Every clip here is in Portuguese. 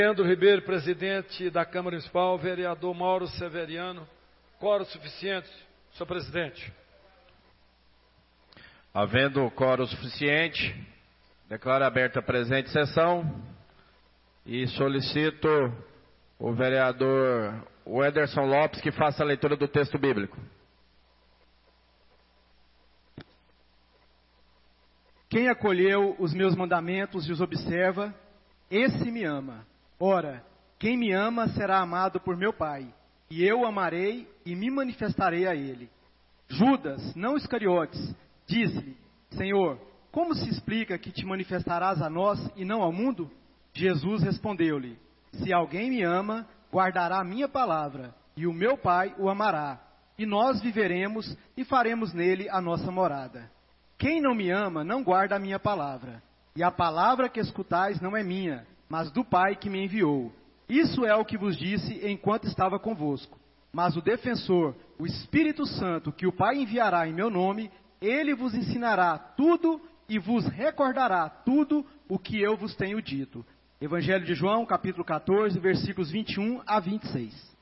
Leandro Ribeiro, presidente da Câmara Municipal, vereador Mauro Severiano, quórum suficiente, senhor presidente. Havendo quórum suficiente, declaro aberta a presente sessão e solicito o vereador Wenderson Lopes que faça a leitura do texto bíblico. Quem acolheu os meus mandamentos e os observa, esse me ama. Ora, quem me ama será amado por meu Pai, e eu amarei e me manifestarei a ele. Judas, não Iscariotes, disse-lhe: Senhor, como se explica que te manifestarás a nós e não ao mundo? Jesus respondeu-lhe: Se alguém me ama, guardará a minha palavra, e o meu Pai o amará, e nós viveremos e faremos nele a nossa morada. Quem não me ama não guarda a minha palavra, e a palavra que escutais não é minha, mas do Pai que me enviou. Isso é o que vos disse enquanto estava convosco. Mas o defensor, o Espírito Santo, que o Pai enviará em meu nome, ele vos ensinará tudo e vos recordará tudo o que eu vos tenho dito. Evangelho de João, capítulo 14, versículos 21 a 26.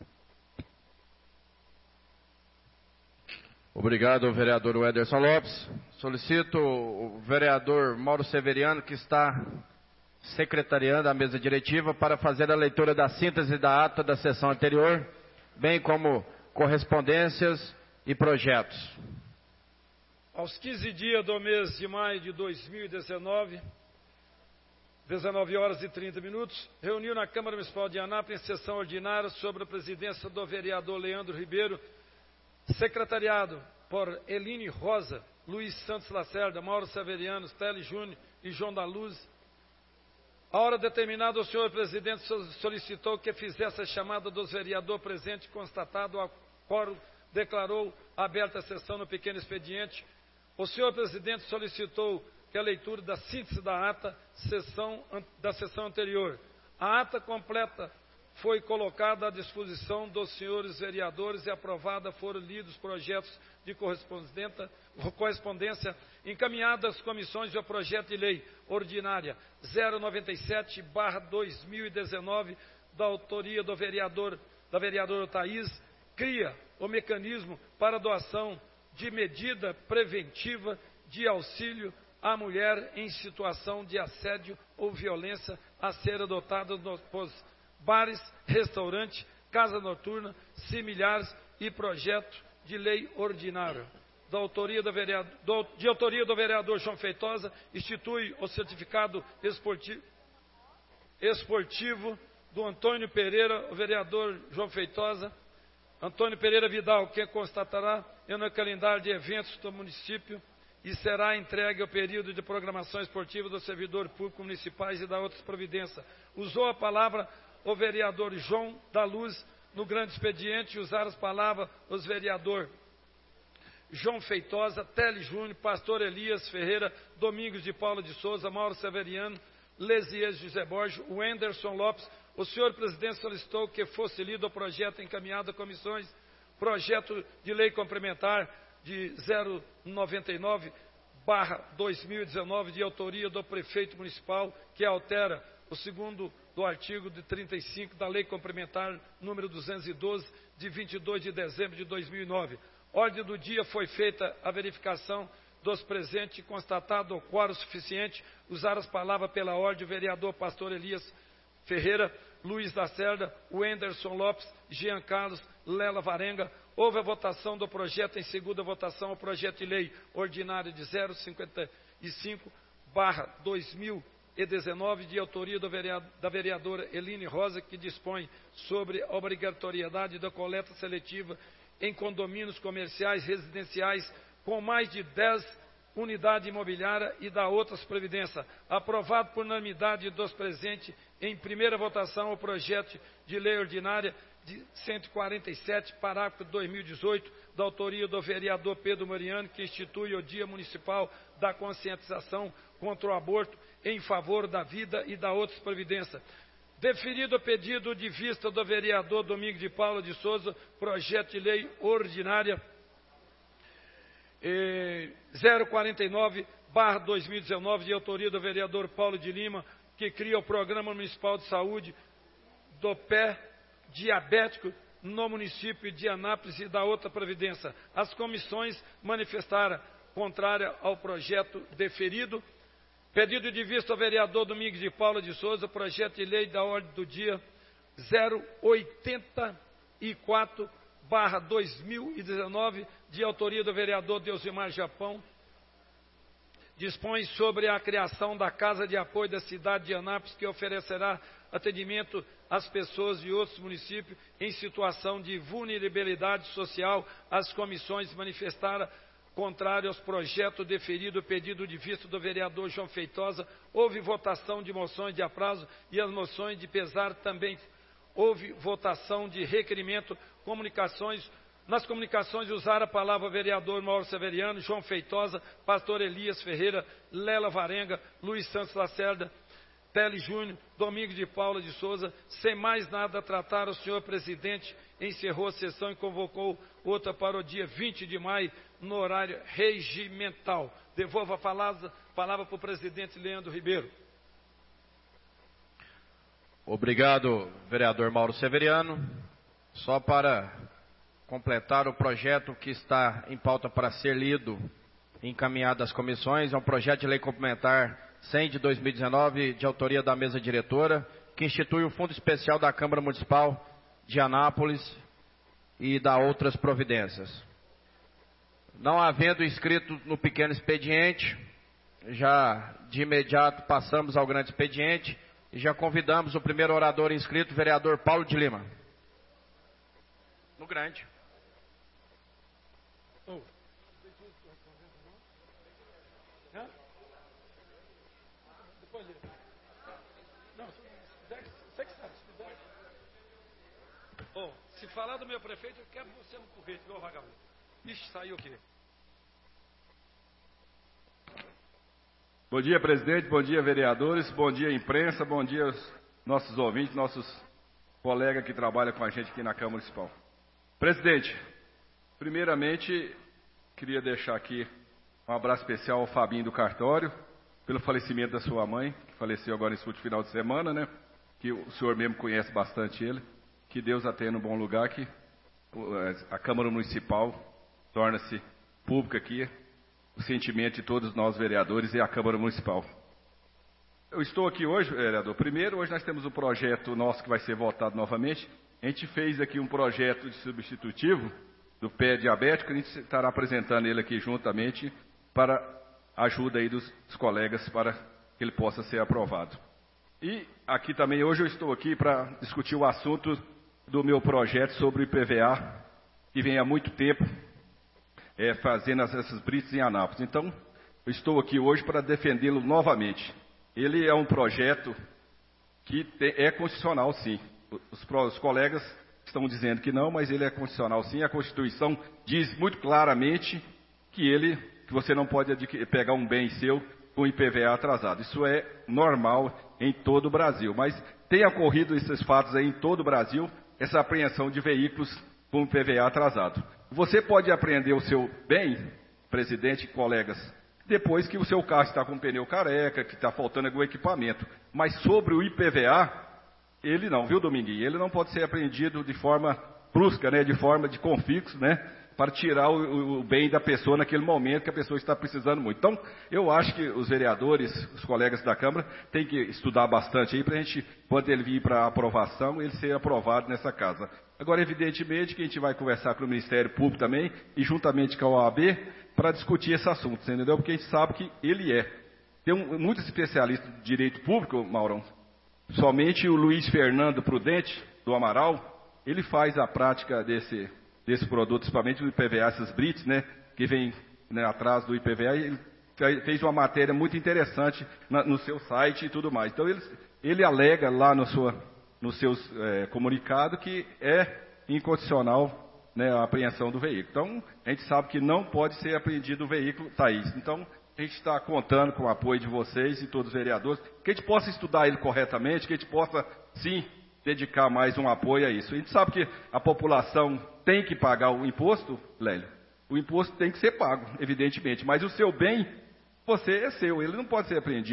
Obrigado, vereador Wenderson Lopes. Solicito o vereador Mauro Severiano, que está secretariando a mesa diretiva, para fazer a leitura da síntese da ata da sessão anterior, bem como correspondências e projetos. Aos 15 dias do mês de maio de 2019, 19 horas e 30 minutos, reuniu na Câmara Municipal de Anápolis, em sessão ordinária, sobre a presidência do vereador Leandro Ribeiro, secretariado por Eline Rosa, Luiz Santos Lacerda, Mauro Severiano, Tele Júnior e João da Luz. A hora determinada, o senhor presidente solicitou que fizesse a chamada dos vereadores presentes, constatado a quórum, declarou aberta a sessão no pequeno expediente. O senhor presidente solicitou que a leitura da síntese da ata da sessão anterior. A ata completa foi colocada à disposição dos senhores vereadores e aprovada. Foram lidos projetos de correspondência encaminhados às comissões do projeto de lei ordinária 097/2019, da autoria da vereadora Thaís, cria o mecanismo para doação de medida preventiva de auxílio à mulher em situação de assédio ou violência, a ser adotada nos bares, restaurantes, casa noturna, similares e projeto de lei ordinário. De autoria do vereador João Feitosa, institui o certificado esportivo do Antônio Pereira, o vereador João Feitosa, Antônio Pereira Vidal, que constatará no calendário de eventos do município e será entregue ao período de programação esportiva do servidor público municipais e da outras providências. Usou a palavra o vereador João da Luz no grande expediente e usar as palavras os vereador João Feitosa, Tele Júnior, Pastor Elias Ferreira, Domingos de Paula de Souza, Mauro Severiano, Lesias José Borges, Wenderson Lopes. O senhor presidente solicitou que fosse lido o projeto encaminhado a comissões, projeto de lei complementar de 099/2019, de autoria do prefeito municipal, que altera o segundo do artigo de 35 da lei complementar número 212, de 22 de dezembro de 2009. Ordem do dia: foi feita a verificação dos presentes e constatado o quórum suficiente. Usar as palavras pela ordem o vereador Pastor Elias Ferreira, Luiz Lacerda, Wenderson Lopes, Jean Carlos, Lela Varenga. Houve a votação do projeto. Em segunda votação, o projeto de lei ordinário de 055/2019, de autoria da vereadora Eline Rosa, que dispõe sobre a obrigatoriedade da coleta seletiva em condomínios comerciais residenciais com mais de 10 unidades imobiliárias e da outras providências. Aprovado por unanimidade dos presentes em primeira votação o projeto de lei ordinária de 147, parágrafo 2018, da autoria do vereador Pedro Mariano, que institui o Dia Municipal da Conscientização contra o Aborto em favor da vida e da outras providências. Deferido o pedido de vista do vereador Domingos de Paula de Souza, projeto de lei ordinária 049/2019, de autoria do vereador Paulo de Lima, que cria o Programa Municipal de Saúde do Pé Diabético no município de Anápolis e da outra providência. As comissões manifestaram contrária ao projeto deferido. Pedido de vista ao vereador Domingos de Paula de Souza, projeto de lei da ordem do dia 084/2019, de autoria do vereador Deusimar Japão, dispõe sobre a criação da Casa de Apoio da cidade de Anápolis, que oferecerá atendimento às pessoas de outros municípios em situação de vulnerabilidade social. As comissões manifestaram contrário aos projetos deferido, pedido de vista do vereador João Feitosa. Houve votação de moções de aprazo e as moções de pesar também. Houve votação de requerimento. Nas comunicações usaram a palavra vereador Mauro Severiano, João Feitosa, pastor Elias Ferreira, Lela Varenga, Luiz Santos Lacerda, Tele Júnior, Domingos de Paula de Souza. Sem mais nada a tratar, o senhor presidente encerrou a sessão e convocou outra para o dia 20 de maio, no horário regimental. Devolvo a palavra para o presidente Leandro Ribeiro. Obrigado, vereador Mauro Severiano. Só para completar o projeto que está em pauta para ser lido e encaminhado às comissões, é um projeto de lei complementar 100 de 2019, de autoria da mesa diretora, que institui o Fundo Especial da Câmara Municipal de Anápolis e dá outras providências. Não havendo inscrito no pequeno expediente, já de imediato passamos ao grande expediente e já convidamos o primeiro orador inscrito, o vereador Paulo de Lima. No grande. Se falar do meu prefeito, eu quero você no currete, meu vagabundo. Ixi, saiu o quê? Bom dia, presidente, bom dia, vereadores, bom dia, imprensa, bom dia aos nossos ouvintes, nossos colegas que trabalham com a gente aqui na Câmara Municipal. Presidente, primeiramente, queria deixar aqui um abraço especial ao Fabinho do Cartório, pelo falecimento da sua mãe, que faleceu agora nesse último final de semana, né? Que o senhor mesmo conhece bastante ele. Que Deus a tenha no bom lugar, que a Câmara Municipal torna-se pública aqui, o sentimento de todos nós vereadores e a Câmara Municipal. Eu estou aqui hoje, vereador, primeiro, hoje nós temos um projeto nosso que vai ser votado novamente. A gente fez aqui um projeto de substitutivo do pé diabético, a gente estará apresentando ele aqui juntamente para a ajuda aí dos colegas para que ele possa ser aprovado. E aqui também, hoje eu estou aqui para discutir o assunto do meu projeto sobre o IPVA, que vem há muito tempo fazendo essas brites em Anápolis. Então, eu estou aqui hoje para defendê-lo novamente. Ele é um projeto que é constitucional, sim. Os colegas estão dizendo que não, mas ele é constitucional, sim. A Constituição diz muito claramente que você não pode pegar um bem seu com IPVA atrasado. Isso é normal em todo o Brasil, mas tem ocorrido esses fatos aí em todo o Brasil, essa apreensão de veículos com IPVA atrasado. Você pode apreender o seu bem, presidente e colegas, depois que o seu carro está com o pneu careca, que está faltando algum equipamento. Mas sobre o IPVA, ele não, viu, Dominguinho? Ele não pode ser apreendido de forma brusca, né, de forma de confixo, né, para tirar o bem da pessoa naquele momento que a pessoa está precisando muito. Então, eu acho que os vereadores, os colegas da Câmara, têm que estudar bastante aí para a gente, quando ele vir para aprovação, ele ser aprovado nessa casa. Agora, evidentemente, que a gente vai conversar com o Ministério Público também, e juntamente com a OAB, para discutir esse assunto, entendeu? Porque a gente sabe que ele é. Tem muitos especialistas de direito público, Maurão, somente o Luiz Fernando Prudente, do Amaral, ele faz a prática desse produto, principalmente do IPVA, esses brits, né, que vem, né, atrás do IPVA, e ele fez uma matéria muito interessante no seu site e tudo mais. Então, ele alega lá no seu comunicado que é incondicional, né, a apreensão do veículo. Então, a gente sabe que não pode ser apreendido o veículo, Thaís. Então, a gente está contando com o apoio de vocês e todos os vereadores, que a gente possa estudar ele corretamente, que a gente possa, sim, dedicar mais um apoio a isso. A gente sabe que a população tem que pagar o imposto, Lélio. O imposto tem que ser pago, evidentemente. Mas o seu bem, é seu, ele não pode ser apreendido.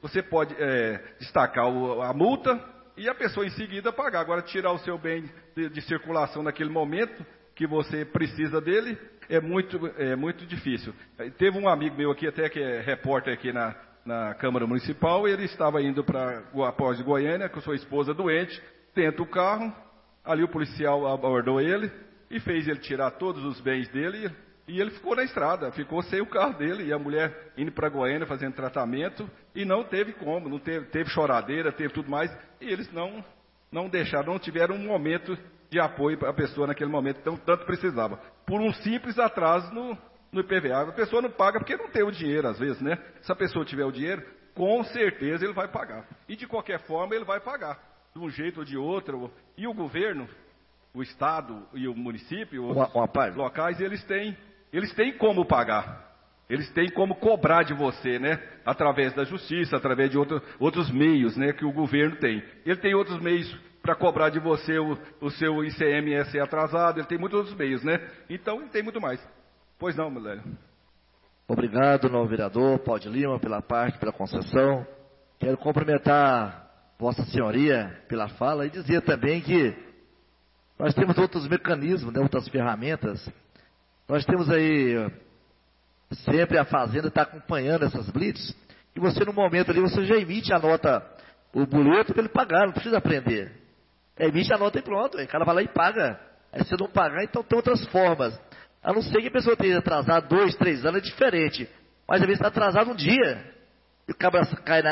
você pode destacar a multa e a pessoa em seguida pagar. Agora, tirar o seu bem de circulação naquele momento que você precisa dele é muito difícil. Teve um amigo meu aqui, até que é repórter aqui na Câmara Municipal, ele estava indo para a Pós de Goiânia com sua esposa doente, tenta o carro, ali o policial abordou ele e fez ele tirar todos os bens dele e ele ficou na estrada, ficou sem o carro dele, e a mulher indo para Goiânia fazendo tratamento e não teve como, não teve choradeira, teve tudo mais, e eles não deixaram, não tiveram um momento de apoio para a pessoa naquele momento, então tanto precisava, por um simples atraso no IPVA. A pessoa não paga porque não tem o dinheiro, às vezes, né? Se a pessoa tiver o dinheiro, com certeza ele vai pagar. E de qualquer forma ele vai pagar, de um jeito ou de outro. E o governo, o Estado e o município, os locais, eles têm como pagar. Eles têm como cobrar de você, né? Através da justiça, através de outros meios, né? Que o governo tem. Ele tem outros meios para cobrar de você o seu ICMS atrasado, ele tem muitos outros meios, né? Então, ele tem muito mais. Pois não, Milélio. Obrigado, novo vereador Paulo de Lima, pela concessão. Quero cumprimentar Vossa Senhoria pela fala e dizer também que nós temos outros mecanismos, né, outras ferramentas. Nós temos aí, sempre a Fazenda está acompanhando essas blitz, e você no momento ali, você já emite a nota, o boleto para ele pagar, não precisa aprender. Emite a nota e pronto, o cara vai lá e paga. Aí se não pagar, então tem outras formas. A não ser que a pessoa tenha atrasado 2, 3 anos, é diferente. Mas às vezes está atrasado um dia. E o cabra cai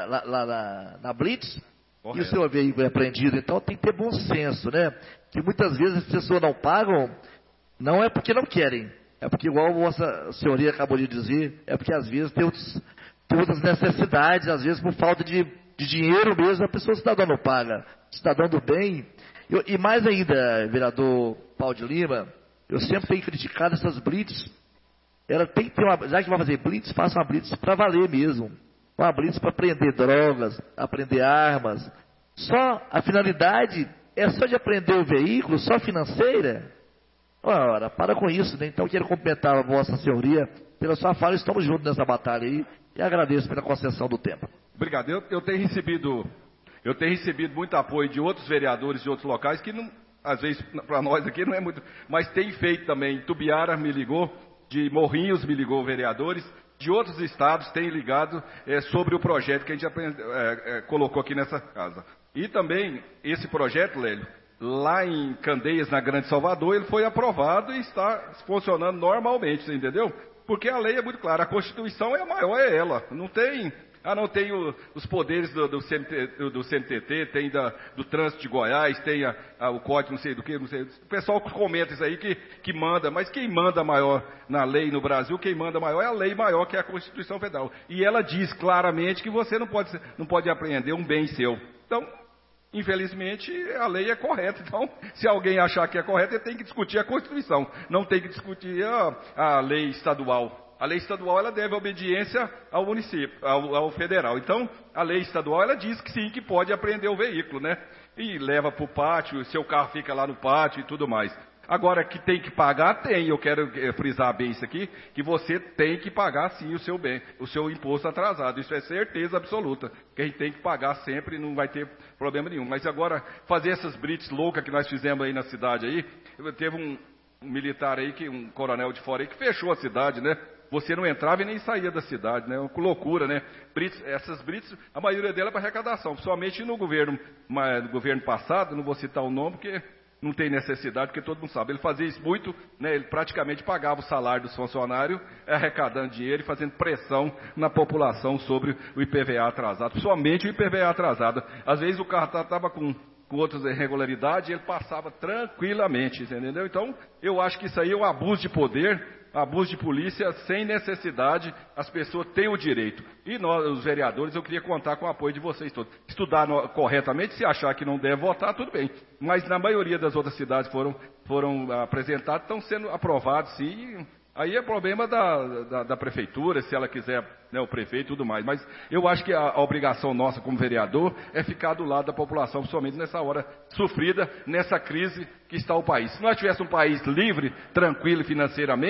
na blitz. Correto. E o seu veículo é apreendido. Então tem que ter bom senso, né? Que muitas vezes as pessoas não pagam, não é porque não querem. É porque, igual a Vossa Senhoria acabou de dizer, é porque às vezes tem outras necessidades, às vezes por falta de dinheiro mesmo, a pessoa, o cidadão não paga. O cidadão do bem. E mais ainda, vereador Paulo de Lima, eu sempre tenho criticado essas blitz. Ela tem que ter já que vai fazer blitz, faça uma blitz para valer mesmo. Uma blitz para apreender drogas, aprender armas. Só a finalidade é só de aprender o veículo, só financeira? Ora, para com isso, né? Então quero cumprimentar a Vossa Senhoria pela sua fala, estamos juntos nessa batalha aí e agradeço pela concessão do tempo. Obrigado. Eu tenho recebido muito apoio de outros vereadores de outros locais que não, às vezes para nós aqui não é muito, mas tem feito também. Tubiara me ligou, de Morrinhos me ligou vereadores, de outros estados tem ligado sobre o projeto que a gente colocou aqui nessa casa. E também esse projeto, Lélio, lá em Candeias, na Grande Salvador, ele foi aprovado e está funcionando normalmente, você entendeu? Porque a lei é muito clara, a Constituição é a maior, é ela, não tem... não tem os poderes do CNTT, tem do Trânsito de Goiás, tem o Código não sei do que, não sei. O pessoal comenta isso aí que manda, mas quem manda maior na lei no Brasil, quem manda maior é a lei maior, que é a Constituição Federal. E ela diz claramente que você não pode apreender um bem seu. Então, infelizmente, a lei é correta. Então, se alguém achar que é correta, ele tem que discutir a Constituição, não tem que discutir a lei estadual. A lei estadual, ela deve obediência ao município, ao federal. Então, a lei estadual, ela diz que sim, que pode apreender o veículo, né? E leva para o pátio, seu carro fica lá no pátio e tudo mais. Agora, que tem que pagar, tem. Eu quero frisar bem isso aqui, que você tem que pagar sim o seu bem, o seu imposto atrasado. Isso é certeza absoluta, que a gente tem que pagar sempre, não vai ter problema nenhum. Mas agora, fazer essas blitz loucas que nós fizemos aí na cidade aí, teve um militar aí, um coronel de fora aí, que fechou a cidade, né? Você não entrava e nem saía da cidade, né? Uma loucura, né? Essas blitz, a maioria dela é para arrecadação, principalmente no governo passado, não vou citar o nome, porque não tem necessidade, porque todo mundo sabe. Ele fazia isso muito, né? Ele praticamente pagava o salário dos funcionários, arrecadando dinheiro e fazendo pressão na população sobre o IPVA atrasado, principalmente o IPVA atrasado. Às vezes o carro estava com outras irregularidades e ele passava tranquilamente, entendeu? Então, eu acho que isso aí é um abuso de poder, abuso de polícia, sem necessidade, as pessoas têm o direito. E nós, os vereadores, eu queria contar com o apoio de vocês todos. Estudar corretamente, se achar que não deve votar, tudo bem. Mas na maioria das outras cidades foram apresentados, estão sendo aprovados, sim. Aí é problema da prefeitura, se ela quiser, né, o prefeito e tudo mais. Mas eu acho que a obrigação nossa como vereador é ficar do lado da população, principalmente nessa hora sofrida, nessa crise que está o país. Se nós tivéssemos um país livre, tranquilo financeiramente,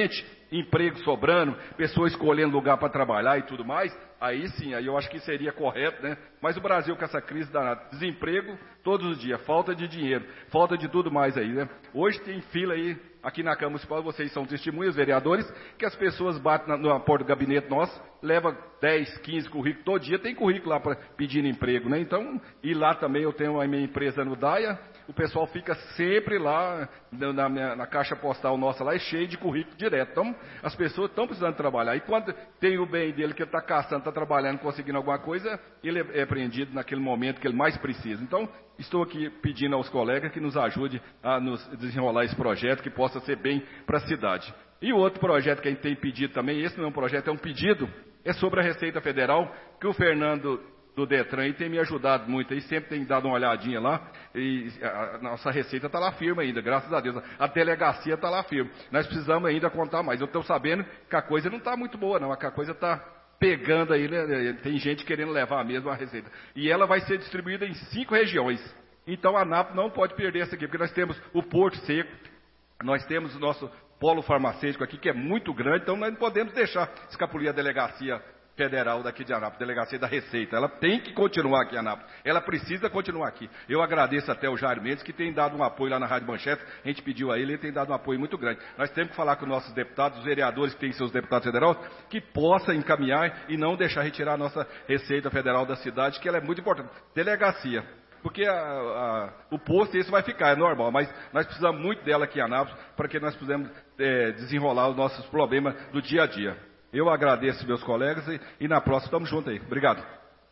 emprego sobrando, pessoas escolhendo lugar para trabalhar e tudo mais, aí sim, aí eu acho que seria correto, né? Mas o Brasil com essa crise danada, desemprego todos os dias, falta de dinheiro, falta de tudo mais aí, né? Hoje tem fila aí, aqui na Câmara Municipal, vocês são testemunhas, vereadores, que as pessoas batem na porta do gabinete nosso, leva 10, 15 currículos, todo dia tem currículo lá para pedir emprego, né? Então, e lá também eu tenho a minha empresa no DAIA, o pessoal fica sempre lá, na caixa postal nossa lá, é cheio de currículo direto. Então, as pessoas estão precisando trabalhar. E quando tem o bem dele que ele está caçando, está trabalhando, conseguindo alguma coisa, ele é apreendido naquele momento que ele mais precisa. Então, estou aqui pedindo aos colegas que nos ajude a nos desenrolar esse projeto, que possa ser bem para a cidade. E o outro projeto que a gente tem pedido também, esse não é um projeto, é um pedido, é sobre a Receita Federal, que o Fernando do Detran aí tem me ajudado muito aí, sempre tem dado uma olhadinha lá, e a nossa receita está lá firme ainda, graças a Deus, a delegacia está lá firme, nós precisamos ainda contar mais, eu estou sabendo que a coisa não está muito boa não, que a coisa está pegando aí, né? Tem gente querendo levar mesmo a receita, e ela vai ser distribuída em 5 regiões, então a ANAP não pode perder essa aqui, porque nós temos o Porto Seco, nós temos o nosso polo farmacêutico aqui, que é muito grande, então nós não podemos deixar escapulir a delegacia federal daqui de Anápolis, delegacia da Receita. Ela tem que continuar aqui em Anápolis. Ela precisa continuar aqui. Eu agradeço até o Jair Mendes, que tem dado um apoio lá na Rádio Manchete. A gente pediu a ele tem dado um apoio muito grande. Nós temos que falar com nossos deputados, os vereadores que têm seus deputados federais, que possa encaminhar e não deixar retirar a nossa Receita Federal da cidade, que ela é muito importante. Delegacia. Porque o posto, isso vai ficar, é normal, mas nós precisamos muito dela aqui em Anápolis, para que nós possamos desenrolar os nossos problemas do dia a dia. Eu agradeço meus colegas e na próxima estamos juntos aí. Obrigado.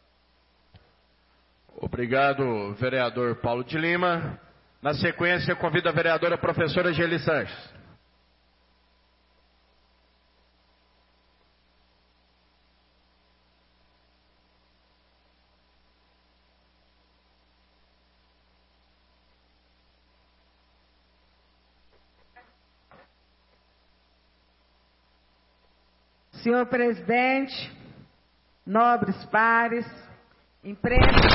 Obrigado, vereador Paulo de Lima. Na sequência, convido a vereadora professora Geli Sanches. Senhor presidente, nobres pares, imprensa,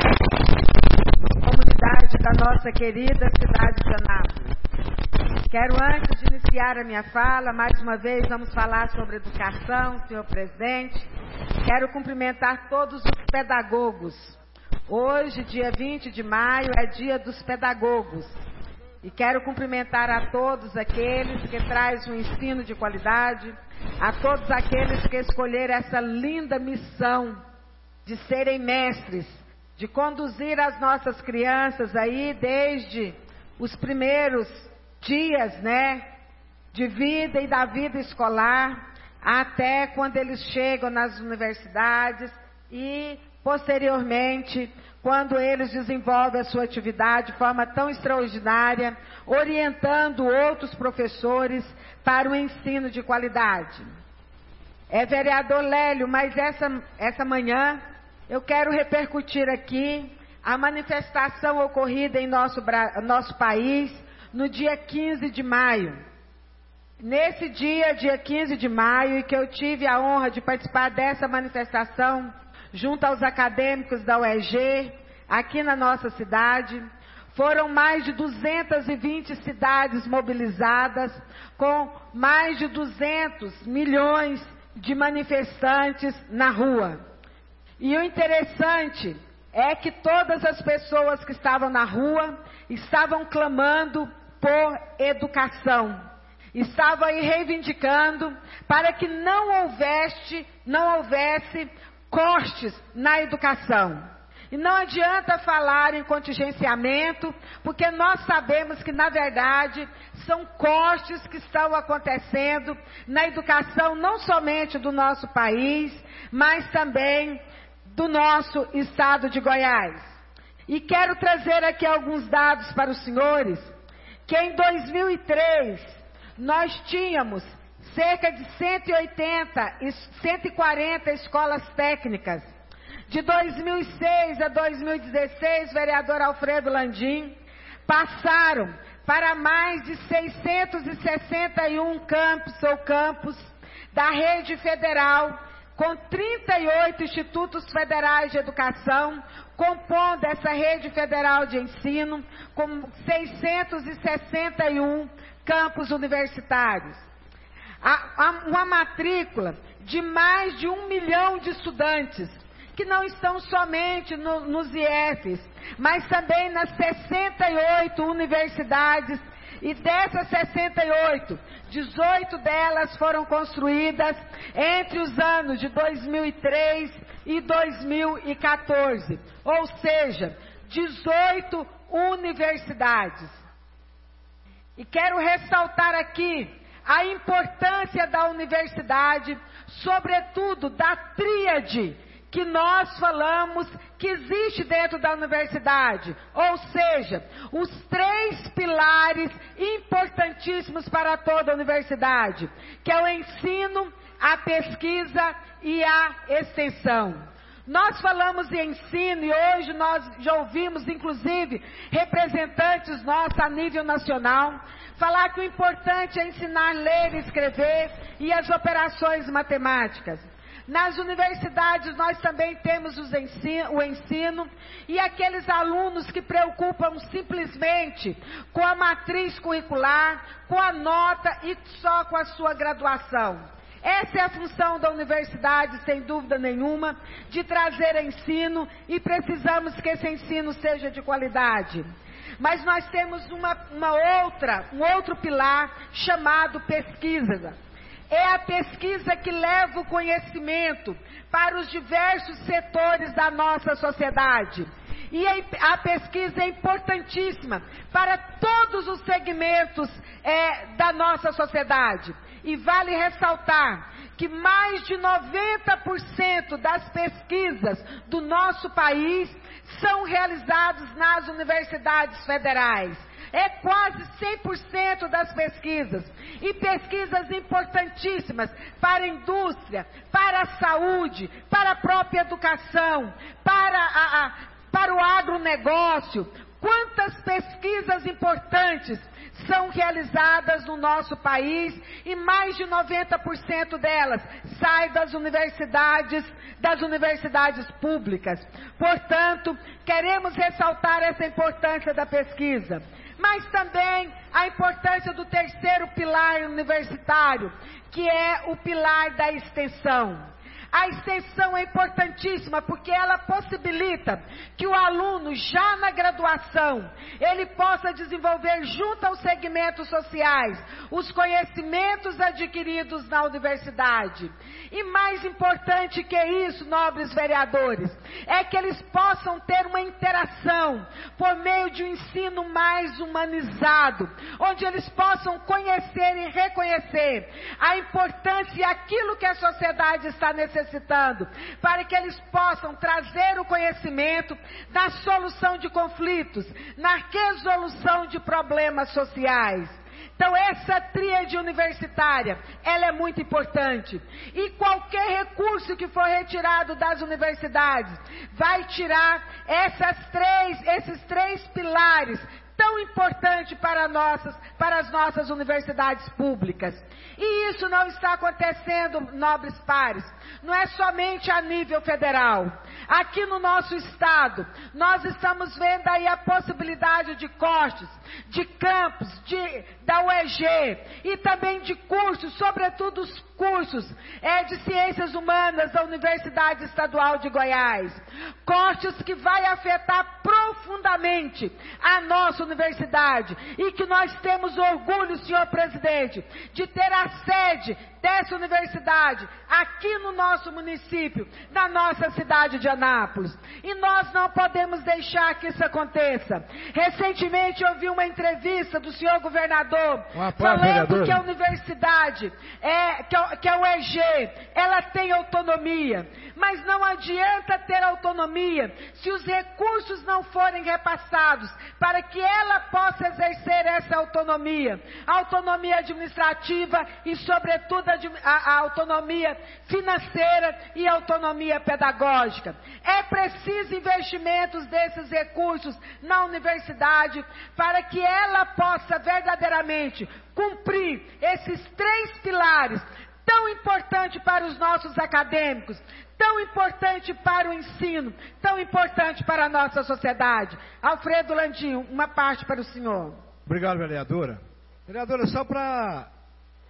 comunidade da nossa querida cidade de Anápolis. Quero, antes de iniciar a minha fala, mais uma vez vamos falar sobre educação, senhor presidente. Quero cumprimentar todos os pedagogos. Hoje, dia 20 de maio, é dia dos pedagogos. E quero cumprimentar a todos aqueles que trazem um ensino de qualidade, a todos aqueles que escolheram essa linda missão de serem mestres, de conduzir as nossas crianças aí desde os primeiros dias, né, de vida e da vida escolar, até quando eles chegam nas universidades e, posteriormente, quando eles desenvolvem a sua atividade de forma tão extraordinária, orientando outros professores para o ensino de qualidade. Vereador Lélio, mas essa manhã eu quero repercutir aqui a manifestação ocorrida em nosso país no dia 15 de maio. Nesse dia 15 de maio, e que eu tive a honra de participar dessa manifestação, junto aos acadêmicos da UEG, aqui na nossa cidade, foram mais de 220 cidades mobilizadas, com mais de 200 milhões de manifestantes na rua. E o interessante é que todas as pessoas que estavam na rua estavam clamando por educação. Estavam aí reivindicando para que não houvesse cortes na educação. E não adianta falar em contingenciamento, porque nós sabemos que, na verdade, são cortes que estão acontecendo na educação, não somente do nosso país, mas também do nosso estado de Goiás. E quero trazer aqui alguns dados para os senhores, que em 2003 nós tínhamos cerca de 180 e 140 escolas técnicas. De 2006 a 2016, vereador Alfredo Landim, passaram para mais de 661 campos da rede federal, com 38 institutos federais de educação, compondo essa rede federal de ensino, com 661 campos universitários. uma matrícula de mais de 1 milhão de estudantes, que não estão somente nos IEFs, mas também nas 68 universidades. E dessas 68, 18 delas foram construídas entre os anos de 2003 e 2014. Ou seja, 18 universidades. E quero ressaltar aqui a importância da universidade, sobretudo da tríade que nós falamos que existe dentro da universidade, ou seja, os 3 pilares importantíssimos para toda a universidade, que é o ensino, a pesquisa e a extensão. Nós falamos em ensino e hoje nós já ouvimos, inclusive, representantes nossos a nível nacional, falar que o importante é ensinar a ler e escrever e as operações matemáticas. Nas universidades nós também temos o ensino e aqueles alunos que preocupam simplesmente com a matriz curricular, com a nota e só com a sua graduação. Essa é a função da universidade, sem dúvida nenhuma, de trazer ensino, e precisamos que esse ensino seja de qualidade. Mas nós temos um outro pilar chamado pesquisa. É a pesquisa que leva o conhecimento para os diversos setores da nossa sociedade. E a pesquisa é importantíssima para todos os segmentos da nossa sociedade. E vale ressaltar que mais de 90% das pesquisas do nosso país são realizadas nas universidades federais. É quase 100% das pesquisas. E pesquisas importantíssimas para a indústria, para a saúde, para a própria educação, para o agronegócio. Quantas pesquisas importantes são realizadas no nosso país, e mais de 90% delas saem das universidades públicas. Portanto, queremos ressaltar essa importância da pesquisa, mas também a importância do terceiro pilar universitário, que é o pilar da extensão. A extensão é importantíssima porque ela possibilita que o aluno, já na graduação, ele possa desenvolver junto aos segmentos sociais os conhecimentos adquiridos na universidade. E mais importante que isso, nobres vereadores, é que eles possam ter uma interação por meio de um ensino mais humanizado, onde eles possam conhecer e reconhecer a importância e aquilo que a sociedade está necessitando, para que eles possam trazer o conhecimento na solução de conflitos, na resolução de problemas sociais. Então essa tríade universitária, ela é muito importante. E qualquer recurso que for retirado das universidades, vai tirar esses três pilares tão importante para as nossas universidades públicas. E isso não está acontecendo, nobres pares, não é somente a nível federal. Aqui no nosso estado, nós estamos vendo aí a possibilidade de cortes, de campus, da UEG, e também de cursos, sobretudo os cursos de ciências humanas da Universidade Estadual de Goiás. Cortes que vai afetar profundamente a nossa universidade, e que nós temos orgulho, senhor presidente, de ter a sede dessa universidade aqui no nosso município, na nossa cidade de Anápolis. E nós não podemos deixar que isso aconteça. Recentemente eu vi uma entrevista do senhor governador falando que a universidade, que a UEG, ela tem autonomia. Mas não adianta ter autonomia se os recursos não forem repassados para que ela possa exercer essa autonomia. A autonomia administrativa e, sobretudo, a autonomia financeira e a autonomia pedagógica. É preciso investimentos desses recursos na universidade para que ela possa verdadeiramente cumprir esses 3 pilares tão importantes para os nossos acadêmicos, tão importante para o ensino, tão importante para a nossa sociedade. Alfredo Landim, uma parte para o senhor. Obrigado, vereadora. Vereadora, só para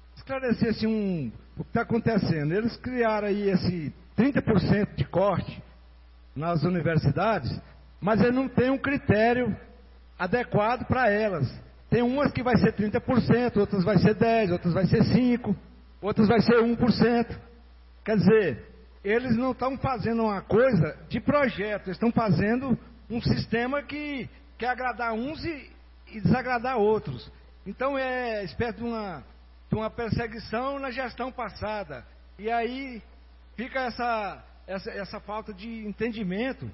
esclarecer assim, o que está acontecendo. Eles criaram aí esse 30% de corte nas universidades, mas eles não têm um critério adequado para elas. Tem umas que vai ser 30%, outras vai ser 10%, outras vai ser 5%, outras vai ser 1%. Quer dizer, eles não estão fazendo uma coisa de projeto, eles estão fazendo um sistema que quer agradar uns e desagradar outros. Então é espécie de uma perseguição na gestão passada. E aí fica essa falta de entendimento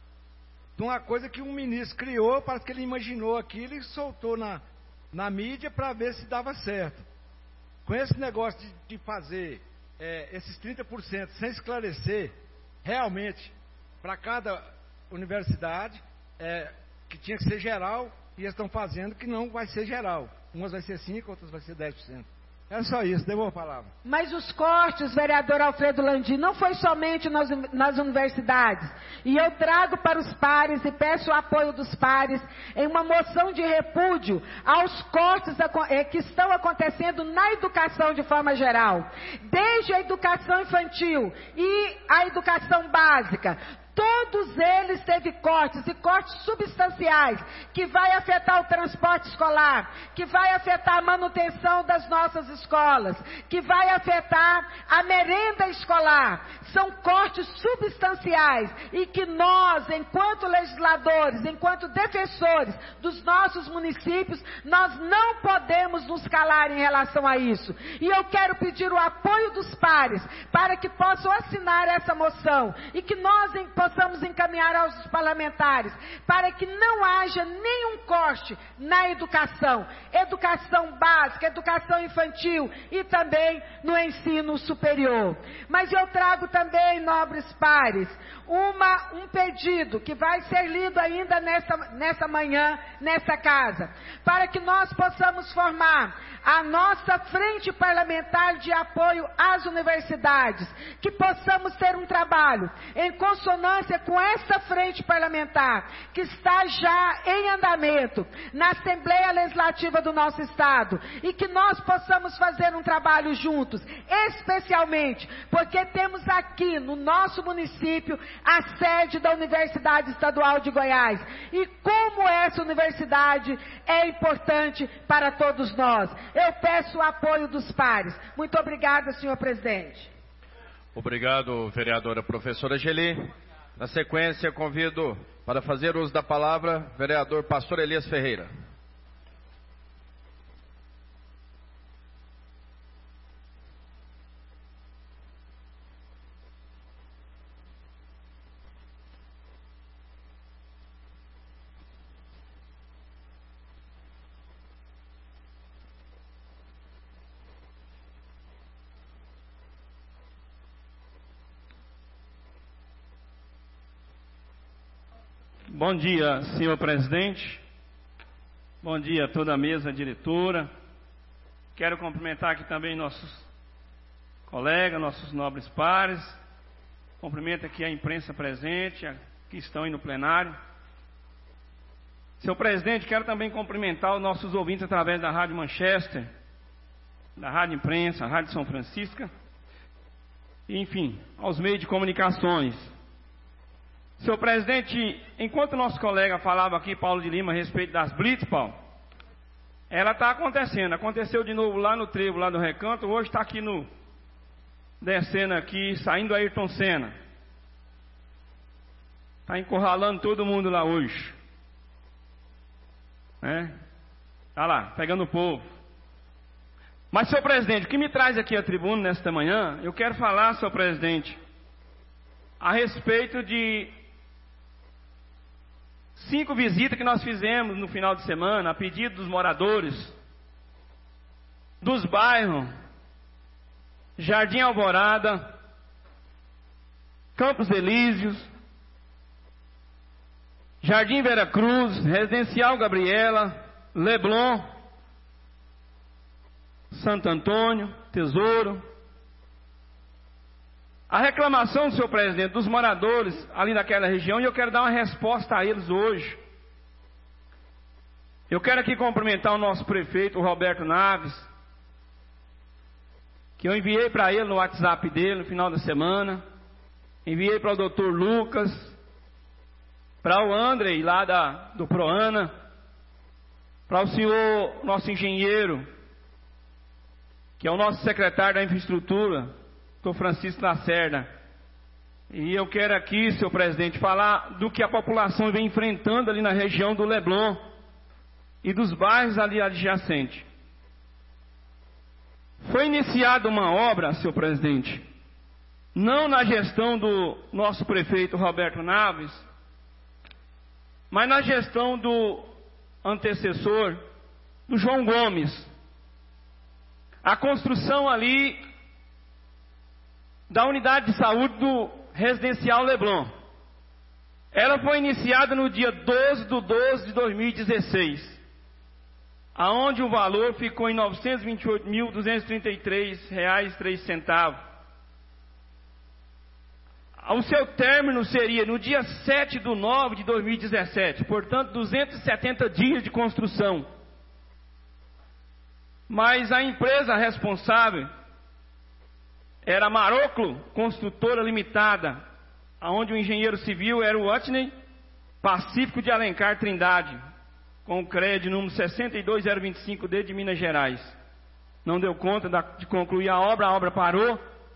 de uma coisa que um ministro criou, parece que ele imaginou aquilo e soltou na mídia para ver se dava certo. Com esse negócio de fazer esses 30% sem esclarecer realmente para cada universidade, que tinha que ser geral, e eles estão fazendo que não vai ser geral. Umas vai ser 5%, outras vai ser 10%. É só isso, devolvo a palavra. Mas os cortes, vereador Alfredo Landim, não foi somente nas universidades. E eu trago para os pares e peço o apoio dos pares em uma moção de repúdio aos cortes que estão acontecendo na educação de forma geral. Desde a educação infantil e a educação básica. Todos eles teve cortes, e cortes substanciais, que vai afetar o transporte escolar, que vai afetar a manutenção das nossas escolas, que vai afetar a merenda escolar. São cortes substanciais e que nós, enquanto legisladores, enquanto defensores dos nossos municípios, nós não podemos nos calar em relação a isso. E eu quero pedir o apoio dos pares para que possam assinar essa moção e que nós possamos encaminhar aos parlamentares para que não haja nenhum corte na educação básica, educação infantil e também no ensino superior. Mas eu trago também, nobres pares, um pedido que vai ser lido ainda nessa manhã, nessa casa, para que nós possamos formar a nossa frente parlamentar de apoio às universidades, que possamos ter um trabalho em consonância com essa frente parlamentar, que está já em andamento na Assembleia Legislativa do nosso Estado, e que nós possamos fazer um trabalho juntos, especialmente porque temos aqui no nosso município a sede da Universidade Estadual de Goiás, e como essa universidade é importante para todos nós. Eu peço o apoio dos pares. Muito obrigada, senhor presidente. Obrigado, vereadora professora Geli. Na sequência, convido para fazer uso da palavra vereador Pastor Elias Ferreira. Bom dia, senhor presidente. Bom dia a toda a mesa diretora. Quero cumprimentar aqui também nossos colegas, nossos nobres pares. Cumprimento aqui a imprensa presente, que estão aí no plenário. Senhor presidente, quero também cumprimentar os nossos ouvintes através da Rádio Manchester, da Rádio Imprensa, a Rádio São Francisco, e, enfim, aos meios de comunicações. Senhor presidente, enquanto o nosso colega falava aqui, Paulo de Lima, a respeito das blitz, Paulo, ela está acontecendo. Aconteceu de novo lá no trevo, lá do Recanto. Hoje está aqui descendo aqui, saindo do Ayrton Senna. Está encurralando todo mundo lá hoje. Está lá, pegando o povo. Mas, senhor presidente, o que me traz aqui à tribuna nesta manhã, eu quero falar, senhor presidente, a respeito de 5 visitas que nós fizemos no final de semana, a pedido dos moradores, dos bairros, Jardim Alvorada, Campos Elíseos, Jardim Vera Cruz, Residencial Gabriela, Leblon, Santo Antônio, Tesouro. A reclamação, senhor presidente, dos moradores ali naquela região, e eu quero dar uma resposta a eles hoje. Eu quero aqui cumprimentar o nosso prefeito, o Roberto Naves, que eu enviei para ele no WhatsApp dele no final da semana, enviei para o doutor Lucas, para o Andrei lá do Proana, para o senhor, nosso engenheiro, que é o nosso secretário da infraestrutura, doutor Francisco Lacerda. E eu quero aqui, senhor presidente, falar do que a população vem enfrentando ali na região do Leblon e dos bairros ali adjacentes. Foi iniciada uma obra, senhor presidente, não na gestão do nosso prefeito Roberto Naves, mas na gestão do antecessor, do João Gomes. A construção ali da unidade de saúde do Residencial Leblon. Ela foi iniciada no dia 12/12/2016, aonde o valor ficou em R$ 928.233,03. O seu término seria no dia 7/9/2017, portanto 270 dias de construção. Mas a empresa responsável era a Maroclo Construtora Limitada, onde o engenheiro civil era o Watney Pacífico de Alencar Trindade, com o crédito número 62025D de Minas Gerais. Não deu conta de concluir a obra parou.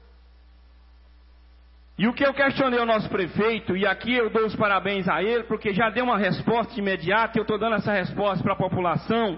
E o que eu questionei ao nosso prefeito, e aqui eu dou os parabéns a ele, porque já deu uma resposta imediata, e eu estou dando essa resposta para a população,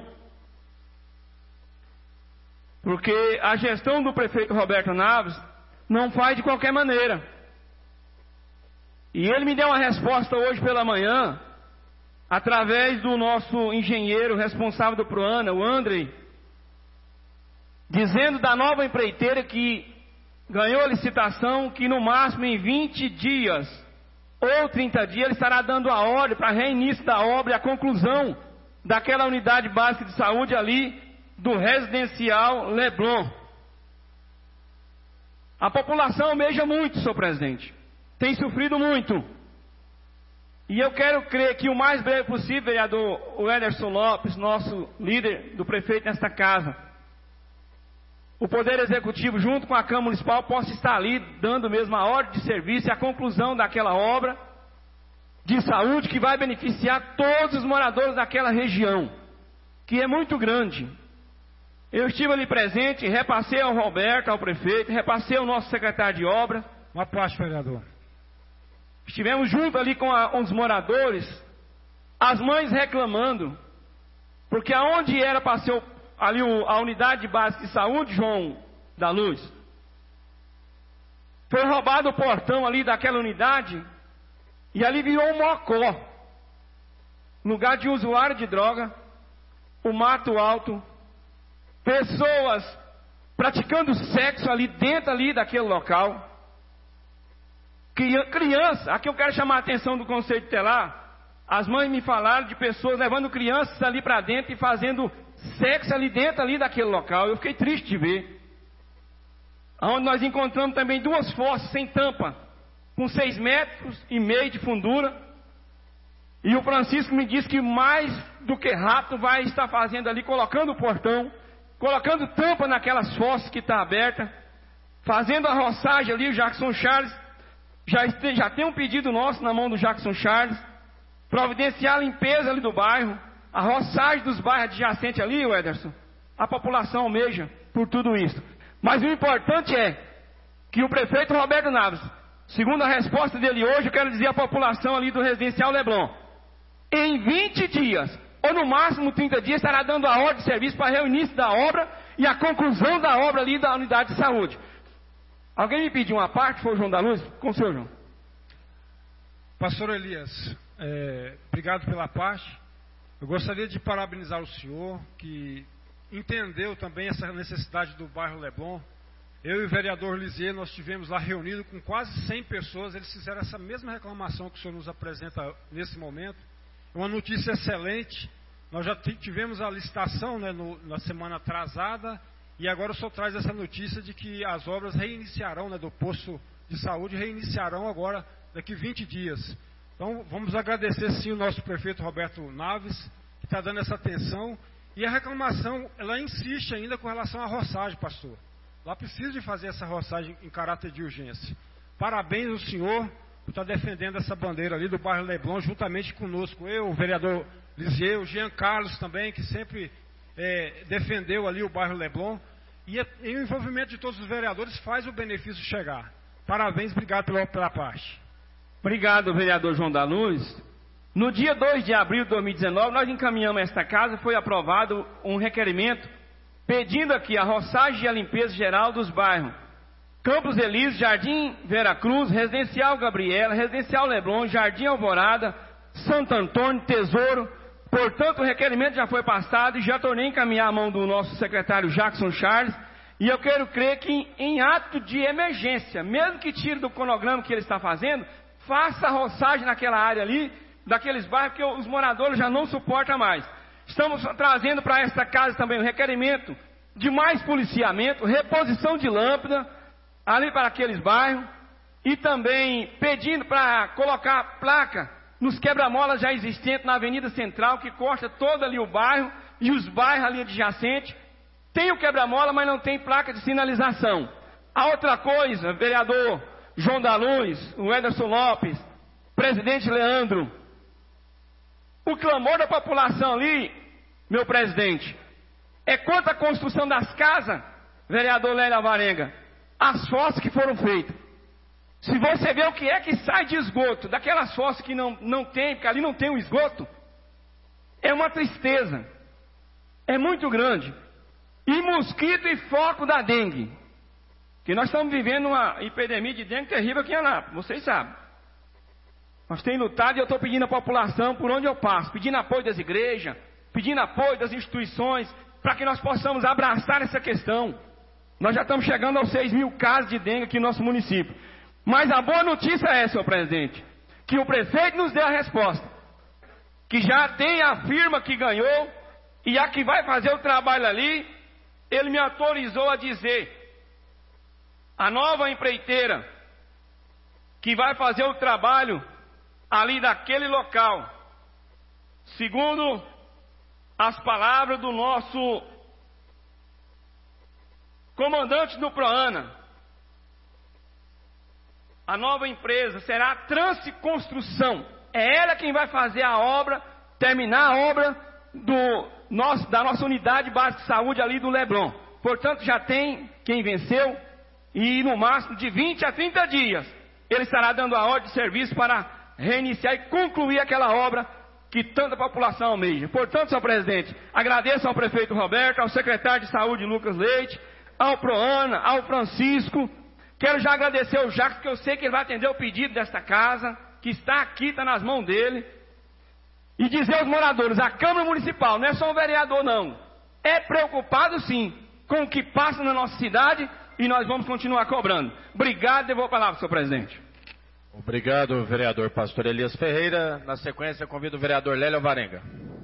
porque a gestão do prefeito Roberto Naves não faz de qualquer maneira. E ele me deu uma resposta hoje pela manhã, através do nosso engenheiro responsável do Proana, o Andrei, dizendo da nova empreiteira que ganhou a licitação, que no máximo em 20 dias ou 30 dias ele estará dando a ordem para reinício da obra e a conclusão daquela unidade básica de saúde ali do Residencial Leblon. A população almeja muito, senhor presidente, tem sofrido muito. E eu quero crer que o mais breve possível, vereador Ederson Lopes, nosso líder do prefeito nesta casa, o Poder Executivo, junto com a Câmara Municipal, possa estar ali dando mesmo a ordem de serviço e a conclusão daquela obra de saúde que vai beneficiar todos os moradores daquela região, que é muito grande. Eu estive ali presente, repassei ao Roberto, ao prefeito, repassei ao nosso secretário de obra. Uma parte, vereador. Estivemos junto ali com os moradores, as mães reclamando, porque aonde era para ser ali a unidade básica de saúde, João da Luz, foi roubado o portão ali daquela unidade, e ali virou um mocó, lugar de usuário de droga, o mato alto, pessoas praticando sexo ali dentro ali daquele local, criança, aqui eu quero chamar a atenção do Conselho Tutelar, as mães me falaram de pessoas levando crianças ali para dentro e fazendo sexo ali dentro ali daquele local. Eu fiquei triste de ver. Onde nós encontramos também 2 fossas sem tampa, com 6,5 metros de fundura. E o Francisco me disse que mais do que rato vai estar fazendo ali, colocando o portão, colocando tampa naquelas fossas que está aberta, fazendo a roçagem ali, o Jackson Charles. Já tem um pedido nosso na mão do Jackson Charles, providenciar a limpeza ali do bairro, a roçagem dos bairros adjacentes ali, Ederson. A população almeja por tudo isso. Mas o importante é que o prefeito Roberto Naves, segundo a resposta dele hoje, eu quero dizer à população ali do Residencial Leblon, em 20 dias, ou no máximo 30 dias, estará dando a ordem de serviço para o início da obra e a conclusão da obra ali da unidade de saúde. Alguém me pediu uma parte? Foi o João da Luz? Com o senhor, João. Pastor Elias, obrigado pela parte. Eu gostaria de parabenizar o senhor, que entendeu também essa necessidade do bairro Leblon. Eu e o vereador Lisier, nós estivemos lá reunidos com quase 100 pessoas, eles fizeram essa mesma reclamação que o senhor nos apresenta nesse momento. É uma notícia excelente. Nós já tivemos a licitação, né, na semana atrasada, e agora o senhor traz essa notícia de que as obras reiniciarão, né, do posto de saúde, reiniciarão agora daqui 20 dias. Então vamos agradecer sim o nosso prefeito Roberto Naves, que está dando essa atenção. E a reclamação, ela insiste ainda com relação à roçagem, pastor. Lá precisa de fazer essa roçagem em caráter de urgência. Parabéns ao senhor por estar defendendo essa bandeira ali do bairro Leblon, juntamente conosco. Eu, o vereador Lisieux, o Jean Carlos também, que sempre defendeu ali o bairro Leblon. E o envolvimento de todos os vereadores faz o benefício chegar. Parabéns, obrigado pela parte. Obrigado, vereador João da Luz. No dia 2 de abril de 2019, nós encaminhamos esta casa, foi aprovado um requerimento pedindo aqui a roçagem e a limpeza geral dos bairros Campos Elíseos, Jardim Veracruz, Residencial Gabriela, Residencial Leblon, Jardim Alvorada, Santo Antônio, Tesouro. Portanto, o requerimento já foi passado e já tornei a encaminhar a mão do nosso secretário Jackson Charles. E eu quero crer que em ato de emergência, mesmo que tire do cronograma que ele está fazendo, faça a roçagem naquela área ali, daqueles bairros que os moradores já não suportam mais. Estamos trazendo para esta casa também um requerimento de mais policiamento, reposição de lâmpada ali para aqueles bairros e também pedindo para colocar placa nos quebra-molas já existentes na Avenida Central, que corta todo ali o bairro e os bairros ali adjacentes. Tem o quebra-mola, mas não tem placa de sinalização. A outra coisa, vereador João da Luz, o Ederson Lopes, presidente Leandro, o clamor da população ali, meu presidente, é contra a construção das casas, vereador Lélia Varenga, as fossas que foram feitas. Se você vê o que é que sai de esgoto, daquelas fossas que não tem, porque ali não tem o esgoto, é uma tristeza, é muito grande. E mosquito e foco da dengue, que nós estamos vivendo uma epidemia de dengue terrível aqui em Anápolis, vocês sabem. Nós temos lutado e eu estou pedindo à população por onde eu passo, pedindo apoio das igrejas, pedindo apoio das instituições, para que nós possamos abraçar essa questão. Nós já estamos chegando aos 6.000 casos de dengue aqui no nosso município. Mas a boa notícia é, senhor presidente, que o prefeito nos deu a resposta, que já tem a firma que ganhou e a que vai fazer o trabalho ali, ele me autorizou a dizer, a nova empreiteira que vai fazer o trabalho ali daquele local, segundo as palavras do nosso comandante do Proana, a nova empresa será a Transconstrução. É ela quem vai fazer a obra, terminar a obra da nossa unidade básica de saúde ali do Leblon. Portanto, já tem quem venceu e no máximo de 20 a 30 dias ele estará dando a ordem de serviço para reiniciar e concluir aquela obra que tanta população almeja. Portanto, senhor presidente, agradeço ao prefeito Roberto, ao secretário de saúde Lucas Leite, ao Proana, ao Francisco. Quero já agradecer ao Jacques, porque eu sei que ele vai atender o pedido desta casa, que está aqui, está nas mãos dele. E dizer aos moradores, a Câmara Municipal não é só um vereador não, é preocupado sim com o que passa na nossa cidade e nós vamos continuar cobrando. Obrigado, devolvo a palavra, senhor presidente. Obrigado, vereador Pastor Elias Ferreira. Na sequência, convido o vereador Lélia Varenga.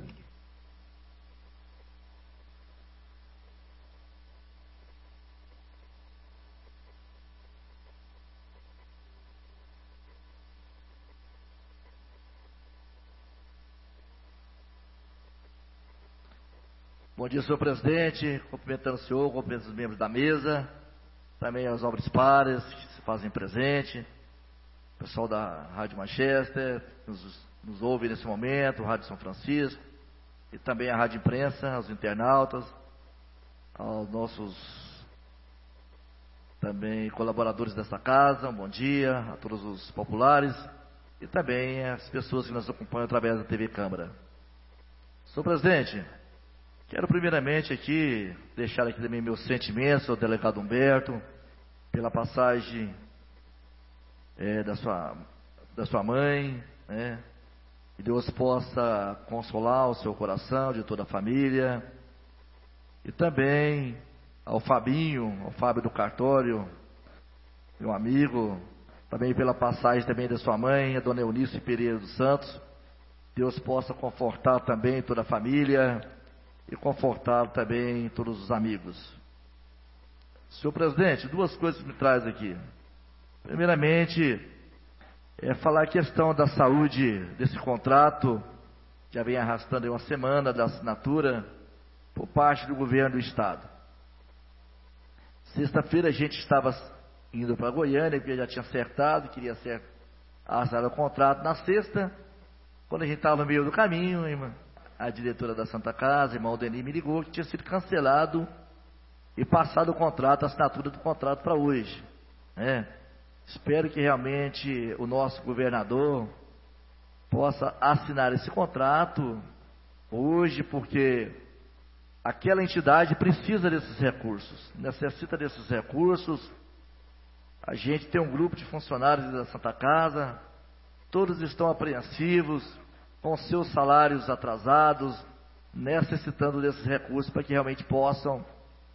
Bom dia, senhor presidente, cumprimentando o senhor, cumprimentando os membros da mesa, também as obras pares que se fazem presente, o pessoal da Rádio Manchester, nos ouve nesse momento, Rádio São Francisco, e também a Rádio Imprensa, aos internautas, aos nossos também colaboradores desta casa, um bom dia a todos os populares, e também as pessoas que nos acompanham através da TV Câmara. Senhor presidente, quero primeiramente aqui, deixar aqui também meus sentimentos ao delegado Humberto, pela passagem da sua mãe, né? Que Deus possa consolar o seu coração, de toda a família, e também ao Fabinho, ao Fábio do Cartório, meu amigo, também pela passagem também da sua mãe, a dona Eunice Pereira dos Santos. Deus possa confortar também toda a família, e confortar também todos os amigos. Senhor presidente, duas coisas que me traz aqui. Primeiramente, falar a questão da saúde desse contrato, já vem arrastando uma semana da assinatura por parte do governo do estado. Sexta-feira a gente estava indo para Goiânia, porque já tinha acertado, queria acertar o contrato na sexta. Quando a gente estava no meio do caminho, a diretora da Santa Casa, irmão Denis, me ligou que tinha sido cancelado e passado o contrato, a assinatura do contrato para hoje. Espero que realmente o nosso governador possa assinar esse contrato hoje, porque aquela entidade precisa desses recursos, necessita desses recursos. A gente tem um grupo de funcionários da Santa Casa, todos estão apreensivos, com seus salários atrasados, necessitando desses recursos para que realmente possam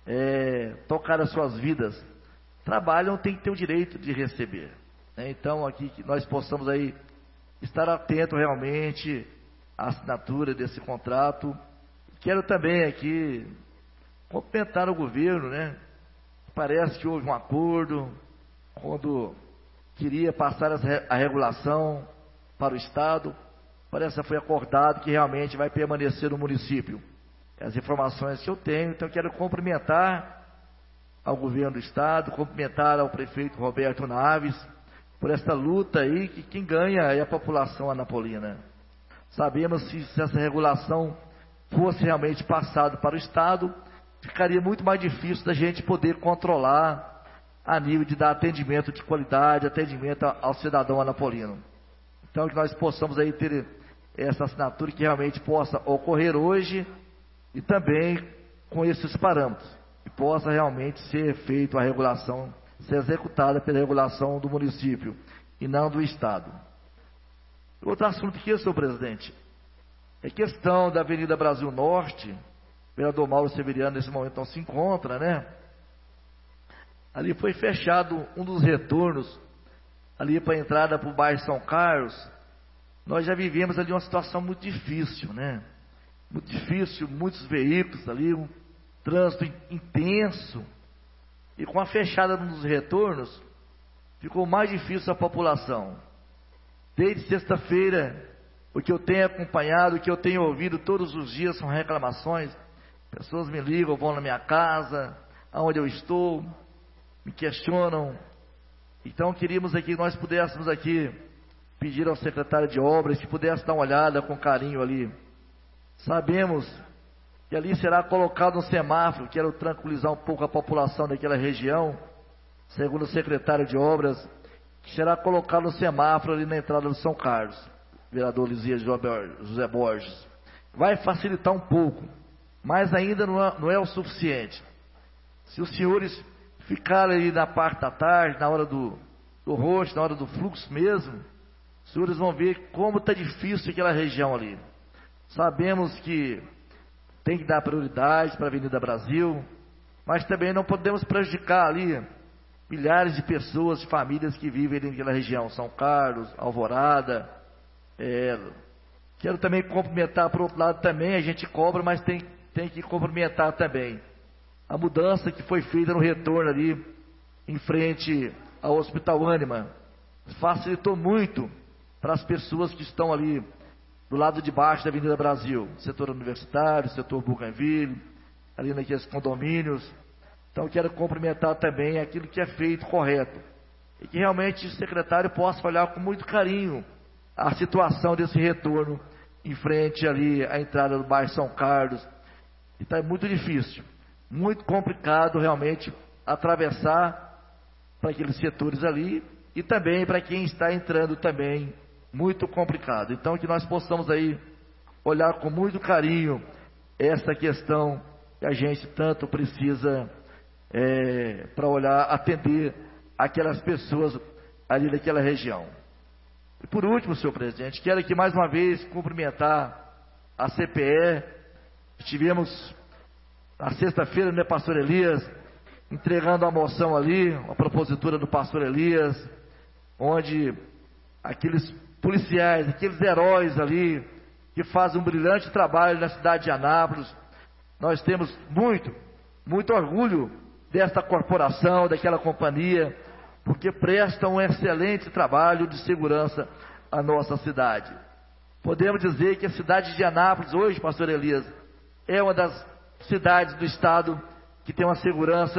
tocar as suas vidas. Trabalham, tem que ter o direito de receber. Então, aqui que nós possamos aí estar atento realmente à assinatura desse contrato. Quero também aqui cumprimentar o governo, Parece que houve um acordo quando queria passar a regulação para o Estado. Parece que foi acordado que realmente vai permanecer no município. As informações que eu tenho, então quero cumprimentar ao governo do Estado, cumprimentar ao prefeito Roberto Naves por esta luta aí, que quem ganha é a população anapolina. Sabemos que se essa regulação fosse realmente passada para o Estado, ficaria muito mais difícil da gente poder controlar a nível de dar atendimento de qualidade, atendimento ao cidadão anapolino. Então, que nós possamos aí ter essa assinatura que realmente possa ocorrer hoje e também com esses parâmetros, que possa realmente ser feita a regulação, ser executada pela regulação do município e não do Estado. Outro assunto aqui, senhor presidente, é questão da Avenida Brasil Norte. O vereador Mauro Severiano nesse momento não se encontra, Ali foi fechado um dos retornos, ali para a entrada para o bairro São Carlos. Nós já vivemos ali uma situação muito difícil, Muito difícil, muitos veículos ali, um trânsito intenso. E com a fechada dos retornos, ficou mais difícil a população. Desde sexta-feira, o que eu tenho acompanhado, o que eu tenho ouvido todos os dias são reclamações. Pessoas me ligam, vão na minha casa, aonde eu estou, me questionam. Então queríamos aqui, nós pudéssemos aqui pedir ao secretário de obras que pudesse dar uma olhada com carinho ali. Sabemos que ali será colocado um semáforo, quero tranquilizar um pouco a população daquela região, segundo o secretário de obras, que será colocado um semáforo ali na entrada do São Carlos, vereador Lizia José Borges. Vai facilitar um pouco, mas ainda não é o suficiente. Se os senhores ficarem ali na parte da tarde, na hora do roxo, na hora do fluxo mesmo, os senhores vão ver como está difícil aquela região ali. Sabemos que tem que dar prioridade para a Avenida Brasil, mas também não podemos prejudicar ali milhares de pessoas, de famílias que vivem naquela região, São Carlos, Alvorada. Quero também cumprimentar, por outro lado também, a gente cobra, mas tem que cumprimentar também a mudança que foi feita no retorno ali, em frente ao Hospital Ânima. Facilitou muito para as pessoas que estão ali do lado de baixo da Avenida Brasil, setor universitário, setor Bougainville, ali naqueles condomínios. Então quero cumprimentar também aquilo que é feito correto, e que realmente o secretário possa olhar com muito carinho a situação desse retorno em frente ali à entrada do bairro São Carlos. E está muito difícil, muito complicado realmente atravessar para aqueles setores ali, e também para quem está entrando também, muito complicado. Então que nós possamos aí olhar com muito carinho essa questão que a gente tanto precisa para olhar, atender aquelas pessoas ali daquela região. E por último, senhor presidente, quero aqui mais uma vez cumprimentar a CPE. Estivemos na sexta-feira, pastor Elias, entregando a moção ali, a propositura do pastor Elias, onde aqueles policiais, aqueles heróis ali, que fazem um brilhante trabalho na cidade de Anápolis, nós temos muito orgulho desta corporação, daquela companhia, porque prestam um excelente trabalho de segurança à nossa cidade. Podemos dizer que a cidade de Anápolis hoje, pastor Elias, é uma das cidades do estado que tem uma segurança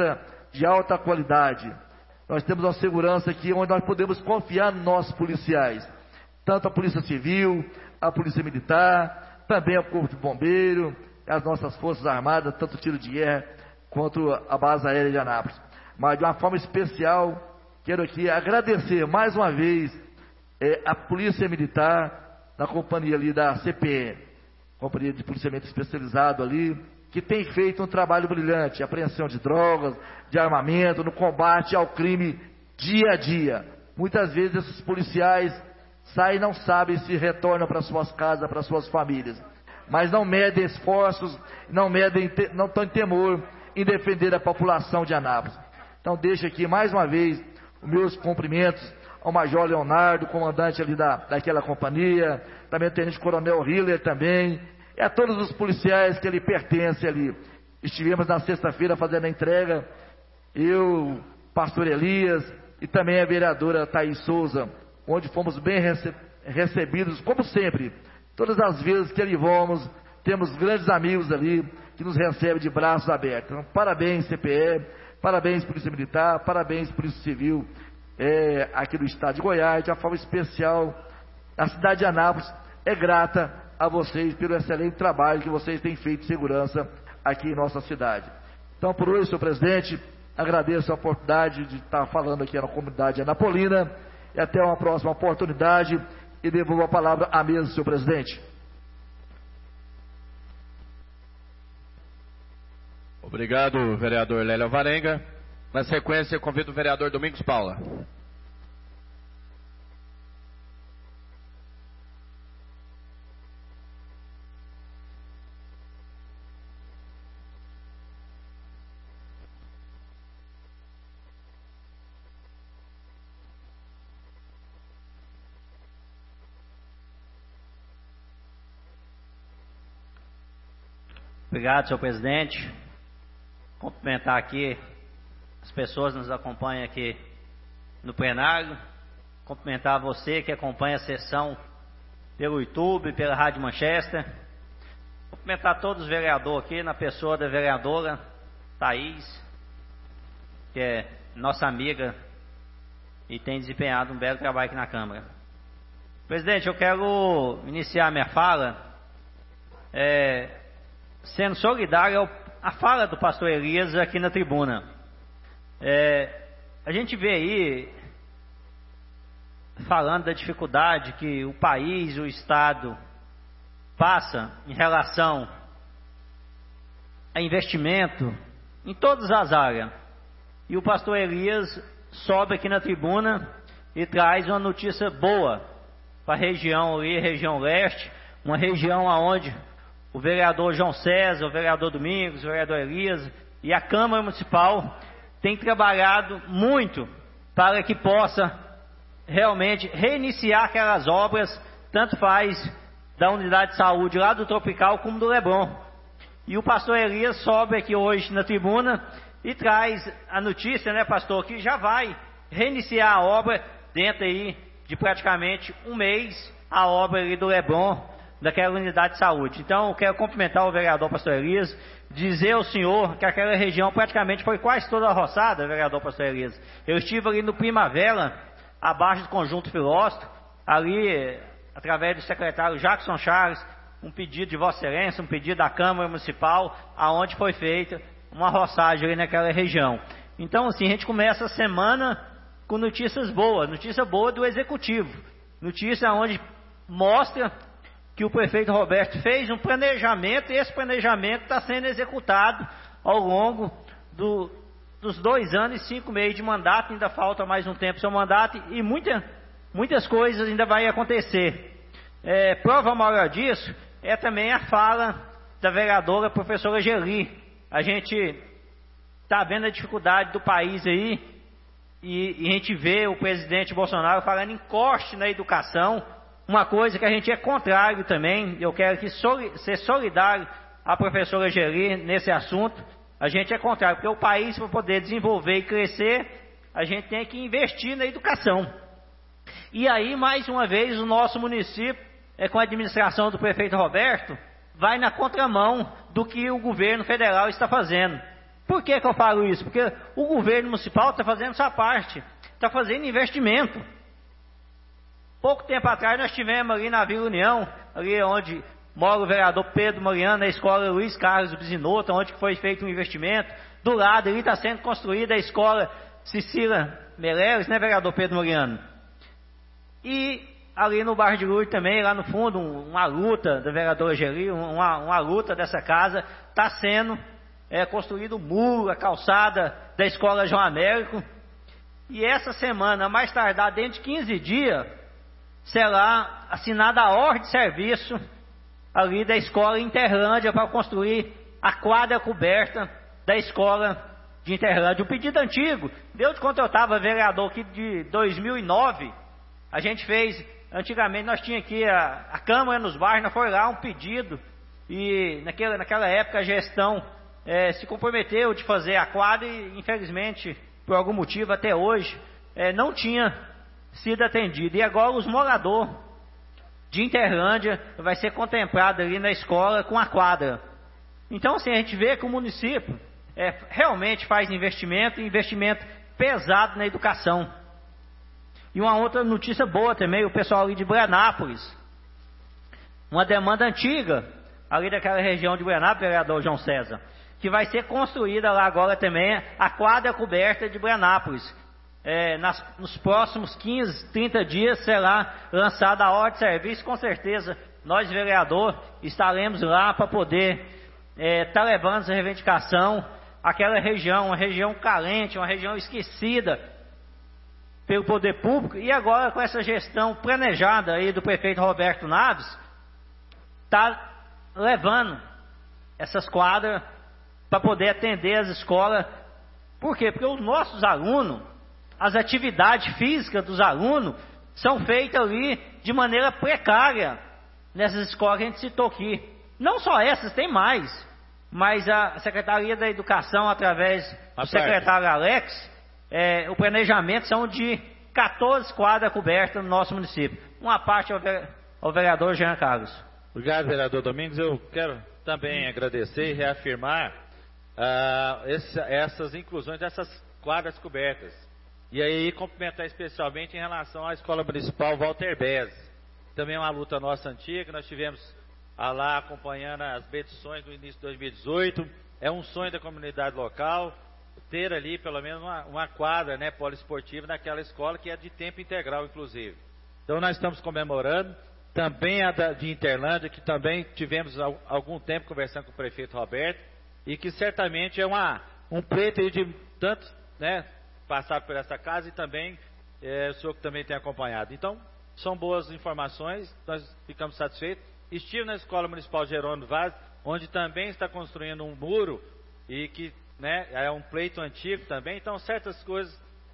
de alta qualidade. Nós temos uma segurança aqui onde nós podemos confiar nos nossos policiais, tanto a Polícia Civil, a Polícia Militar, também o Corpo de Bombeiro, as nossas Forças Armadas, tanto o tiro de guerra quanto a base aérea de Anápolis. Mas de uma forma especial, quero aqui agradecer mais uma vez a Polícia Militar, na companhia ali da CPE, Companhia de Policiamento Especializado ali, que tem feito um trabalho brilhante, apreensão de drogas, de armamento, no combate ao crime dia a dia. Muitas vezes esses policiais saem e não sabem se retornam para suas casas, para suas famílias, mas não medem esforços, não estão em temor em defender a população de Anápolis. Então deixo aqui mais uma vez os meus cumprimentos ao Major Leonardo, comandante ali daquela companhia, também o Tenente Coronel Hiller também, e a todos os policiais que ele pertence ali. Estivemos na sexta-feira fazendo a entrega, eu, Pastor Elias e também a vereadora Thaís Souza, onde fomos bem recebidos, como sempre. Todas as vezes que ali vamos, temos grandes amigos ali que nos recebem de braços abertos. Então, parabéns CPE, parabéns Polícia Militar, parabéns Polícia Civil aqui do estado de Goiás. De uma forma especial, a cidade de Anápolis é grata a vocês pelo excelente trabalho que vocês têm feito de segurança aqui em nossa cidade. Então, por hoje, senhor presidente, agradeço a oportunidade de estar falando aqui na comunidade anapolina e até uma próxima oportunidade e devolvo a palavra à mesa, senhor presidente. Obrigado, vereador Lélio Alvarenga. Na sequência, eu convido o vereador Domingos Paula. Obrigado, senhor presidente. Cumprimentar aqui as pessoas que nos acompanham aqui no plenário. Cumprimentar você que acompanha a sessão pelo YouTube, pela Rádio Manchester. Cumprimentar todos os vereadores aqui, na pessoa da vereadora Thaís, que é nossa amiga e tem desempenhado um belo trabalho aqui na Câmara. Presidente, eu quero iniciar minha fala sendo solidário à fala do pastor Elias aqui na tribuna. A gente vê aí, falando da dificuldade que o país, o Estado, passa em relação a investimento em todas as áreas. E o pastor Elias sobe aqui na tribuna e traz uma notícia boa para a região ali, região leste, uma região onde o vereador João César, o vereador Domingos, o vereador Elias e a Câmara Municipal têm trabalhado muito para que possa realmente reiniciar aquelas obras, tanto faz da unidade de saúde lá do Tropical como do Leblon. E o pastor Elias sobe aqui hoje na tribuna e traz a notícia, né, pastor, que já vai reiniciar a obra dentro aí de praticamente um mês, a obra ali do Leblon, daquela unidade de saúde. Então, eu quero cumprimentar o vereador pastor Elias, dizer ao senhor que aquela região praticamente foi quase toda roçada, vereador pastor Elias. Eu estive ali no Primavera, abaixo do Conjunto Filósofo, ali, através do secretário Jackson Charles, um pedido de Vossa Excelência, um pedido da Câmara Municipal, aonde foi feita uma roçagem ali naquela região. Então, assim, a gente começa a semana com notícias boas, notícia boa do Executivo, notícia onde mostra que o prefeito Roberto fez um planejamento, e esse planejamento está sendo executado ao longo dos 2 anos e 5 meses de mandato. Ainda falta mais um tempo seu mandato e muitas coisas ainda vai acontecer. Prova maior disso é também a fala da vereadora professora Geli. A gente está vendo a dificuldade do país aí e a gente vê o presidente Bolsonaro falando em corte na educação, uma coisa que a gente é contrário também. Eu quero aqui ser solidário à professora Geli nesse assunto. A gente é contrário, porque o país, para poder desenvolver e crescer, a gente tem que investir na educação. E aí, mais uma vez, o nosso município, com a administração do prefeito Roberto, vai na contramão do que o governo federal está fazendo. Por Por que eu falo isso? Porque o governo municipal está fazendo sua parte, está fazendo investimento. Pouco tempo atrás nós tivemos ali na Vila União, ali onde mora o vereador Pedro Mariano, na escola Luiz Carlos Bisinotto, onde foi feito um investimento. Do lado ali está sendo construída a escola Cecília Meleres, né, vereador Pedro Mariano? E ali no bairro de Lourdes também, lá no fundo, uma luta da vereadora Geli, uma luta dessa casa, está sendo construído o muro, a calçada da escola João Américo. E essa semana, mais tardar, dentro de 15 dias, será assinada a ordem de serviço ali da escola Interlândia para construir a quadra coberta da escola de Interlândia. Um pedido antigo, desde quando eu estava vereador aqui de 2009, a gente fez, antigamente nós tínhamos aqui a Câmara nos bairros, nós foi lá um pedido, e naquela época a gestão se comprometeu de fazer a quadra e infelizmente, por algum motivo até hoje, não tinha sido atendido. E agora os moradores de Interlândia vai ser contemplado ali na escola com a quadra. Então assim, a gente vê que o município realmente faz investimento pesado na educação. E uma outra notícia boa também, o pessoal ali de Branápolis, uma demanda antiga ali daquela região de Branápolis, vereador João César, que vai ser construída lá agora também a quadra coberta de Branápolis. Nos próximos 15, 30 dias será lançada a ordem de serviço. Com certeza nós, vereador, estaremos lá para poder estar levando essa reivindicação àquela região, uma região carente, uma região esquecida pelo poder público. E agora, com essa gestão planejada aí do prefeito Roberto Naves, está levando essas quadras para poder atender as escolas. Por quê? Porque os nossos alunos, as atividades físicas dos alunos são feitas ali de maneira precária nessas escolas que a gente citou aqui. Não só essas, tem mais. Mas a Secretaria da Educação, através do secretário Alex, o planejamento são de 14 quadras cobertas no nosso município. Uma parte ao vereador Jean Carlos. Obrigado, vereador Domingos. Eu quero também agradecer e reafirmar essas inclusões dessas quadras cobertas. E aí cumprimentar especialmente em relação à Escola Municipal Walter Bez. Também é uma luta nossa antiga, nós tivemos lá acompanhando as petições do início de 2018. É um sonho da comunidade local ter ali pelo menos uma quadra, né, poliesportiva naquela escola que é de tempo integral, inclusive. Então nós estamos comemorando. Também a de Interlândia, que também tivemos algum tempo conversando com o prefeito Roberto, e que certamente é um pleito aí de tantos, né, passar por essa casa, e também o senhor que também tem acompanhado. Então, são boas informações, nós ficamos satisfeitos. Estive na Escola Municipal Jerônimo Vaz, onde também está construindo um muro, e que, né, é um pleito antigo também. Então, certas coisas,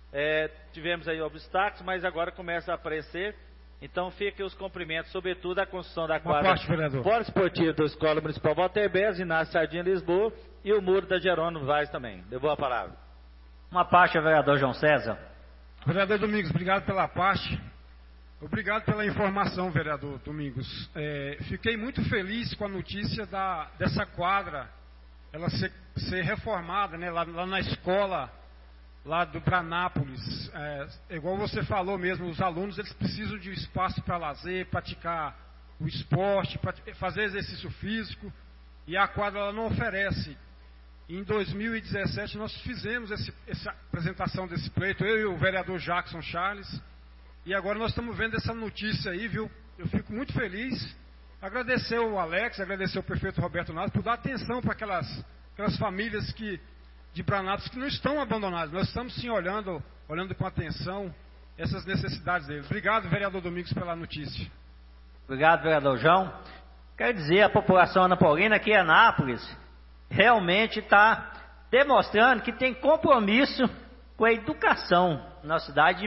tivemos aí obstáculos, mas agora começa a aparecer. Então, fica os cumprimentos, sobretudo a construção da quadra poliesportiva da Escola Municipal Walter Bez, Inácio Sardinha, Lisboa, e o muro da Jerônimo Vaz também. Levou a palavra. Uma parte ao vereador João César. Vereador Domingos, obrigado pela parte. Obrigado pela informação, vereador Domingos. Fiquei muito feliz com a notícia dessa quadra, ela ser reformada, né, lá na escola, lá do Branápolis. Igual você falou mesmo, os alunos eles precisam de espaço para lazer, praticar o esporte, fazer exercício físico, e a quadra ela não oferece. Em 2017 nós fizemos essa apresentação desse pleito, eu e o vereador Jackson Charles, e agora nós estamos vendo essa notícia aí, viu? Eu fico muito feliz. Agradecer o Alex, agradecer o prefeito Roberto Naves por dar atenção para aquelas famílias de Branápolis que não estão abandonadas. Nós estamos sim olhando com atenção essas necessidades deles. Obrigado, vereador Domingos, pela notícia. Obrigado, vereador João. Quero dizer, a população anapolina aqui em Anápolis realmente está demonstrando que tem compromisso com a educação na cidade,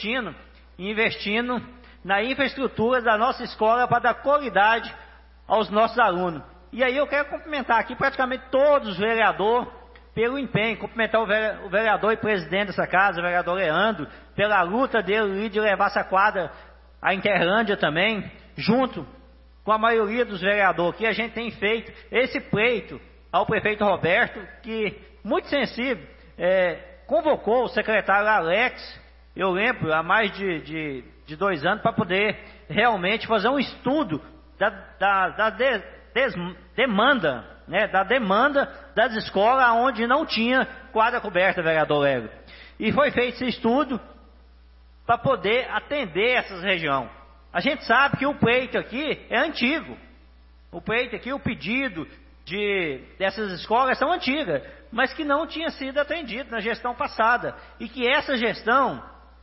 investindo na infraestrutura da nossa escola para dar qualidade aos nossos alunos. E aí eu quero cumprimentar aqui praticamente todos os vereadores pelo empenho, cumprimentar o vereador e presidente dessa casa, o vereador Leandro, pela luta dele de levar essa quadra à Interlândia também, junto com a maioria dos vereadores, que a gente tem feito esse pleito ao prefeito Roberto, que, muito sensível, convocou o secretário Alex, eu lembro, há mais de 2 anos, para poder realmente fazer um estudo da demanda, né, da demanda das escolas onde não tinha quadra coberta, vereador Lélio. E foi feito esse estudo para poder atender essas regiões. A gente sabe que o pleito aqui é antigo. O pleito aqui, o pedido dessas escolas são antigas, mas que não tinha sido atendido na gestão passada. E que essa gestão,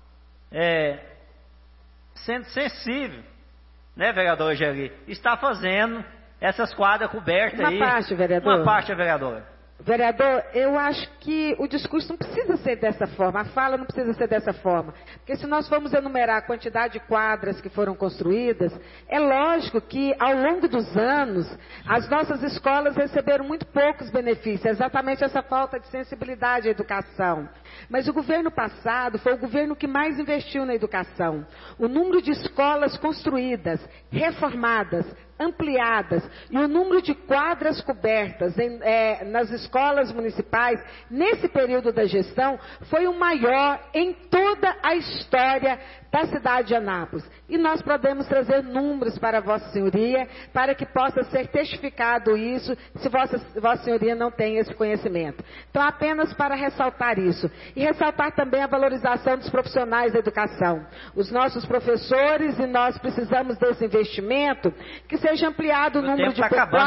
sendo sensível, né, vereadora Geli, está fazendo essas quadras cobertas aí. Uma parte, vereador. Uma parte, vereadora. Vereador, eu acho que o discurso não precisa ser dessa forma, a fala não precisa ser dessa forma. Porque se nós formos enumerar a quantidade de quadras que foram construídas, é lógico que ao longo dos anos, as nossas escolas receberam muito poucos benefícios, exatamente essa falta de sensibilidade à educação. Mas o governo passado foi o governo que mais investiu na educação. O número de escolas construídas, reformadas, ampliadas e o número de quadras cobertas nas escolas municipais nesse período da gestão foi o maior em toda a história da cidade de Anápolis. E nós podemos trazer números para Vossa Senhoria para que possa ser testificado isso, se Vossa Senhoria não tem esse conhecimento. Então, apenas para ressaltar isso. E ressaltar também a valorização dos profissionais da educação. Os nossos professores, e nós precisamos desse investimento, que seja ampliado o número de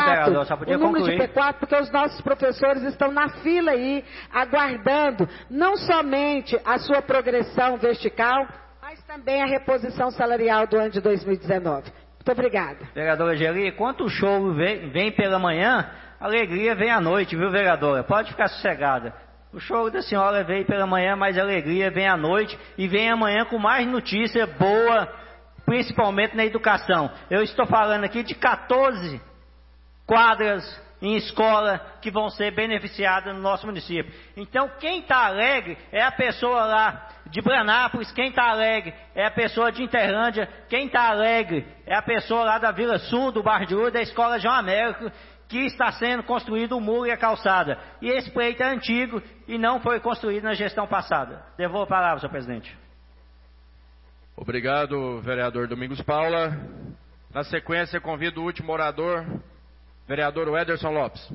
P4, porque os nossos professores estão na fila aí, aguardando não somente a sua progressão vertical, mas também a reposição salarial do ano de 2019. Muito obrigada. Vereadora Geli, enquanto o show vem pela manhã, a alegria vem à noite, viu, vereadora? Pode ficar sossegada. O show da senhora veio pela manhã, mas a alegria vem à noite e vem amanhã com mais notícia boa, principalmente na educação. Eu estou falando aqui de 14 quadras em escola que vão ser beneficiadas no nosso município. Então, quem está alegre é a pessoa lá de Branápolis, quem está alegre é a pessoa de Interlândia, quem está alegre é a pessoa lá da Vila Sul, do Bairro de Lourdes, da Escola João Américo, que está sendo construído o muro e a calçada. E esse pleito é antigo e não foi construído na gestão passada. Devolvo a palavra, senhor presidente. Obrigado, vereador Domingos Paula. Na sequência, convido o último orador, vereador Wederson Lopes.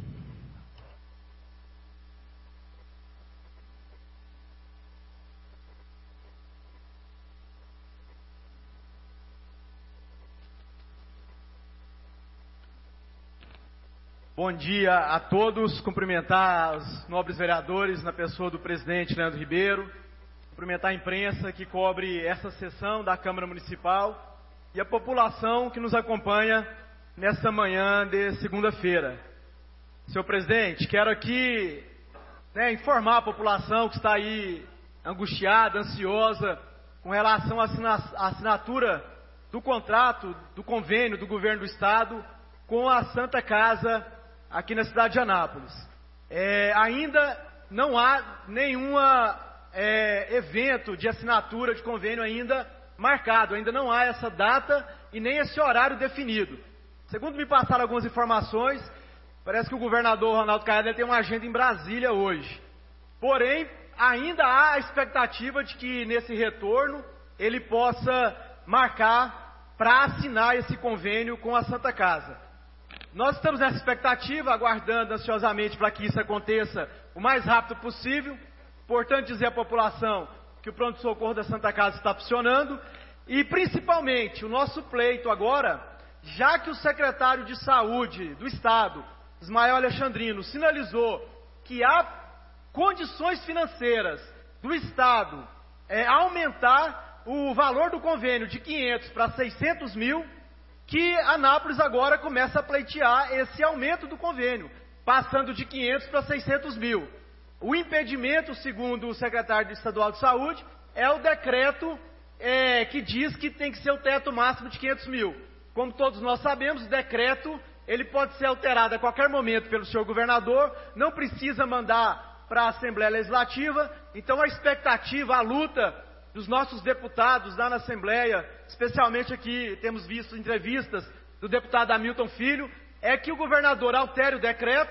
Bom dia a todos, cumprimentar os nobres vereadores na pessoa do presidente Leandro Ribeiro, cumprimentar a imprensa que cobre essa sessão da Câmara Municipal e a população que nos acompanha nesta manhã de segunda-feira. Senhor presidente, quero aqui informar a população que está aí angustiada, ansiosa, com relação à assinatura do contrato, do convênio do governo do estado com a Santa Casa aqui na cidade de Anápolis. Ainda não há nenhum evento de assinatura de convênio ainda marcado, ainda não há essa data e nem esse horário definido. Segundo me passaram algumas informações, parece que o governador Ronaldo Caiado tem uma agenda em Brasília hoje. Porém, ainda há a expectativa de que nesse retorno ele possa marcar para assinar esse convênio com a Santa Casa. Nós estamos nessa expectativa, aguardando ansiosamente para que isso aconteça o mais rápido possível. Importante dizer à população que o pronto-socorro da Santa Casa está funcionando e, principalmente, o nosso pleito agora, já que o secretário de Saúde do Estado, Ismael Alexandrino, sinalizou que há condições financeiras do Estado aumentar o valor do convênio de 500 para 600 mil, que Anápolis agora começa a pleitear esse aumento do convênio, passando de 500 para 600 mil. O impedimento, segundo o secretário estadual de Saúde, é o decreto que diz que tem que ser o teto máximo de 500 mil. Como todos nós sabemos, o decreto ele pode ser alterado a qualquer momento pelo senhor governador, não precisa mandar para a Assembleia Legislativa. Então a expectativa, a luta dos nossos deputados lá na Assembleia, especialmente aqui temos visto entrevistas do deputado Hamilton Filho, é que o governador altere o decreto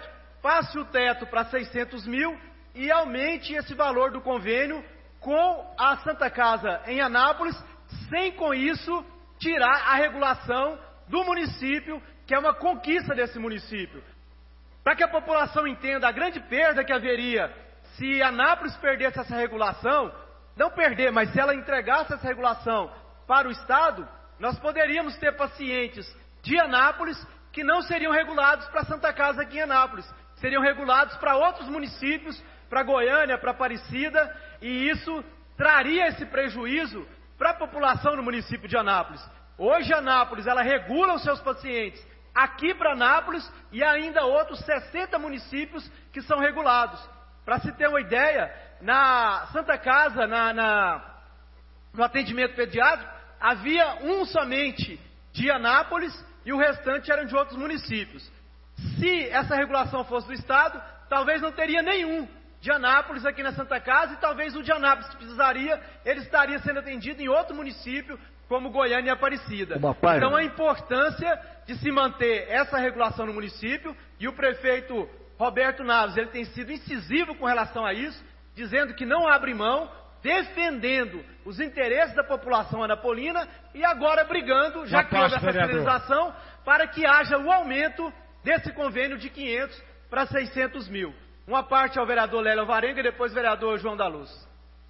passe o teto para 600 mil e aumente esse valor do convênio com a Santa Casa em Anápolis, sem com isso tirar a regulação do município, que é uma conquista desse município. Para que a população entenda a grande perda que haveria se Anápolis perdesse essa regulação, não perder, mas se ela entregasse essa regulação para o Estado, nós poderíamos ter pacientes de Anápolis que não seriam regulados para a Santa Casa aqui em Anápolis, seriam regulados para outros municípios, para Goiânia, para Aparecida, e isso traria esse prejuízo para a população no município de Anápolis. Hoje Anápolis, ela regula os seus pacientes aqui para Anápolis e ainda outros 60 municípios que são regulados. Para se ter uma ideia, na Santa Casa, no atendimento pediátrico, havia um somente de Anápolis e o restante eram de outros municípios. Se essa regulação fosse do Estado, talvez não teria nenhum de Anápolis aqui na Santa Casa, e talvez o de Anápolis que precisaria, ele estaria sendo atendido em outro município, como Goiânia e Aparecida. Então a importância de se manter essa regulação no município, e o prefeito Roberto Naves, ele tem sido incisivo com relação a isso, dizendo que não abre mão, defendendo os interesses da população anapolina, e agora brigando, já que houve essa finalização, para que haja o aumento desse convênio de 500 para 600 mil. Uma parte ao vereador Lélio Alvarenga e depois o vereador João da Luz.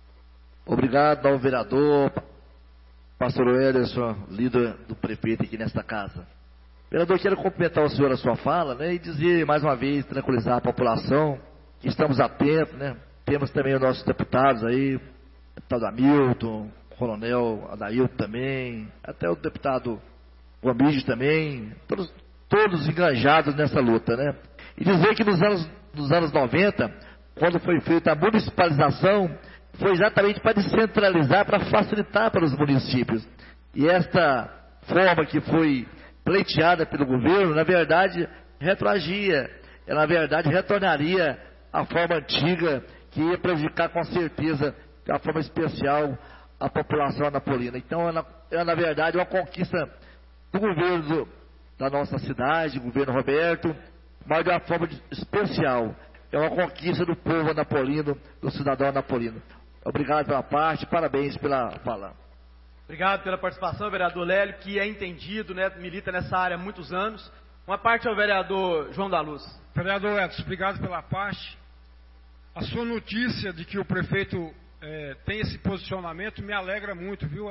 Obrigado ao vereador, pastor Ederson, líder do prefeito aqui nesta casa. Vereador, quero cumprimentar o senhor a sua fala, né, e dizer mais uma vez, tranquilizar a população, que estamos atentos, né. Temos também os nossos deputados aí, deputado Hamilton, coronel Adailton também, até o deputado Guamige também, todos engajados nessa luta, né. E dizer que nos anos 90, quando foi feita a municipalização, foi exatamente para descentralizar, para facilitar para os municípios. E esta forma que foi pleiteada pelo governo, na verdade, retroagia. Ela, na verdade, retornaria à forma antiga, que ia prejudicar com certeza, de uma forma especial, a população anapolina. Então, ela na verdade, é uma conquista do governo da nossa cidade, governo Roberto, mas de uma forma especial. É uma conquista do povo anapolino, do cidadão anapolino. Obrigado pela parte, parabéns pela fala. Obrigado pela participação, vereador Lélio, que é entendido, né, milita nessa área há muitos anos. Uma parte ao vereador João da Luz. Vereador Edson, obrigado pela parte. A sua notícia de que o prefeito tem esse posicionamento me alegra muito, viu?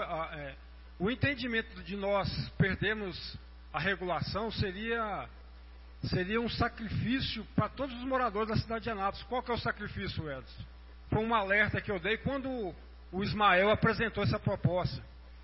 O entendimento de nós perdermos a regulação seria um sacrifício para todos os moradores da cidade de Anápolis. Qual que é o sacrifício, Edson? Foi um alerta que eu dei quando o Ismael apresentou essa proposta.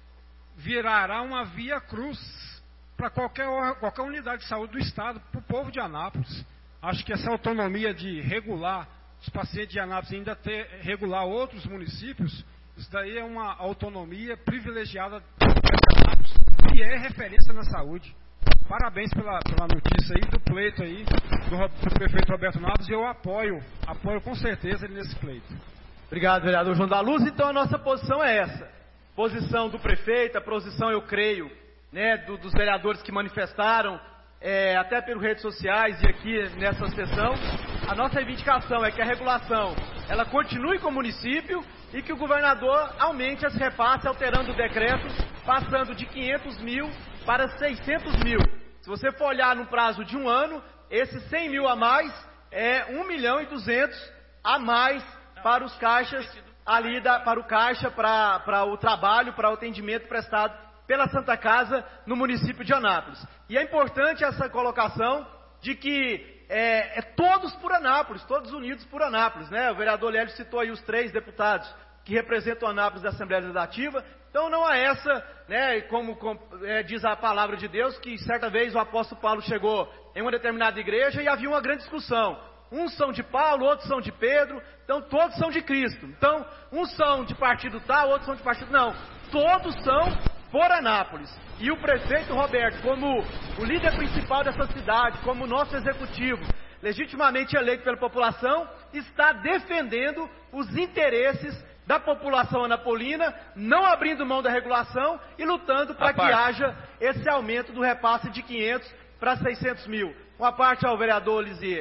Virará uma via cruz para qualquer unidade de saúde do Estado, para o povo de Anápolis. Acho que essa autonomia de regular os pacientes de Anápolis e ainda regular outros municípios, isso daí é uma autonomia privilegiada de Anápolis, que é referência na saúde. Parabéns pela notícia aí, do pleito aí, do prefeito Roberto Naves, e eu apoio com certeza ele nesse pleito. Obrigado, vereador João da Luz. Então a nossa posição é essa. Posição do prefeito, a posição, eu creio, né, dos vereadores que manifestaram, até pelas redes sociais e aqui nessa sessão. A nossa reivindicação é que a regulação, ela continue com o município e que o governador aumente esse repasse, alterando o decreto, passando de 500 mil para 600 mil. Se você for olhar no prazo de um ano, esses 100 mil a mais é 1.200.000 a mais para os caixas ali, para o caixa, para o trabalho, para o atendimento prestado pela Santa Casa no município de Anápolis. E é importante essa colocação de que todos por Anápolis, todos unidos por Anápolis, né? O vereador Lélio citou aí os 3 deputados que representam Anápolis da Assembleia Legislativa. Então não há essa, né, como diz a palavra de Deus, que certa vez o apóstolo Paulo chegou em uma determinada igreja e havia uma grande discussão. Uns são de Paulo, outros são de Pedro, então todos são de Cristo. Então, uns são de partido tal, outros são de partido... Não, todos são por Anápolis. E o prefeito Roberto, como o líder principal dessa cidade, como o nosso executivo, legitimamente eleito pela população, está defendendo os interesses da população anapolina, não abrindo mão da regulação e lutando para que haja esse aumento do repasse de 500 para 600 mil. Uma parte ao vereador Lisier.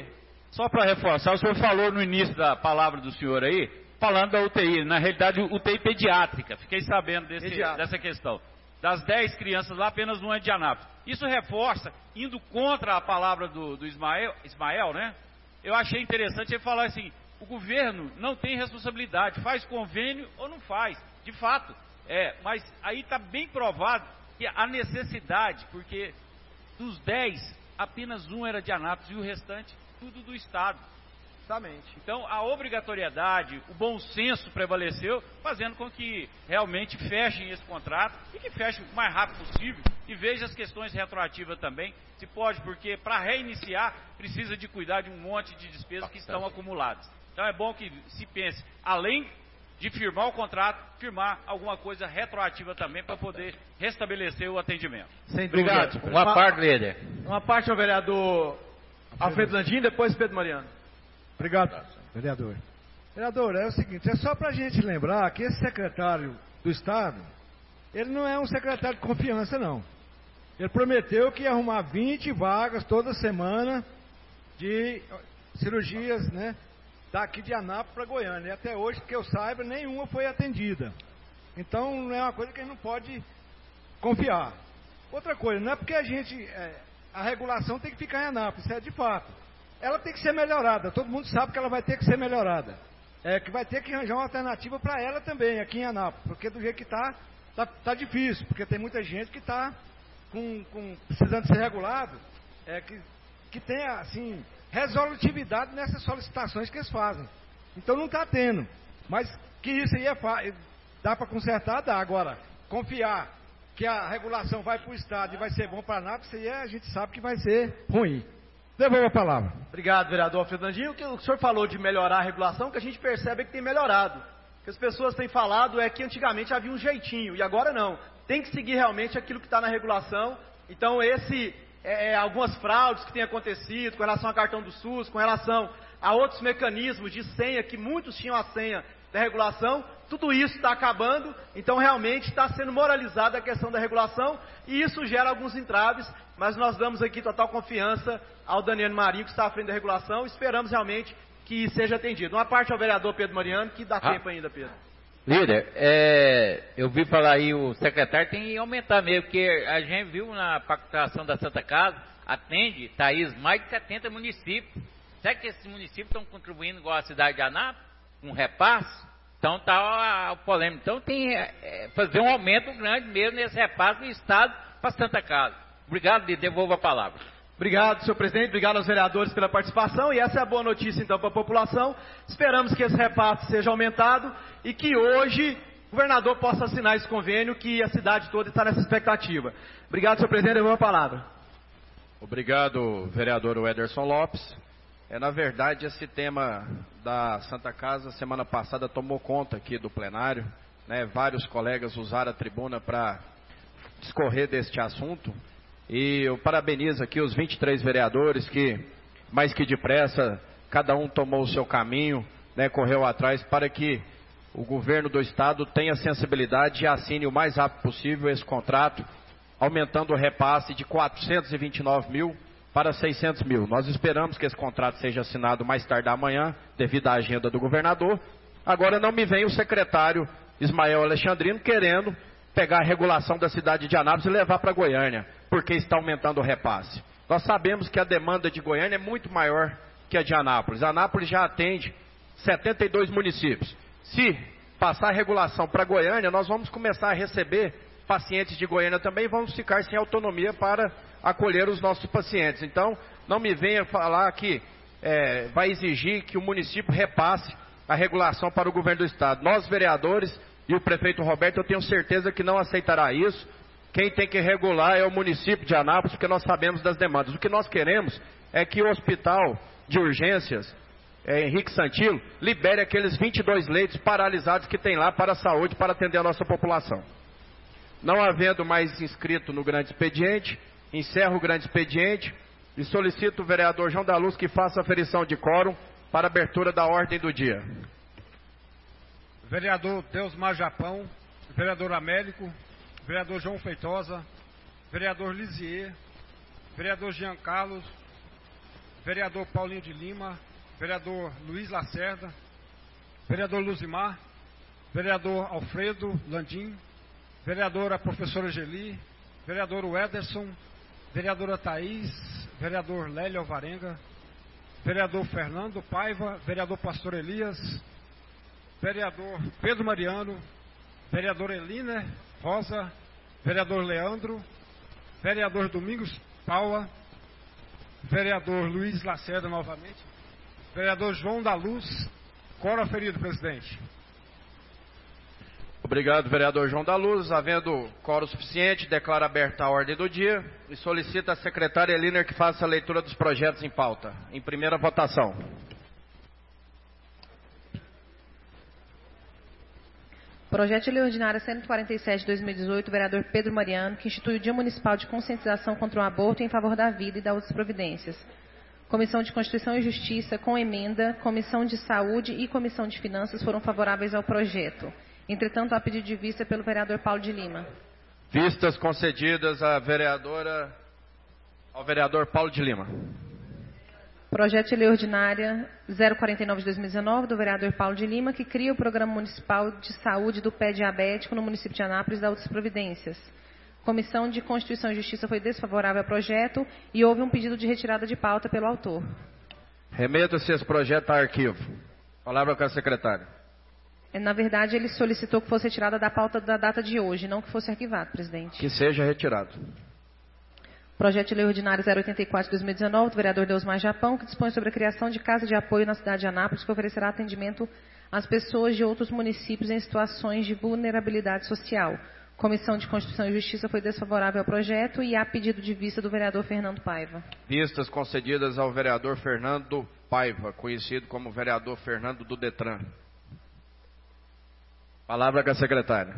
Só para reforçar, o senhor falou no início da palavra do senhor aí, falando da UTI, na realidade UTI pediátrica, fiquei sabendo dessa questão. Das 10 crianças lá, apenas uma é de Anápolis. Isso reforça, indo contra a palavra do Ismael, né? Eu achei interessante ele falar assim, o governo não tem responsabilidade, faz convênio ou não faz, de fato. Mas aí está bem provado que a necessidade, porque dos 10, apenas um era de Anápolis e o restante tudo do Estado. Exatamente. Então, a obrigatoriedade, o bom senso prevaleceu, fazendo com que realmente fechem esse contrato e que fechem o mais rápido possível e veja as questões retroativas também, se pode, porque para reiniciar precisa de cuidar de um monte de despesas que estão acumuladas. Então, é bom que se pense, além de firmar o contrato, firmar alguma coisa retroativa também para poder restabelecer o atendimento. Sem dúvida. Obrigado. Uma parte, líder. Uma parte ao vereador Alfredo Landim, depois Pedro Mariano. Obrigado, vereador. Vereador, é o seguinte, é só para a gente lembrar que esse secretário do Estado, ele não é um secretário de confiança, não. Ele prometeu que ia arrumar 20 vagas toda semana de cirurgias, né, daqui de Anápolis para Goiânia. E até hoje, que eu saiba, nenhuma foi atendida. Então, não é uma coisa que a gente não pode confiar. Outra coisa, não é porque a regulação tem que ficar em Anápolis, isso é de fato. Ela tem que ser melhorada, todo mundo sabe que ela vai ter que ser melhorada. Que vai ter que arranjar uma alternativa para ela também, aqui em Anápolis, porque do jeito que tá difícil, porque tem muita gente que está precisando ser regulado, que tem, assim, resolutividade nessas solicitações que eles fazem. Então não está tendo, mas que isso aí dá para consertar, dá. Agora, confiar que a regulação vai para o Estado e vai ser bom para Anápolis, isso aí a gente sabe que vai ser ruim. Devolvo a palavra. Obrigado, vereador Alfredo Landim. O que o senhor falou de melhorar a regulação, que a gente percebe que tem melhorado. O que as pessoas têm falado é que antigamente havia um jeitinho, e agora não. Tem que seguir realmente aquilo que está na regulação. Então, algumas fraudes que têm acontecido com relação ao cartão do SUS, com relação a outros mecanismos de senha, que muitos tinham a senha da regulação, tudo isso está acabando, então realmente está sendo moralizada a questão da regulação, e isso gera alguns entraves, mas nós damos aqui total confiança ao Daniel Marinho, que está à frente da regulação, esperamos realmente que seja atendido. Uma parte ao vereador Pedro Mariano, que dá tempo ainda, Pedro. Líder, eu vi falar aí, o secretário tem que aumentar mesmo, porque a gente viu na pactuação da Santa Casa, atende, Thaís, mais de 70 municípios. Será que esses municípios estão contribuindo igual a cidade de Anápolis? Um repasse? Então está o polêmico. Então tem que fazer um aumento grande mesmo nesse repasse do Estado para Santa Casa. Obrigado, e devolvo a palavra. Obrigado, senhor presidente. Obrigado aos vereadores pela participação. E essa é a boa notícia, então, para a população. Esperamos que esse repasse seja aumentado e que hoje o governador possa assinar esse convênio, que a cidade toda está nessa expectativa. Obrigado, senhor presidente. Devolvo a palavra. Obrigado, vereador Ederson Lopes. Na verdade, esse tema da Santa Casa, semana passada, tomou conta aqui do plenário, né? Vários colegas usaram a tribuna para discorrer deste assunto, e eu parabenizo aqui os 23 vereadores que, mais que depressa, cada um tomou o seu caminho, né? Correu atrás para que o governo do Estado tenha sensibilidade e assine o mais rápido possível esse contrato, aumentando o repasse de 429 mil para 600 mil. Nós esperamos que esse contrato seja assinado mais tarde da manhã, devido à agenda do governador. Agora não me vem o secretário Ismael Alexandrino querendo pegar a regulação da cidade de Anápolis e levar para Goiânia, porque está aumentando o repasse. Nós sabemos que a demanda de Goiânia é muito maior que a de Anápolis. Anápolis já atende 72 municípios. Se passar a regulação para Goiânia, nós vamos começar a receber pacientes de Goiânia também, vamos ficar sem autonomia para acolher os nossos pacientes. Então, não me venha falar que vai exigir que o município repasse a regulação para o governo do Estado. Nós, vereadores, e o prefeito Roberto, eu tenho certeza que não aceitará isso. Quem tem que regular é o município de Anápolis, porque nós sabemos das demandas. O que nós queremos é que o hospital de urgências, Henrique Santilo, libere aqueles 22 leitos paralisados que tem lá para a saúde, para atender a nossa população. Não havendo mais inscrito no grande expediente, encerro o grande expediente e solicito o vereador João da Luz que faça a aferição de quórum para abertura da ordem do dia. Vereador Deusmar Japão, vereador Américo, vereador João Feitosa, vereador Lisier, vereador Jean Carlos, vereador Paulinho de Lima, vereador Luiz Lacerda, vereador Luzimar, vereador Alfredo Landim, vereadora professora Geli, vereador Wederson, vereadora Thaís, vereador Lélio Alvarenga, vereador Fernando Paiva, vereador Pastor Elias, vereador Pedro Mariano, vereador Eliner Rosa, vereador Leandro, vereador Domingos Paula, vereador Luiz Lacerda novamente, vereador João da Luz, coro aferido, presidente. Obrigado, vereador João da Luz. Havendo quórum suficiente, declaro aberta a ordem do dia e solicito à secretária Eliner que faça a leitura dos projetos em pauta. Em primeira votação. Projeto de Lei Ordinária 147 de 2018, vereador Pedro Mariano, que institui o Dia Municipal de Conscientização contra o Aborto em favor da vida e da outras providências. Comissão de Constituição e Justiça, com emenda, Comissão de Saúde e Comissão de Finanças foram favoráveis ao projeto. Entretanto, há pedido de vista pelo vereador Paulo de Lima. Vistas concedidas ao vereador Paulo de Lima. Projeto de Lei Ordinária 049 de 2019, do vereador Paulo de Lima, que cria o Programa Municipal de Saúde do Pé Diabético no município de Anápolis e da outras providências. Comissão de Constituição e Justiça foi desfavorável ao projeto e houve um pedido de retirada de pauta pelo autor. Remeta-se esse projeto a arquivo. Palavra com a secretária. Na verdade, ele solicitou que fosse retirada da pauta da data de hoje, não que fosse arquivado, presidente. Que seja retirado. Projeto de Lei Ordinária 084 de 2019, do vereador Deusmar Japão, que dispõe sobre a criação de casa de apoio na cidade de Anápolis, que oferecerá atendimento às pessoas de outros municípios em situações de vulnerabilidade social. Comissão de Constituição e Justiça foi desfavorável ao projeto e há pedido de vista do vereador Fernando Paiva. Vistas concedidas ao vereador Fernando Paiva, conhecido como vereador Fernando do Detran. Palavra com a secretária.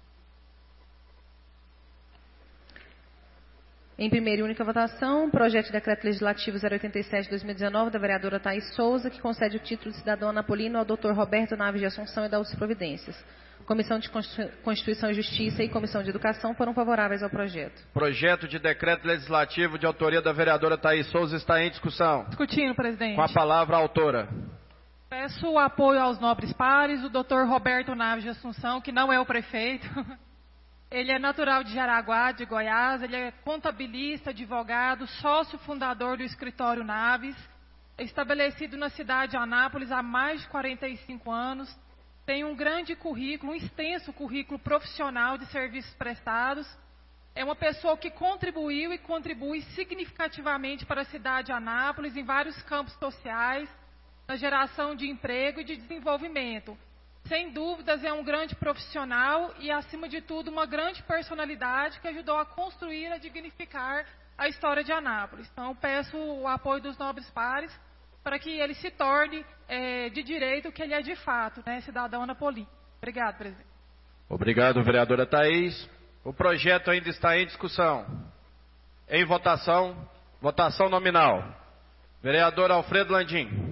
Em primeira e única votação, projeto de decreto legislativo 087 de 2019, da vereadora Thaís Souza, que concede o título de cidadão anapolino ao Dr. Roberto Naves de Assunção e da outras providências. Comissão de Constituição e Justiça e Comissão de Educação foram favoráveis ao projeto. Projeto de decreto legislativo de autoria da vereadora Thaís Souza está em discussão. Discutindo, presidente. Com a palavra a autora. Peço o apoio aos nobres pares, o Dr. Roberto Naves de Assunção, que não é o prefeito. Ele é natural de Jaraguá, de Goiás, ele é contabilista, advogado, sócio fundador do escritório Naves, estabelecido na cidade de Anápolis há mais de 45 anos, tem um grande currículo, um extenso currículo profissional de serviços prestados, é uma pessoa que contribuiu e contribui significativamente para a cidade de Anápolis em vários campos sociais, na geração de emprego e de desenvolvimento. Sem dúvidas, é um grande profissional e, acima de tudo, uma grande personalidade que ajudou a construir e a dignificar a história de Anápolis. Então, peço o apoio dos nobres pares para que ele se torne de direito o que ele é de fato, né, cidadão anapolino. Obrigado, presidente. Obrigado, vereadora Thaís. O projeto ainda está em discussão. Em votação, votação nominal. Vereador Alfredo Landim.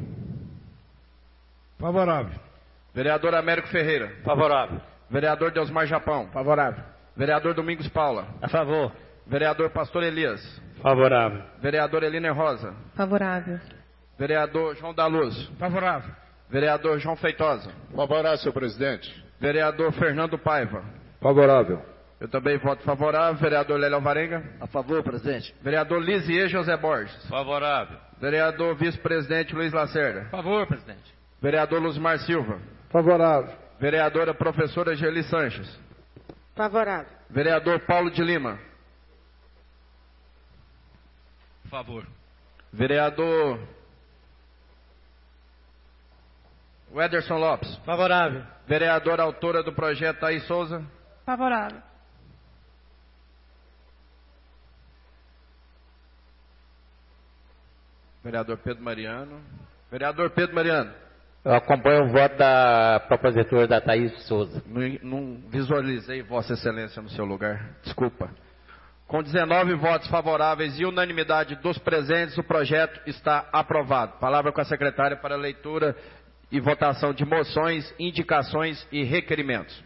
Favorável. Vereador Américo Ferreira. Favorável. Vereador Deusmar Japão. Favorável. Vereador Domingos Paula. A favor. Vereador Pastor Elias. Favorável. Vereador Eliner Rosa. Favorável. Vereador João da Luz. Favorável. Vereador João Feitosa. Favorável, senhor presidente. Vereador Fernando Paiva. Favorável. Eu também voto favorável. Vereador Lélio Alvarenga. A favor, presidente. Vereador Lisier José Borges. Favorável. Vereador Vice-Presidente Luiz Lacerda. Favor, presidente. Vereador Luzmar Silva. Favorável. Vereadora Professora Geli Sanches. Favorável. Vereador Paulo de Lima. Favor. Vereador Wederson Lopes. Favorável. Vereadora autora do projeto Thaís Souza. Favorável. Vereador Pedro Mariano. Vereador Pedro Mariano. Eu acompanho o voto da propositora da Thaís Souza. Não visualizei Vossa Excelência no seu lugar. Desculpa. Com 19 votos favoráveis e unanimidade dos presentes, o projeto está aprovado. Palavra com a secretária para leitura e votação de moções, indicações e requerimentos.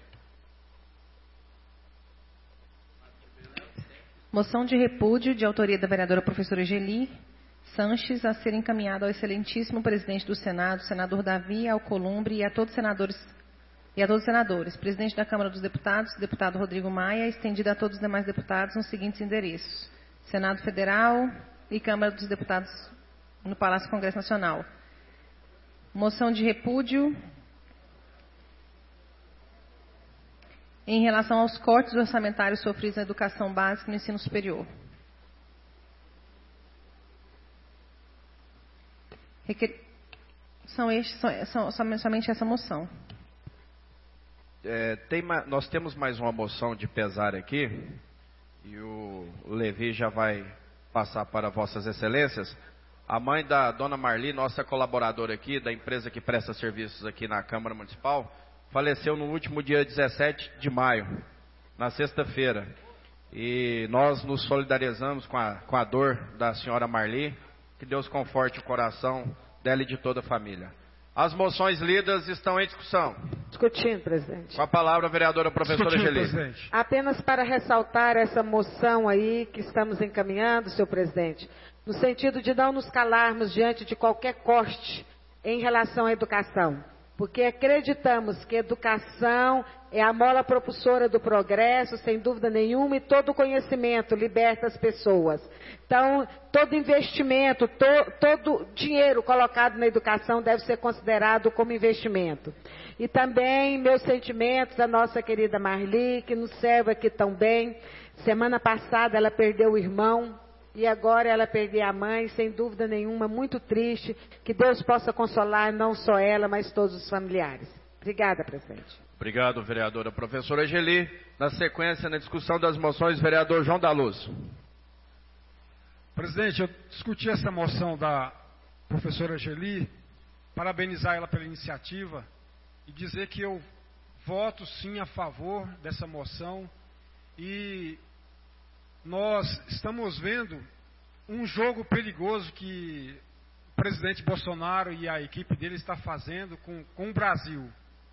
Moção de repúdio de autoria da vereadora professora Geli, Sanches, a ser encaminhado ao excelentíssimo presidente do Senado, senador Davi Alcolumbre, e a todos os senadores. Presidente da Câmara dos Deputados, deputado Rodrigo Maia, estendida a todos os demais deputados nos seguintes endereços: Senado Federal e Câmara dos Deputados no Palácio do Congresso Nacional. Moção de repúdio em relação aos cortes orçamentários sofridos na educação básica e no ensino superior. Somente essa moção. Nós temos mais uma moção de pesar aqui, e o Levi já vai passar para vossas excelências. A mãe da dona Marli, nossa colaboradora aqui, da empresa que presta serviços aqui na Câmara Municipal, faleceu no último dia 17 de maio, na sexta-feira. E nós nos solidarizamos com a dor da senhora Marli. Que Deus conforte o coração dela e de toda a família. As moções lidas estão em discussão. Discutindo, presidente. Com a palavra, a vereadora professora Geli. Apenas para ressaltar essa moção aí que estamos encaminhando, senhor presidente, no sentido de não nos calarmos diante de qualquer corte em relação à educação. Porque acreditamos que educação é a mola propulsora do progresso, sem dúvida nenhuma, e todo conhecimento liberta as pessoas. Então, todo investimento, todo dinheiro colocado na educação deve ser considerado como investimento. E também meus sentimentos à nossa querida Marli, que nos serve aqui tão bem. Semana passada ela perdeu o irmão. E agora ela perdeu a mãe, sem dúvida nenhuma, muito triste. Que Deus possa consolar não só ela, mas todos os familiares. Obrigada, presidente. Obrigado, vereadora professora Geli. Na sequência, na discussão das moções, vereador João da Luz. Presidente, eu discuti essa moção da professora Geli, parabenizar ela pela iniciativa e dizer que eu voto sim a favor dessa moção. E nós estamos vendo um jogo perigoso que o presidente Bolsonaro e a equipe dele está fazendo com o Brasil.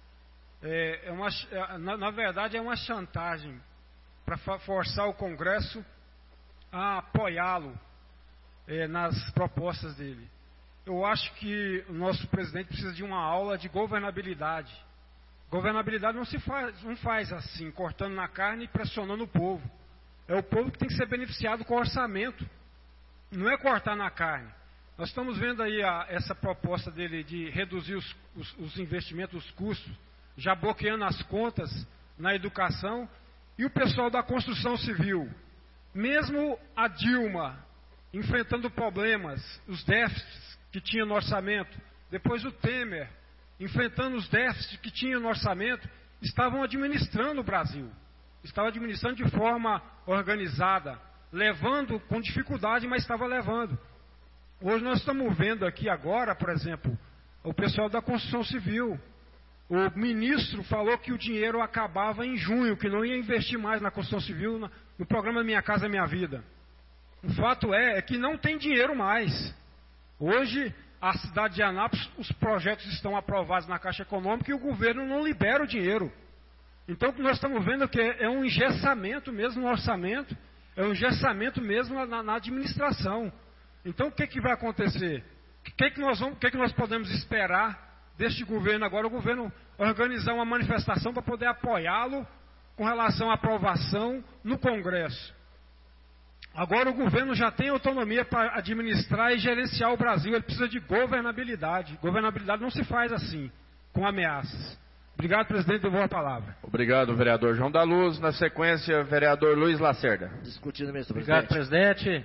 Na verdade, é uma chantagem para forçar o Congresso a apoiá-lo nas propostas dele. Eu acho que o nosso presidente precisa de uma aula de governabilidade. Governabilidade não faz assim, cortando na carne e pressionando o povo. É o povo que tem que ser beneficiado com o orçamento. Não é cortar na carne. Nós estamos vendo aí essa proposta dele de reduzir os investimentos, os custos, já bloqueando as contas na educação. E o pessoal da construção civil, mesmo a Dilma enfrentando problemas, os déficits que tinha no orçamento, depois o Temer enfrentando os déficits que tinha no orçamento, estavam administrando o Brasil. Estava administrando de forma organizada, levando com dificuldade, mas estava levando. Hoje nós estamos vendo aqui agora, por exemplo, o pessoal da construção civil. O ministro falou que o dinheiro acabava em junho, que não ia investir mais na construção civil, no programa Minha Casa Minha Vida. O fato é que não tem dinheiro mais. Hoje, a cidade de Anápolis, os projetos estão aprovados na Caixa Econômica e o governo não libera o dinheiro. Então, o que nós estamos vendo é que é um engessamento mesmo no orçamento, é um engessamento mesmo na administração. Então, o que vai acontecer? O que nós podemos esperar deste governo agora? O governo organizar uma manifestação para poder apoiá-lo com relação à aprovação no Congresso. Agora o governo já tem autonomia para administrar e gerenciar o Brasil. Ele precisa de governabilidade. Governabilidade não se faz assim, com ameaças. Obrigado, presidente, devolvo a palavra. Obrigado, vereador João da Luz. Na sequência, vereador Luiz Lacerda. Discutindo, ministro presidente. Obrigado, presidente.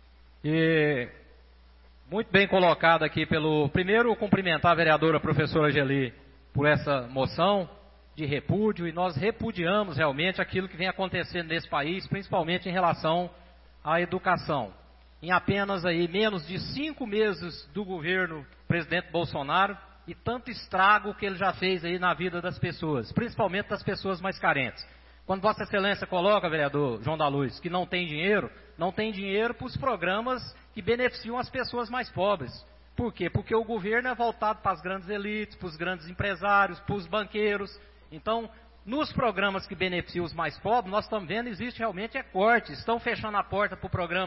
E muito bem colocado aqui primeiro, cumprimentar a vereadora professora Geli por essa moção de repúdio, e nós repudiamos realmente aquilo que vem acontecendo nesse país, principalmente em relação à educação. Em apenas aí menos de 5 meses do governo presidente Bolsonaro, e tanto estrago que ele já fez aí na vida das pessoas, principalmente das pessoas mais carentes. Quando Vossa Excelência coloca, vereador João da Luz, que não tem dinheiro para os programas que beneficiam as pessoas mais pobres. Por quê? Porque o governo é voltado para as grandes elites, para os grandes empresários, para os banqueiros. Então, nos programas que beneficiam os mais pobres, nós estamos vendo, existe realmente cortes. Estão fechando a porta para o programa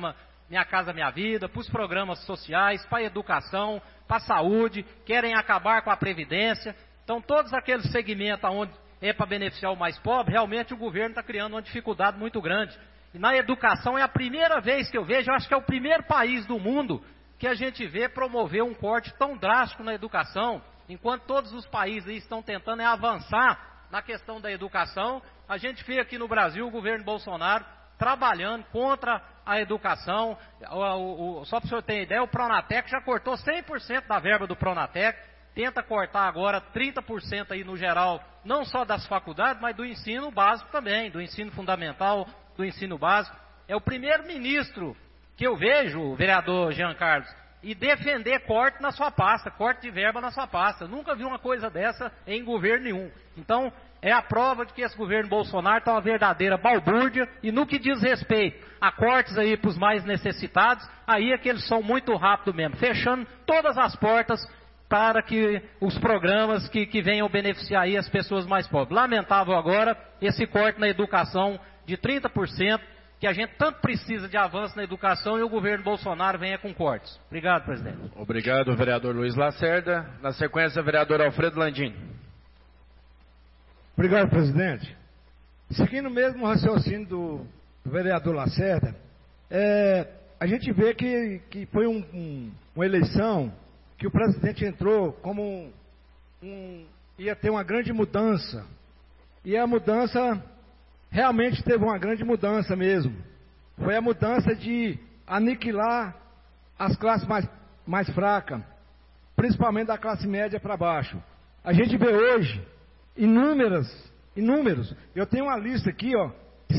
Minha Casa Minha Vida, para os programas sociais, para a educação, para a saúde, querem acabar com a Previdência. Então, todos aqueles segmentos onde é para beneficiar o mais pobre, realmente o governo está criando uma dificuldade muito grande. E na educação é a primeira vez que eu vejo, eu acho que é o primeiro país do mundo que a gente vê promover um corte tão drástico na educação, enquanto todos os países aí estão tentando avançar na questão da educação. A gente vê aqui no Brasil o governo Bolsonaro trabalhando contra a educação. Só para o senhor ter ideia, o Pronatec já cortou 100% da verba do Pronatec, tenta cortar agora 30% aí no geral, não só das faculdades, mas do ensino básico também, do ensino fundamental, do ensino básico. É o primeiro ministro que eu vejo, o vereador Jean Carlos, e defender corte na sua pasta, corte de verba na sua pasta. Eu nunca vi uma coisa dessa em governo nenhum. Então, é a prova de que esse governo Bolsonaro está uma verdadeira balbúrdia, e no que diz respeito a cortes aí para os mais necessitados, aí é que eles são muito rápidos mesmo, fechando todas as portas para que os programas que venham beneficiar aí as pessoas mais pobres. Lamentável agora esse corte na educação de 30%, que a gente tanto precisa de avanço na educação, e o governo Bolsonaro venha com cortes. Obrigado, presidente. Obrigado, vereador Luiz Lacerda. Na sequência, vereador Alfredo Landim. Obrigado, presidente. Seguindo o mesmo raciocínio do vereador Lacerda, a gente vê que foi uma eleição que o presidente entrou como ia ter uma grande mudança. E a mudança realmente teve uma grande mudança mesmo. Foi a mudança de aniquilar as classes mais fracas, principalmente da classe média para baixo. A gente vê hoje inúmeros. Eu tenho uma lista aqui, ó, de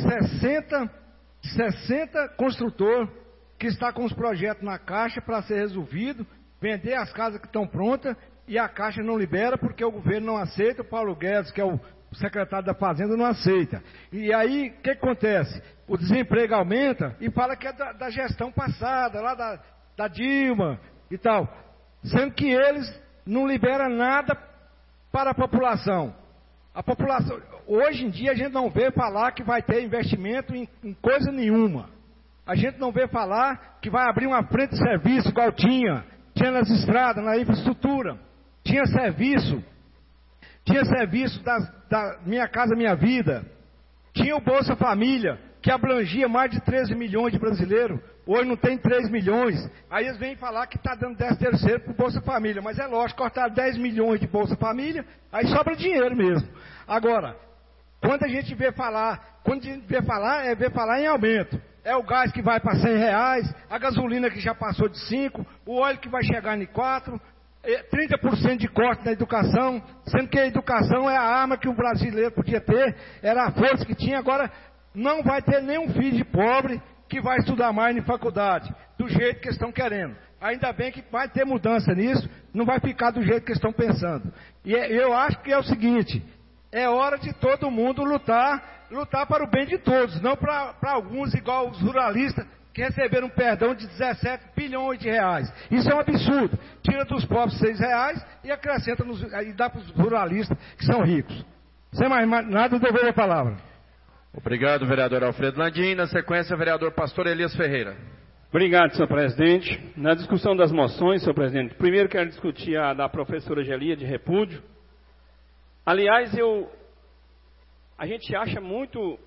60 construtores que está com os projetos na Caixa para ser resolvido, vender as casas que estão prontas, e a Caixa não libera porque o governo não aceita. O Paulo Guedes, que é o secretário da Fazenda, não aceita. E aí, o que acontece? O desemprego aumenta e fala que é da gestão passada, lá da Dilma e tal. Sendo que eles não liberam nada para a população. A população, hoje em dia, a gente não vê falar que vai ter investimento em coisa nenhuma. A gente não vê falar que vai abrir uma frente de serviço igual tinha nas estradas, na infraestrutura. Tinha serviço da Minha Casa Minha Vida. Tinha o Bolsa Família, que abrangia mais de 13 milhões de brasileiros. Hoje não tem 3 milhões. Aí eles vêm falar que está dando 10º para o Bolsa Família. Mas é lógico, cortar 10 milhões de Bolsa Família, aí sobra dinheiro mesmo. Agora, quando a gente vê falar, vê falar em aumento. É o gás que vai para R$100, a gasolina que já passou de 5, o óleo que vai chegar em 4, 30% de corte na educação, sendo que a educação é a arma que o brasileiro podia ter, era a força que tinha. Agora não vai ter nenhum filho de pobre que vai estudar mais em faculdade, do jeito que estão querendo. Ainda bem que vai ter mudança nisso, não vai ficar do jeito que estão pensando. E eu acho que é o seguinte, é hora de todo mundo lutar para o bem de todos, não para alguns, igual os ruralistas, que receberam um perdão de 17 bilhões de reais. Isso é um absurdo. Tira dos pobres R$6 e acrescenta e dá para os ruralistas que são ricos. Sem mais nada, eu devolvo a palavra. Obrigado, vereador Alfredo Landim. Na sequência, vereador pastor Elias Ferreira. Obrigado, senhor presidente. Na discussão das moções, senhor presidente, primeiro quero discutir a da professora Gelia de repúdio. Aliás, a gente acha muito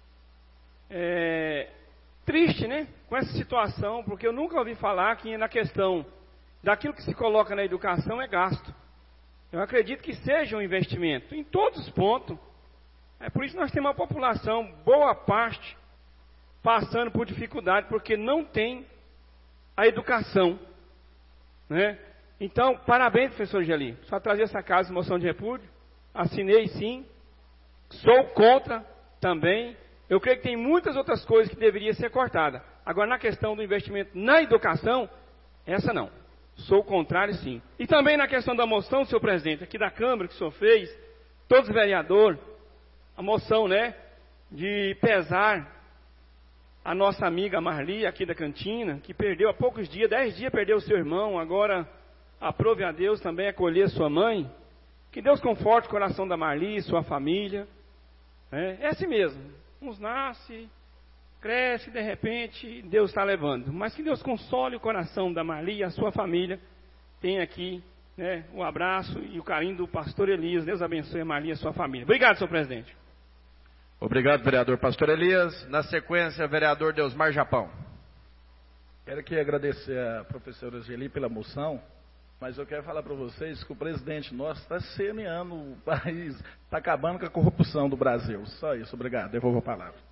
triste, né, com essa situação, porque eu nunca ouvi falar que na questão daquilo que se coloca na educação é gasto. Eu acredito que seja um investimento em todos os pontos. É por isso que nós temos uma população, boa parte, passando por dificuldade, porque não tem a educação, né? Então, parabéns, professor Geli. Só trazer essa casa de moção de repúdio. Assinei sim. Sou contra também. Eu creio que tem muitas outras coisas que deveriam ser cortadas. Agora, na questão do investimento na educação, essa não. Sou contrário, sim. E também na questão da moção, senhor presidente, aqui da Câmara, que o senhor fez, todos os vereadores, a moção, né, de pesar a nossa amiga Marli, aqui da cantina, que perdeu há poucos dias, 10 dias perdeu o seu irmão, agora aprove a Deus também acolher sua mãe. Que Deus conforte o coração da Marli e sua família. É assim mesmo. Uns nascem, cresce, de repente, Deus está levando. Mas que Deus console o coração da Marli e a sua família. Tem aqui, né, o abraço e o carinho do pastor Elias. Deus abençoe a Marli e a sua família. Obrigado, senhor presidente. Obrigado, vereador pastor Elias. Na sequência, vereador Deusmar Japão. Quero aqui agradecer a professora Geli pela moção, mas eu quero falar para vocês que o presidente nosso está semeando o país, está acabando com a corrupção do Brasil. Só isso, obrigado. Devolvo a palavra.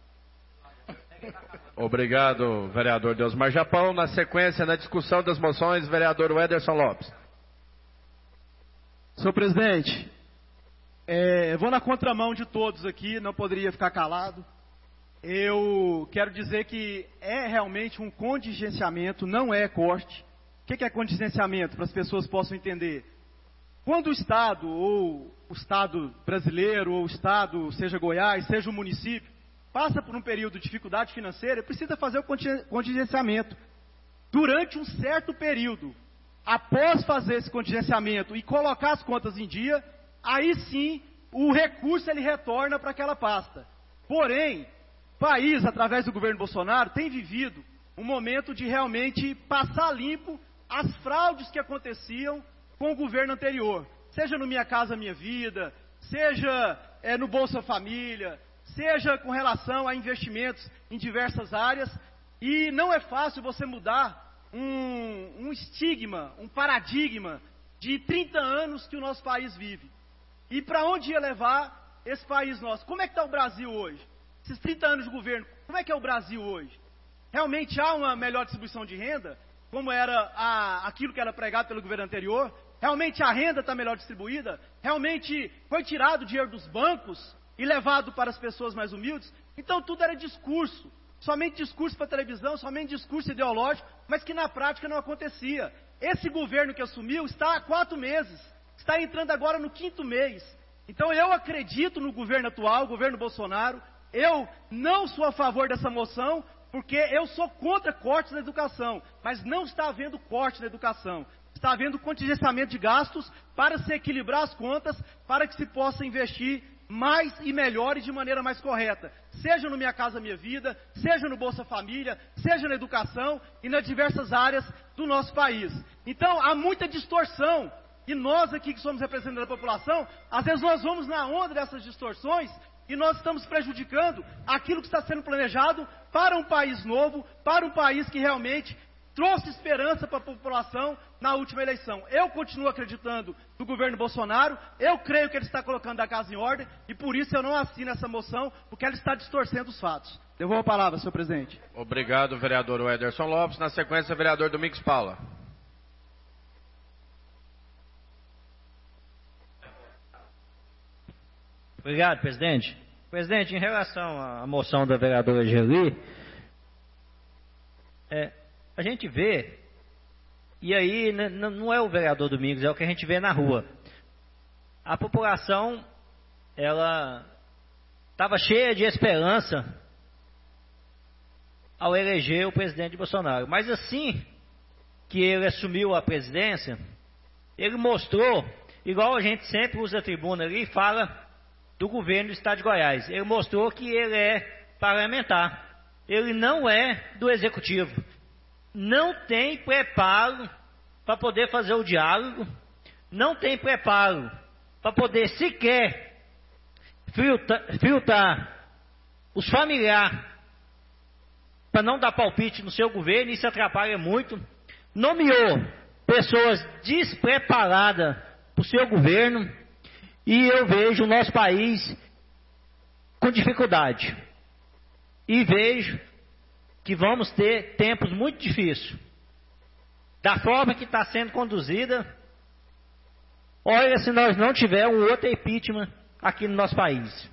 Obrigado, vereador Deusmar Japão. Na sequência, na discussão das moções, vereador Wederson Lopes. Senhor presidente, vou na contramão de todos aqui, não poderia ficar calado. Eu quero dizer que é realmente um contingenciamento, não é corte. O que é contingenciamento? Para as pessoas possam entender. Quando o Estado, ou o Estado brasileiro, ou o Estado, seja Goiás, seja o município, passa por um período de dificuldade financeira, precisa fazer o contingenciamento. Durante um certo período, após fazer esse contingenciamento e colocar as contas em dia, aí sim o recurso ele retorna para aquela pasta. Porém, o país, através do governo Bolsonaro, tem vivido um momento de realmente passar limpo as fraudes que aconteciam com o governo anterior. Seja no Minha Casa Minha Vida, seja no Bolsa Família, seja com relação a investimentos em diversas áreas. E não é fácil você mudar um estigma, um paradigma de 30 anos que o nosso país vive. E para onde ia levar esse país nosso? Como é que está o Brasil hoje? Esses 30 anos de governo, como é que é o Brasil hoje? Realmente há uma melhor distribuição de renda, como era aquilo que era pregado pelo governo anterior? Realmente a renda está melhor distribuída? Realmente foi tirado o dinheiro dos bancos e levado para as pessoas mais humildes? Então tudo era discurso. Somente discurso para televisão, somente discurso ideológico, mas que na prática não acontecia. Esse governo que assumiu está há 4 meses, está entrando agora no 5º mês. Então eu acredito no governo atual, o governo Bolsonaro. Eu não sou a favor dessa moção, porque eu sou contra cortes na educação, mas não está havendo corte na educação. Está havendo contingenciamento de gastos para se equilibrar as contas, para que se possa investir mais e melhor e de maneira mais correta, seja no Minha Casa Minha Vida, seja no Bolsa Família, seja na educação e nas diversas áreas do nosso país. Então há muita distorção, e nós aqui que somos representantes da população, às vezes nós vamos na onda dessas distorções e nós estamos prejudicando aquilo que está sendo planejado para um país novo, para um país que realmente trouxe esperança para a população na última eleição. Eu continuo acreditando no governo Bolsonaro, eu creio que ele está colocando a casa em ordem, e por isso eu não assino essa moção, porque ele está distorcendo os fatos. Devolvo a palavra, senhor presidente. Obrigado, vereador Wederson Lopes. Na sequência, vereador Domingos Paula. Obrigado, presidente. Presidente, em relação à moção da vereadora Geli, a gente vê, e aí não é o vereador Domingos, é o que a gente vê na rua. A população, ela estava cheia de esperança ao eleger o presidente Bolsonaro. Mas assim que ele assumiu a presidência, ele mostrou, igual a gente sempre usa a tribuna ali e fala do governo do estado de Goiás, ele mostrou que ele é parlamentar, ele não é do executivo. Não tem preparo para poder fazer o diálogo, não tem preparo para poder sequer filtrar os familiares para não dar palpite no seu governo, isso atrapalha muito. Nomeou pessoas despreparadas para o seu governo e eu vejo o nosso país com dificuldade. E vejo que vamos ter tempos muito difíceis. Da forma que está sendo conduzida, olha se nós não tivermos um outro impeachment aqui no nosso país.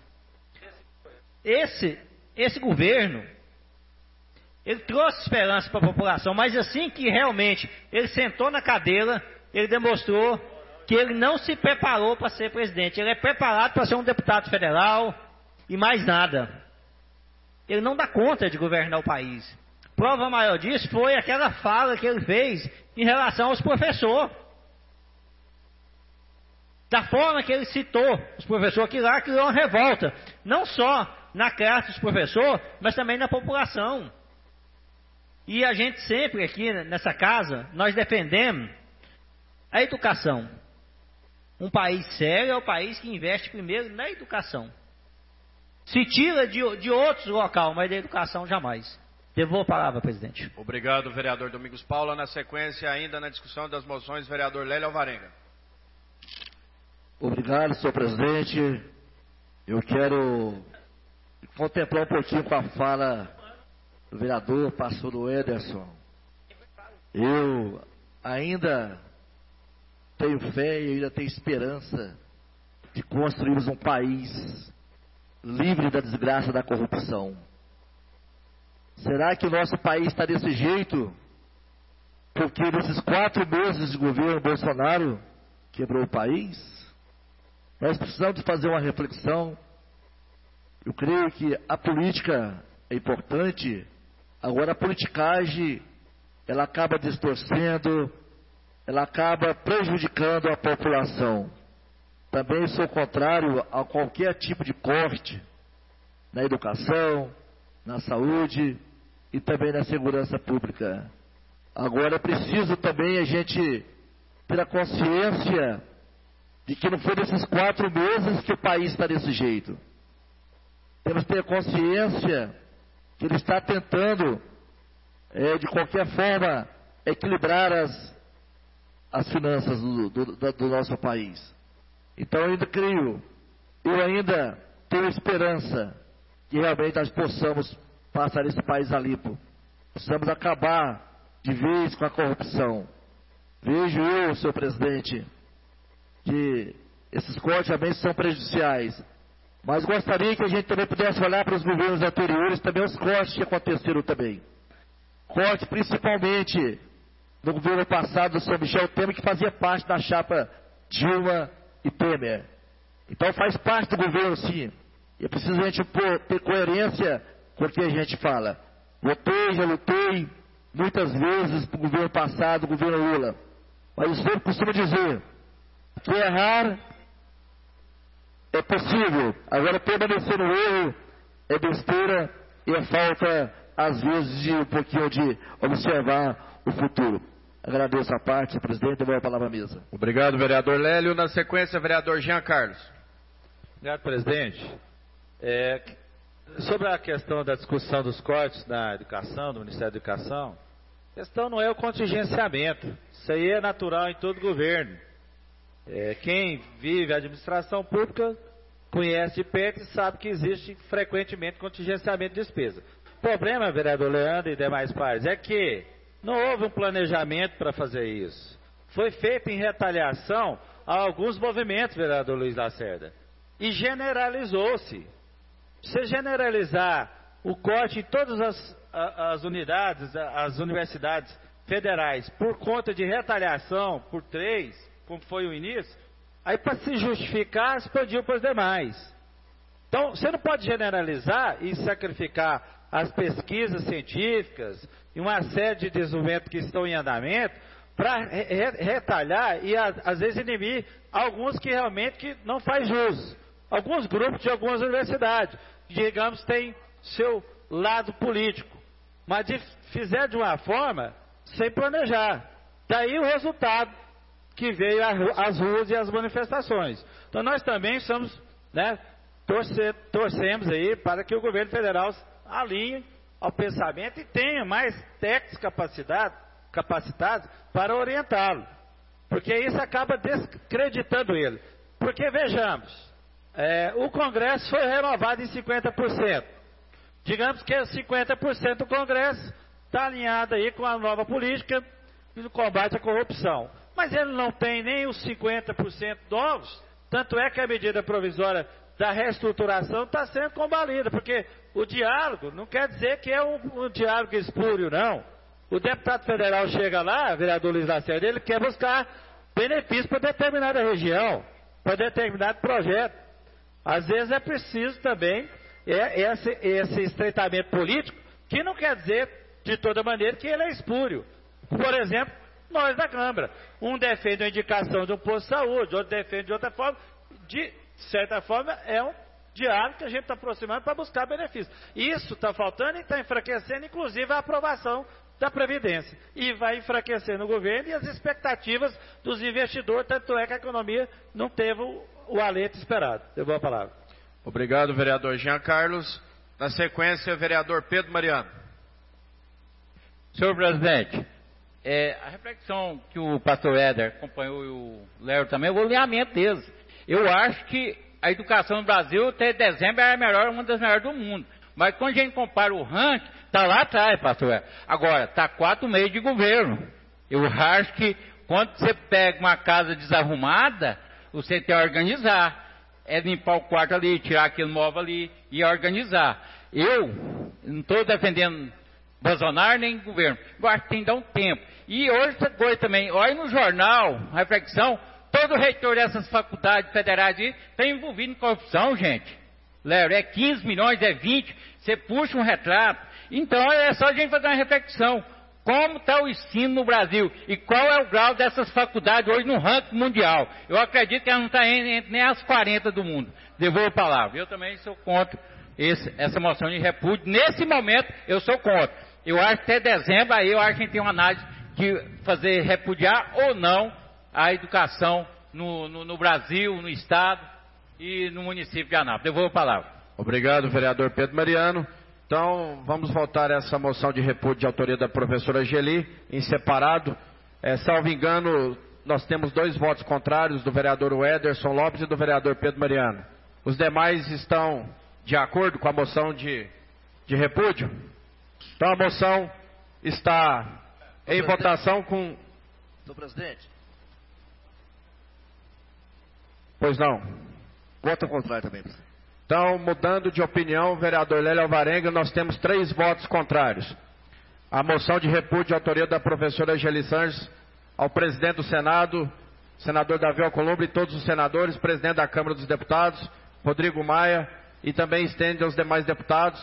Esse governo, ele trouxe esperança para a população, mas assim que realmente ele sentou na cadeira, ele demonstrou que ele não se preparou para ser presidente. Ele é preparado para ser um deputado federal e mais nada. Ele não dá conta de governar o país. Prova maior disso foi aquela fala que ele fez em relação aos professores. Da forma que ele citou os professores, que lá criou uma revolta. Não só na classe dos professores, mas também na população. E a gente sempre aqui nessa casa, nós defendemos a educação. Um país sério é o país que investe primeiro na educação. Se tira de outros locais, mas da educação jamais. Devolvo a palavra, presidente. Obrigado, vereador Domingos Paula. Na sequência, ainda na discussão das moções, vereador Lélio Alvarenga. Obrigado, senhor presidente. Eu quero contemplar um pouquinho com a fala do vereador pastor Ederson. Eu ainda tenho fé e ainda tenho esperança de construirmos um país livre da desgraça da corrupção. Será que o nosso país está desse jeito porque nesses 4 meses de governo Bolsonaro quebrou o país? Nós precisamos de fazer uma reflexão. Eu creio que a política é importante, agora a politicagem ela acaba distorcendo, ela acaba prejudicando a população. Também sou contrário a qualquer tipo de corte na educação, na saúde e também na segurança pública. Agora é preciso também a gente ter a consciência de que não foi nesses 4 meses que o país está desse jeito. Temos que ter consciência que ele está tentando, de qualquer forma, equilibrar as finanças do nosso país. Então eu ainda tenho esperança que realmente nós possamos passar esse país a limpo. Precisamos acabar de vez com a corrupção. Vejo eu, senhor presidente, que esses cortes também são prejudiciais. Mas gostaria que a gente também pudesse olhar para os governos anteriores, também os cortes que aconteceram também. Corte principalmente no governo passado do senhor Michel Temer, que fazia parte da chapa Dilma e Temer. Então faz parte do governo, sim. E é preciso a gente ter coerência com o que a gente fala. Já lutei muitas vezes para o governo passado, o governo Lula. Mas eu sempre costumo dizer que errar é possível. Agora permanecer no erro é besteira e é falta, às vezes, de um pouquinho de observar o futuro. Agradeço a parte, senhor presidente, devolvo a palavra à mesa. Obrigado, vereador Lélio. Na sequência, vereador Jean Carlos. Obrigado, presidente. Sobre a questão da discussão dos cortes na educação, do Ministério da Educação, a questão não é o contingenciamento. Isso aí é natural em todo governo. Quem vive a administração pública conhece de perto e sabe que existe frequentemente contingenciamento de despesa. O problema, vereador Leandro e demais pares, é que não houve um planejamento para fazer isso. Foi feito em retaliação a alguns movimentos, vereador Luiz Lacerda. E generalizou-se. Se generalizar o corte em todas as unidades, as universidades federais, por conta de retaliação por 3, como foi o início, aí para se justificar, expandiu para os demais. Então, você não pode generalizar e sacrificar as pesquisas científicas e uma série de desenvolvimentos que estão em andamento para retalhar e, às vezes, inibir alguns que realmente não faz jus. Alguns grupos de algumas universidades, digamos, têm seu lado político, mas fizer de uma forma sem planejar. Daí o resultado que veio às ruas e às manifestações. Então nós também torcemos aí para que o governo federal alinhe ao pensamento e tenha mais técnicos capacitados para orientá-lo. Porque isso acaba descreditando ele. Porque vejamos, o Congresso foi renovado em 50%. Digamos que 50% do Congresso está alinhado aí com a nova política do combate à corrupção. Mas ele não tem nem os 50% novos, tanto é que a medida provisória da reestruturação está sendo combalida, porque o diálogo não quer dizer que é um diálogo espúrio, não. O deputado federal chega lá, vereador Luiz Lacerda, ele quer buscar benefícios para determinada região, para determinado projeto. Às vezes é preciso também esse estreitamento político, que não quer dizer de toda maneira que ele é espúrio. Por exemplo, nós da Câmara, um defende a indicação de um posto de saúde, outro defende de outra forma, de certa forma é diálogo que a gente está aproximando para buscar benefícios. Isso está faltando e está enfraquecendo, inclusive, a aprovação da Previdência. E vai enfraquecendo o governo e as expectativas dos investidores, tanto é que a economia não teve o alento esperado. Devolvo a palavra. Obrigado, vereador Jean Carlos. Na sequência, vereador Pedro Mariano. Senhor presidente, a reflexão que o pastor Éder acompanhou e o Léo também, o alinhamento deles. Eu acho que a educação no Brasil até dezembro é uma das melhores do mundo. Mas quando a gente compara o ranking, está lá atrás, pastor Éder. Agora, está 4 meses de governo. Eu acho que quando você pega uma casa desarrumada, você tem que organizar. É limpar o quarto ali, tirar aquele móvel ali e organizar. Eu não estou defendendo Bolsonaro nem governo. Eu acho que tem que dar um tempo. E hoje essa coisa também, olha no jornal, a reflexão, todo reitor dessas faculdades federais está envolvido em corrupção, gente. Léo, é 15 milhões, é 20, você puxa um retrato. Então é só a gente fazer uma reflexão. Como está o ensino no Brasil e qual é o grau dessas faculdades hoje no ranking mundial? Eu acredito que ela não está nem às 40 do mundo. Devolvo a palavra. Eu também sou contra essa moção de repúdio. Nesse momento, eu sou contra. Eu acho que até dezembro, aí eu acho que a gente tem uma análise de fazer repudiar ou não a educação no Brasil, no Estado e no município de Anápolis. Devolvo a palavra. Obrigado, vereador Pedro Mariano. Então, vamos votar essa moção de repúdio de autoria da professora Geli, em separado. Salvo engano, nós temos 2 votos contrários, do vereador Ederson Lopes e do vereador Pedro Mariano. Os demais estão de acordo com a moção de repúdio? Então, a moção está em votação com... Senhor presidente. Pois não. Voto contrário também, presidente. Então, mudando de opinião, vereador Lélio Alvarenga, nós temos 3 votos contrários. A moção de repúdio de autoria da professora Geli Sanches ao presidente do Senado, senador Davi Alcolumbre e todos os senadores, presidente da Câmara dos Deputados, Rodrigo Maia, e também estende aos demais deputados,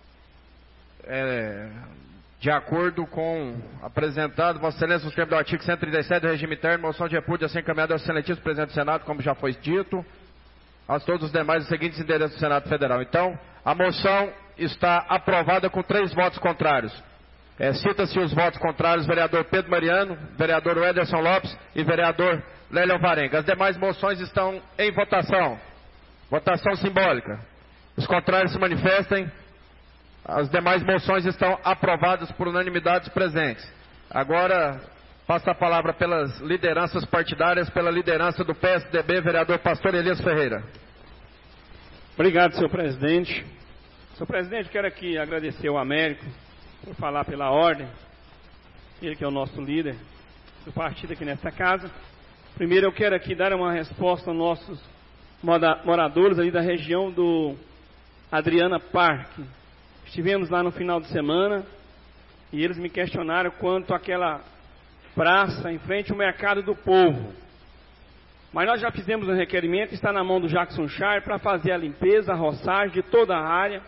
de acordo com apresentado, Vossa Excelência, nos termos do artigo 137 do regime interno, moção de repúdio assim encaminhada ao excelentíssimo presidente do Senado, como já foi dito, a todos os demais os seguintes endereços do Senado Federal. Então, a moção está aprovada com 3 votos contrários. Cita-se os votos contrários, vereador Pedro Mariano, vereador Ederson Lopes e vereador Lélio Alvarenga. As demais moções estão em votação. Votação simbólica. Os contrários se manifestem. As demais moções estão aprovadas por unanimidade dos presentes. Agora, passa a palavra pelas lideranças partidárias, pela liderança do PSDB, vereador Pastor Elias Ferreira. Obrigado, senhor presidente. Senhor presidente, quero aqui agradecer ao Américo por falar pela ordem. Ele que é o nosso líder do partido aqui nesta casa. Primeiro eu quero aqui dar uma resposta aos nossos moradores ali da região do Adriana Parque. Estivemos lá no final de semana e eles me questionaram quanto àquela praça em frente ao Mercado do Povo. Mas nós já fizemos um requerimento, está na mão do Jackson Char para fazer a limpeza, a roçagem de toda a área.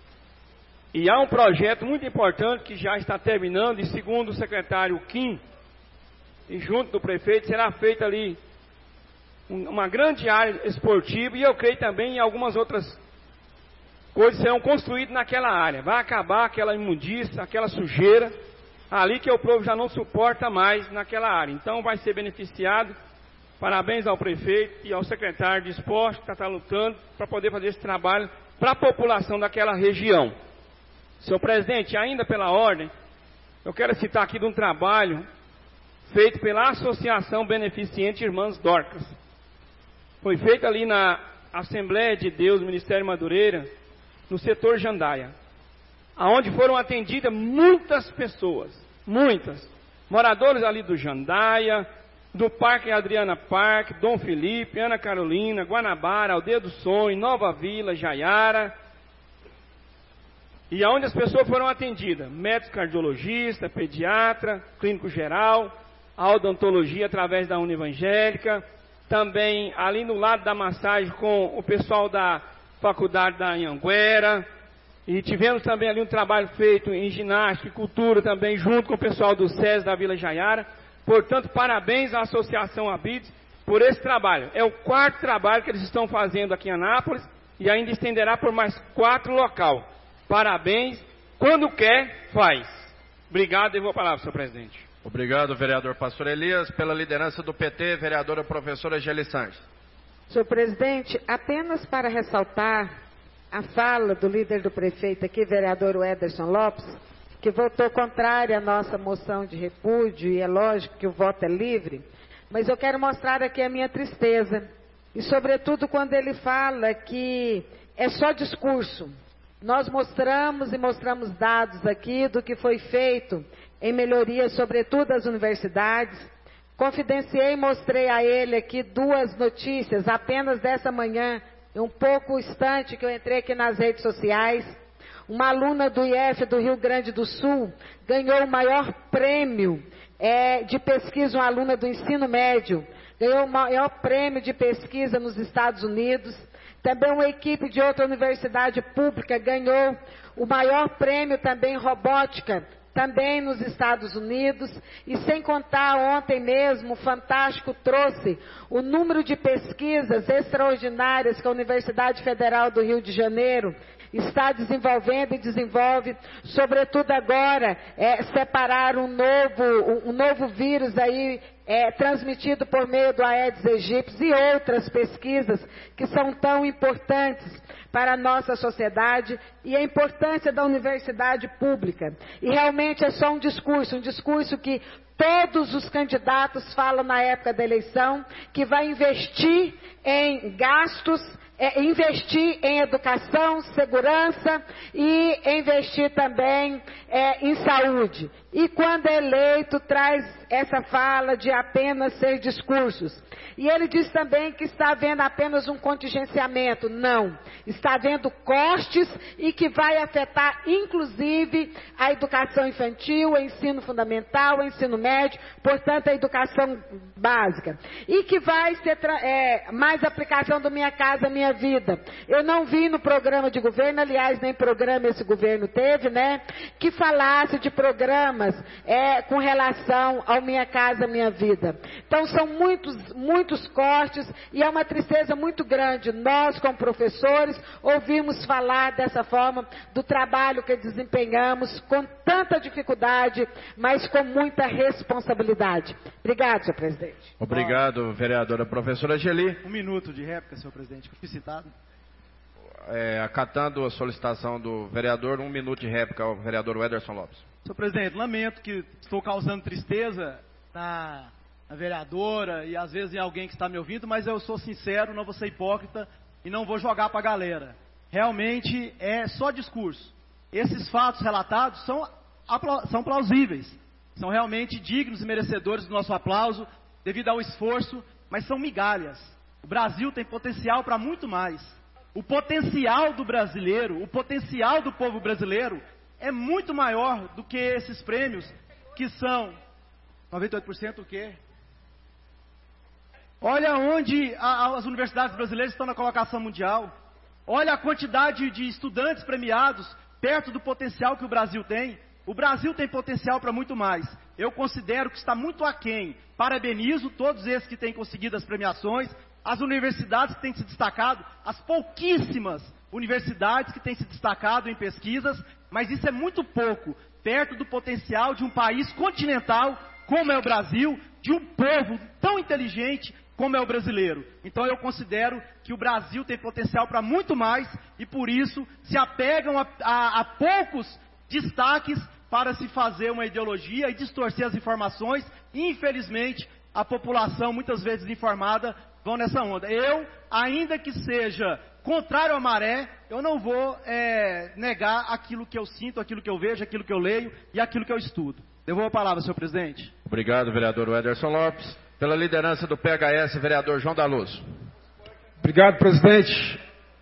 E há um projeto muito importante que já está terminando, e segundo o secretário Kim, e junto do prefeito, será feita ali uma grande área esportiva, e eu creio também em algumas outras coisas serão construídas naquela área. Vai acabar aquela imundícia, aquela sujeira, ali que o povo já não suporta mais naquela área. Então vai ser beneficiado. Parabéns ao prefeito e ao secretário de esporte que está lutando para poder fazer esse trabalho para a população daquela região. Senhor presidente, ainda pela ordem, eu quero citar aqui de um trabalho feito pela Associação Beneficente Irmãs Dorcas. Foi feito ali na Assembleia de Deus, Ministério Madureira, no setor Jandaia, aonde foram atendidas muitas pessoas, muitas, moradores ali do Jandaia, do Parque Adriana Parque, Dom Felipe, Ana Carolina, Guanabara, Aldeia do Sonho, Nova Vila, Jaiara, e aonde as pessoas foram atendidas, médico cardiologista, pediatra, clínico geral, a odontologia através da Univangélica, também ali no lado da massagem com o pessoal da faculdade da Anhanguera, e tivemos também ali um trabalho feito em ginástica e cultura também, junto com o pessoal do SES da Vila Jaiara. Portanto, parabéns à Associação Habites por esse trabalho. É o 4º trabalho que eles estão fazendo aqui em Anápolis, e ainda estenderá por mais 4 locais. Parabéns. Quando quer, faz. Obrigado, devolvo a palavra, senhor presidente. Obrigado, vereador Pastor Elias. Pela liderança do PT, vereadora professora Geli Sanches. Senhor presidente, apenas para ressaltar a fala do líder do prefeito aqui, vereador Ederson Lopes, que votou contrário à nossa moção de repúdio, e é lógico que o voto é livre, mas eu quero mostrar aqui a minha tristeza, e sobretudo quando ele fala que é só discurso. Nós mostramos dados aqui do que foi feito em melhoria, sobretudo das universidades. Confidenciei e mostrei a ele aqui 2 notícias, apenas dessa manhã, um pouco instante que eu entrei aqui nas redes sociais. Uma aluna do IF do Rio Grande do Sul ganhou o maior prêmio de pesquisa, uma aluna do ensino médio, ganhou o maior prêmio de pesquisa nos Estados Unidos. Também uma equipe de outra universidade pública ganhou o maior prêmio também em robótica, também nos Estados Unidos. E sem contar, ontem mesmo, o Fantástico trouxe o número de pesquisas extraordinárias que a Universidade Federal do Rio de Janeiro está desenvolvendo e desenvolve, sobretudo agora, separar um novo vírus aí, transmitido por meio do Aedes aegypti e outras pesquisas que são tão importantes para a nossa sociedade e a importância da universidade pública. E realmente é só um discurso que todos os candidatos falam na época da eleição, que vai investir em gastos, investir em educação, segurança e investir também em saúde. E quando é eleito, traz essa fala de apenas ser discursos. E ele diz também que está havendo apenas um contingenciamento. Não. Está havendo cortes e que vai afetar, inclusive, a educação infantil, o ensino fundamental, o ensino médio, portanto, a educação básica. E que vai ser mais aplicação do Minha Casa Minha Vida. Eu não vi no programa de governo, aliás, nem programa esse governo teve, né? Que falasse de programas com relação ao Minha Casa Minha Vida. Então, são muitos cortes e é uma tristeza muito grande. Nós, como professores, ouvimos falar dessa forma do trabalho que desempenhamos com tanta dificuldade, mas com muita responsabilidade. Obrigado, senhor presidente. Obrigado, vereadora professora Geli. 1 minuto de réplica, senhor presidente, que fui citado. Acatando a solicitação do vereador, 1 minuto de réplica ao vereador Ederson Lopes. Senhor presidente, lamento que estou causando tristeza na vereadora e às vezes em alguém que está me ouvindo, mas eu sou sincero, não vou ser hipócrita e não vou jogar para a galera. Realmente é só discurso. Esses fatos relatados são plausíveis, são realmente dignos e merecedores do nosso aplauso devido ao esforço, mas são migalhas. O Brasil tem potencial para muito mais. O potencial do brasileiro, o potencial do povo brasileiro é muito maior do que esses prêmios, que são 98% o quê? Olha onde as universidades brasileiras estão na colocação mundial. Olha a quantidade de estudantes premiados perto do potencial que o Brasil tem. O Brasil tem potencial para muito mais. Eu considero que está muito aquém. Parabenizo todos esses que têm conseguido as premiações, as universidades que têm se destacado, as pouquíssimas universidades que têm se destacado em pesquisas, mas isso é muito pouco, perto do potencial de um país continental como é o Brasil, de um povo tão inteligente como é o brasileiro. Então eu considero que o Brasil tem potencial para muito mais e por isso se apegam a poucos destaques para se fazer uma ideologia e distorcer as informações. E, infelizmente, a população, muitas vezes informada, vão nessa onda. Eu, ainda que seja contrário à maré, eu não vou negar aquilo que eu sinto, aquilo que eu vejo, aquilo que eu leio e aquilo que eu estudo. Devolvo a palavra, senhor presidente. Obrigado, vereador Ederson Lopes. Pela liderança do PHS, vereador João da Luz. Obrigado, presidente.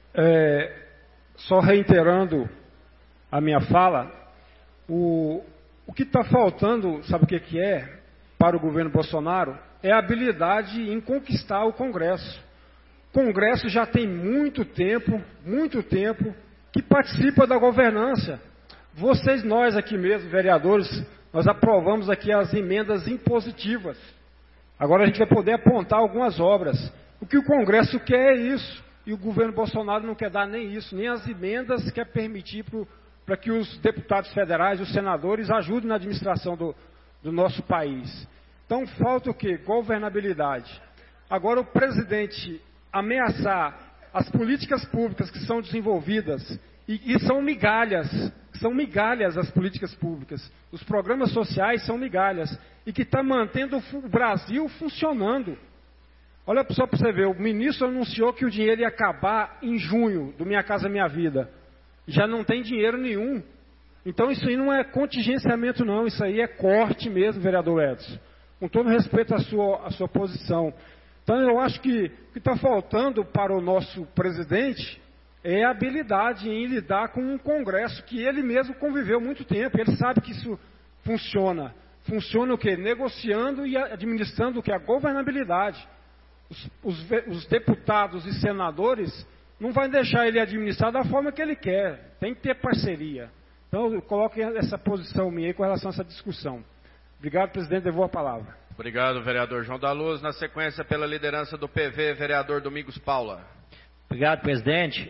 Só reiterando a minha fala, o que está faltando, sabe o que é, para o governo Bolsonaro? É a habilidade em conquistar o Congresso. O Congresso já tem muito tempo que participa da governança. Nós aqui mesmo, vereadores, nós aprovamos aqui as emendas impositivas. Agora a gente vai poder apontar algumas obras. O que o Congresso quer é isso. e o governo Bolsonaro não quer dar nem isso, nem as emendas quer permitir para que os deputados federais, os senadores, ajudem na administração do nosso país. Então falta o quê? Governabilidade. Agora o presidente ameaçar as políticas públicas que são desenvolvidas, e são migalhas as políticas públicas, os programas sociais são migalhas, e que está mantendo o Brasil funcionando. Olha só para você ver, o ministro anunciou que o dinheiro ia acabar em junho, do Minha Casa Minha Vida. Já não tem dinheiro nenhum. Então isso aí não é contingenciamento não, isso aí é corte mesmo, vereador Edson. Com todo respeito à sua posição. Então eu acho que o que está faltando para o nosso presidente é a habilidade em lidar com um Congresso que ele mesmo conviveu muito tempo. Ele sabe que isso funciona. Funciona o quê? Negociando e administrando o quê? A governabilidade. Os deputados e senadores não vão deixar ele administrar da forma que ele quer. Tem que ter parceria. Então eu coloco essa posição minha aí com relação a essa discussão. Obrigado, presidente. Devolvo a palavra. Obrigado, vereador João da Luz. Na sequência, pela liderança do PV, vereador Domingos Paula. Obrigado, presidente.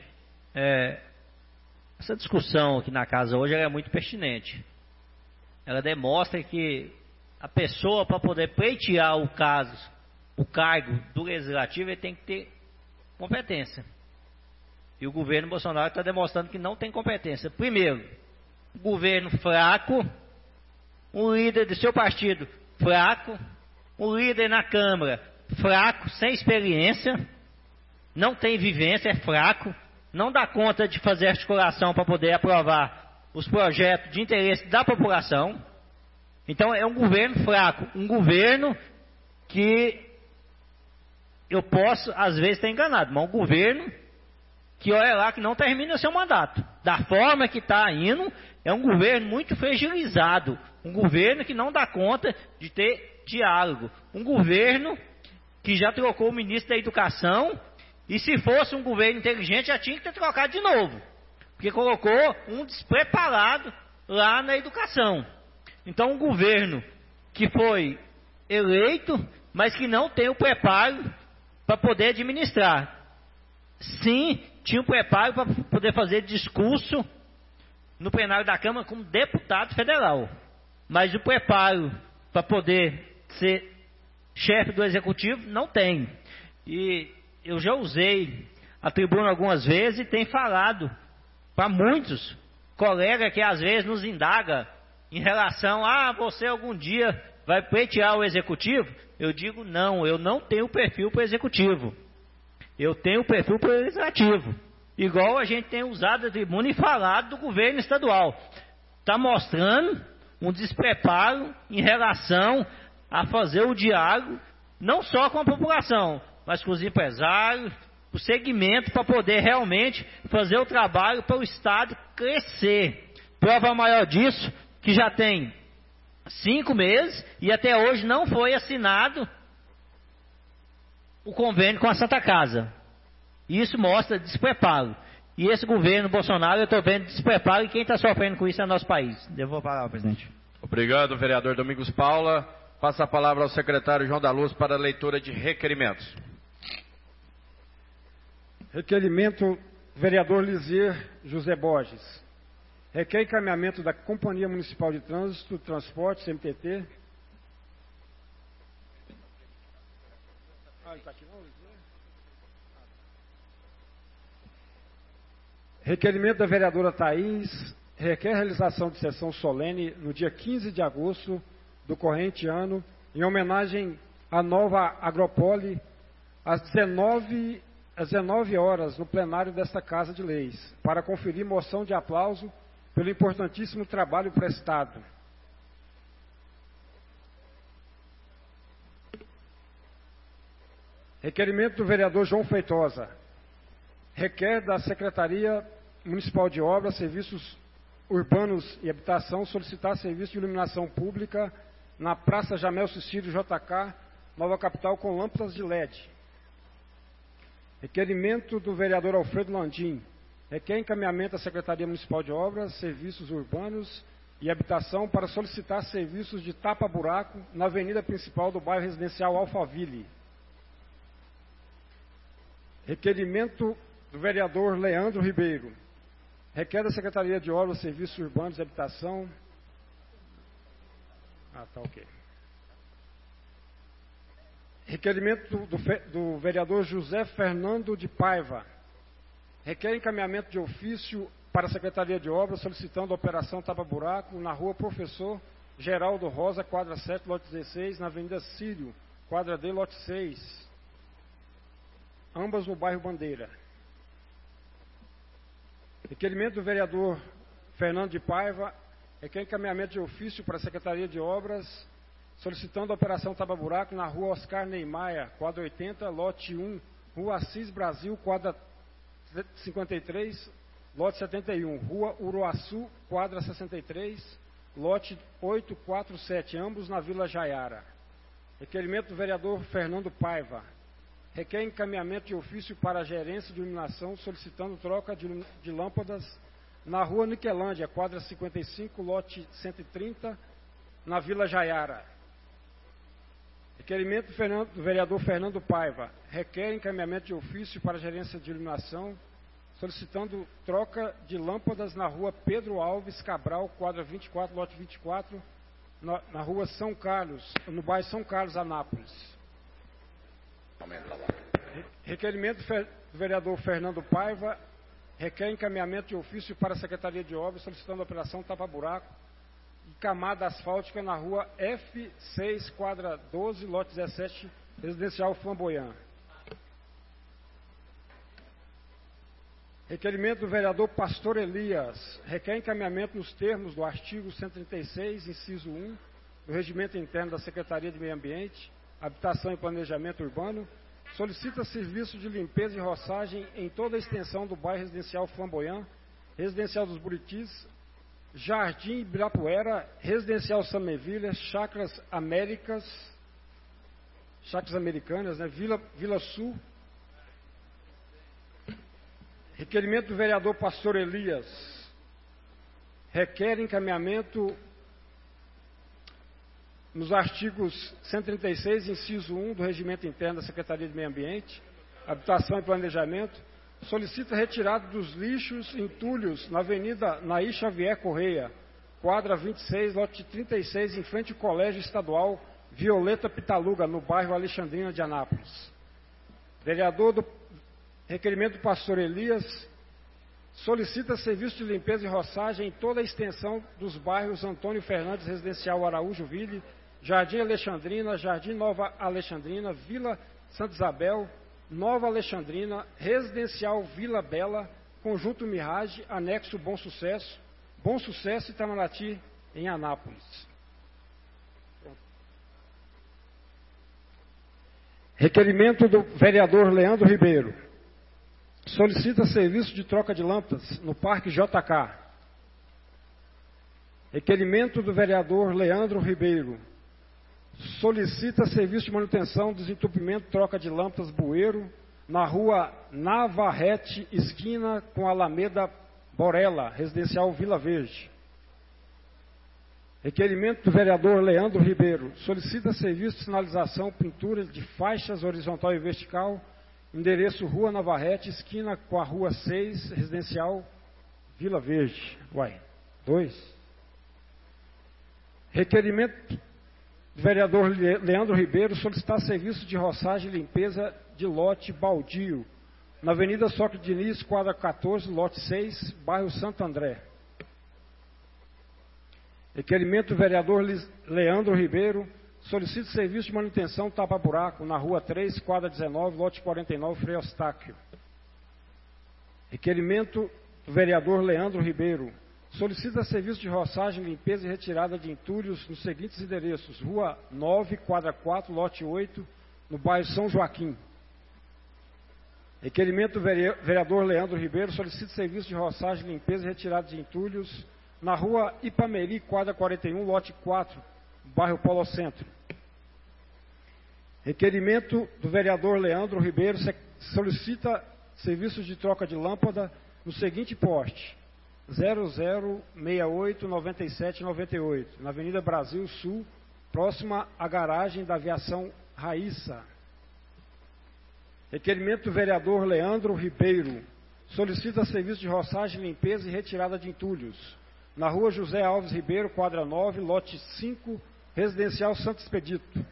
Essa discussão aqui na casa hoje é muito pertinente. Ela demonstra que a pessoa, para poder pleitear o cargo do legislativo, ele tem que ter competência. E o governo Bolsonaro está demonstrando que não tem competência. Primeiro, governo fraco, um líder do seu partido fraco, um líder na Câmara fraco, sem experiência, não tem vivência, é fraco, não dá conta de fazer articulação para poder aprovar os projetos de interesse da população. Então é um governo fraco, um governo que eu posso às vezes estar enganado, mas um governo que olha lá que não termina seu mandato. Da forma que está indo, é um governo muito fragilizado, um governo que não dá conta de ter diálogo, um governo que já trocou o ministro da Educação, e se fosse um governo inteligente já tinha que ter trocado de novo, porque colocou um despreparado lá na educação. Então um governo que foi eleito, mas que não tem o preparo para poder administrar. Sim, tinha o preparo para poder fazer discurso no plenário da Câmara como deputado federal, mas o preparo para poder ser chefe do Executivo não tem. E eu já usei a tribuna algumas vezes e tenho falado para muitos colegas que às vezes nos indaga em relação você algum dia vai pleitear o Executivo? Eu digo não, eu não tenho perfil para o Executivo. Eu tenho perfil para o Legislativo. Igual a gente tem usado a tribuna e falado do governo estadual. Está mostrando um despreparo em relação a fazer o diálogo, não só com a população, mas com os empresários, o segmento, para poder realmente fazer o trabalho para o Estado crescer. Prova maior disso, que já tem 5 meses e até hoje não foi assinado o convênio com a Santa Casa. Isso mostra despreparo. E esse governo Bolsonaro, eu estou vendo despreparo, e quem está sofrendo com isso é o nosso país. Devolvo a palavra, presidente. Obrigado, vereador Domingos Paula. Passa a palavra ao secretário João da Luz para a leitura de requerimentos. Requerimento, vereador Lisier José Borges. Requer encaminhamento da Companhia Municipal de Trânsito, Transporte, CMTT. Ele está aqui não, Lisier? Requerimento da vereadora Thaís. Requer realização de sessão solene no dia 15 de agosto do corrente ano, em homenagem à nova Agropole, às 19 horas, no plenário desta Casa de Leis, para conferir moção de aplauso pelo importantíssimo trabalho prestado. Requerimento do vereador João Feitosa. Requer da Secretaria Municipal de Obras, Serviços Urbanos e Habitação solicitar serviço de iluminação pública na Praça Jamel Cecílio JK, Nova Capital, com lâmpadas de LED. Requerimento do vereador Alfredo Landim. Requer encaminhamento à Secretaria Municipal de Obras, Serviços Urbanos e Habitação para solicitar serviços de tapa-buraco na avenida principal do bairro residencial Alphaville. Requerimento do vereador Leandro Ribeiro. Requer da Secretaria de Obras, Serviços Urbanos e Habitação. Tá ok. Requerimento do vereador José Fernando de Paiva. Requer encaminhamento de ofício para a Secretaria de Obras, solicitando a operação tapa-buraco na rua Professor Geraldo Rosa, quadra 7, lote 16, na Avenida Sírio, quadra D, lote 6. Ambas no bairro Bandeira. Requerimento do vereador Fernando de Paiva. Requer encaminhamento de ofício para a Secretaria de Obras, solicitando a operação tapa-buraco na rua Oscar Neymaia, quadra 80, lote 1, rua Assis Brasil, quadra 53, lote 71, rua Uruaçu, quadra 63, lote 847, ambos na Vila Jaiara. Requerimento do vereador Fernando Paiva. Requer encaminhamento de ofício para a gerência de iluminação, solicitando troca de lâmpadas na rua Niquelândia, quadra 55, lote 130, na Vila Jaiara. Requerimento do vereador Fernando Paiva. Requer encaminhamento de ofício para a gerência de iluminação, solicitando troca de lâmpadas na rua Pedro Alves Cabral, quadra 24, lote 24, na rua São Carlos, no bairro São Carlos, Anápolis. Requerimento do vereador Fernando Paiva. Requer encaminhamento de ofício para a Secretaria de Obras, solicitando a operação tapa-buraco e camada asfáltica na rua F6, quadra 12, lote 17, residencial Flamboyant. Requerimento do vereador Pastor Elias. Requer encaminhamento nos termos do artigo 136, inciso 1, do Regimento Interno da Secretaria de Meio Ambiente, Habitação e Planejamento Urbano. Solicita serviço de limpeza e roçagem em toda a extensão do bairro residencial Flamboyant, residencial dos Buritis, Jardim Ibirapuera, residencial Samevilha, Chácaras Americanas, né? Vila Sul. Requerimento do vereador Pastor Elias. Requer encaminhamento nos artigos 136, inciso 1 do Regimento Interno da Secretaria de Meio Ambiente, Habitação e Planejamento, solicita retirada dos lixos entulhos na Avenida Naí Xavier Correia, quadra 26, lote 36, em frente ao Colégio Estadual Violeta Pitaluga, no bairro Alexandrina de Anápolis. Requerimento do pastor Elias, solicita serviço de limpeza e roçagem em toda a extensão dos bairros Antônio Fernandes Residencial Araújo Ville, Jardim Alexandrina, Jardim Nova Alexandrina, Vila Santa Isabel, Nova Alexandrina, Residencial Vila Bela, Conjunto Mirage, Anexo Bom Sucesso e Itamaraty, em Anápolis. Requerimento do vereador Leandro Ribeiro. Solicita serviço de troca de lâmpadas no Parque JK. Requerimento do vereador Leandro Ribeiro. Solicita serviço de manutenção, desentupimento, troca de lâmpadas bueiro na rua Navarrete, esquina com Alameda Borella, residencial Vila Verde. Requerimento do vereador Leandro Ribeiro. Solicita serviço de sinalização, pintura de faixas horizontal e vertical, endereço Rua Navarrete, esquina com a Rua 6, residencial Vila Verde. 2. Requerimento do vereador Leandro Ribeiro, solicitar serviço de roçagem e limpeza de lote baldio, na Avenida Sócrates Diniz, quadra 14, lote 6, bairro Santo André. Requerimento do vereador Leandro Ribeiro, solicita serviço de manutenção tapa-buraco na Rua 3, quadra 19, lote 49, Frei Eustáquio. Requerimento do vereador Leandro Ribeiro, solicita serviço de roçagem, limpeza e retirada de entulhos nos seguintes endereços: Rua 9, quadra 4, lote 8, no bairro São Joaquim. Requerimento do vereador Leandro Ribeiro, solicita serviço de roçagem, limpeza e retirada de entulhos na Rua Ipameri, quadra 41, lote 4, bairro Polo Centro. Requerimento do vereador Leandro Ribeiro, solicita serviços de troca de lâmpada no seguinte poste: 00689798, na Avenida Brasil Sul, próxima à garagem da aviação Raíssa. Requerimento do vereador Leandro Ribeiro. Solicita serviço de roçagem, limpeza e retirada de entulhos. Na rua José Alves Ribeiro, quadra 9, lote 5, residencial Santo Expedito.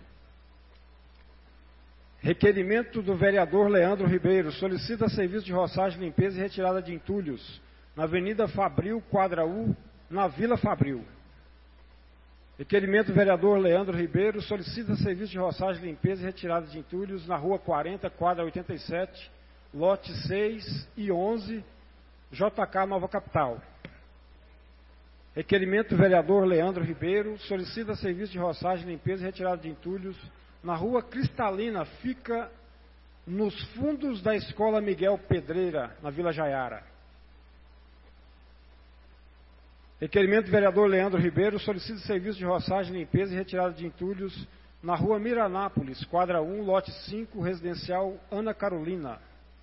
Requerimento do vereador Leandro Ribeiro. Solicita serviço de roçagem, limpeza e retirada de entulhos. Na Avenida Fabril, quadra U, na Vila Fabril. Requerimento do vereador Leandro Ribeiro. Solicita serviço de roçagem, limpeza e retirada de entulhos na rua 40, quadra 87, lote 6 e 11, JK Nova Capital. Requerimento do vereador Leandro Ribeiro. Solicita serviço de roçagem, limpeza e retirada de entulhos na rua Cristalina, fica nos fundos da Escola Miguel Pedreira, na Vila Jaiara. Requerimento do vereador Leandro Ribeiro. Solicita serviço de roçagem, limpeza e retirada de entulhos na rua Miranápolis, quadra 1, lote 5, residencial Ana Carolina.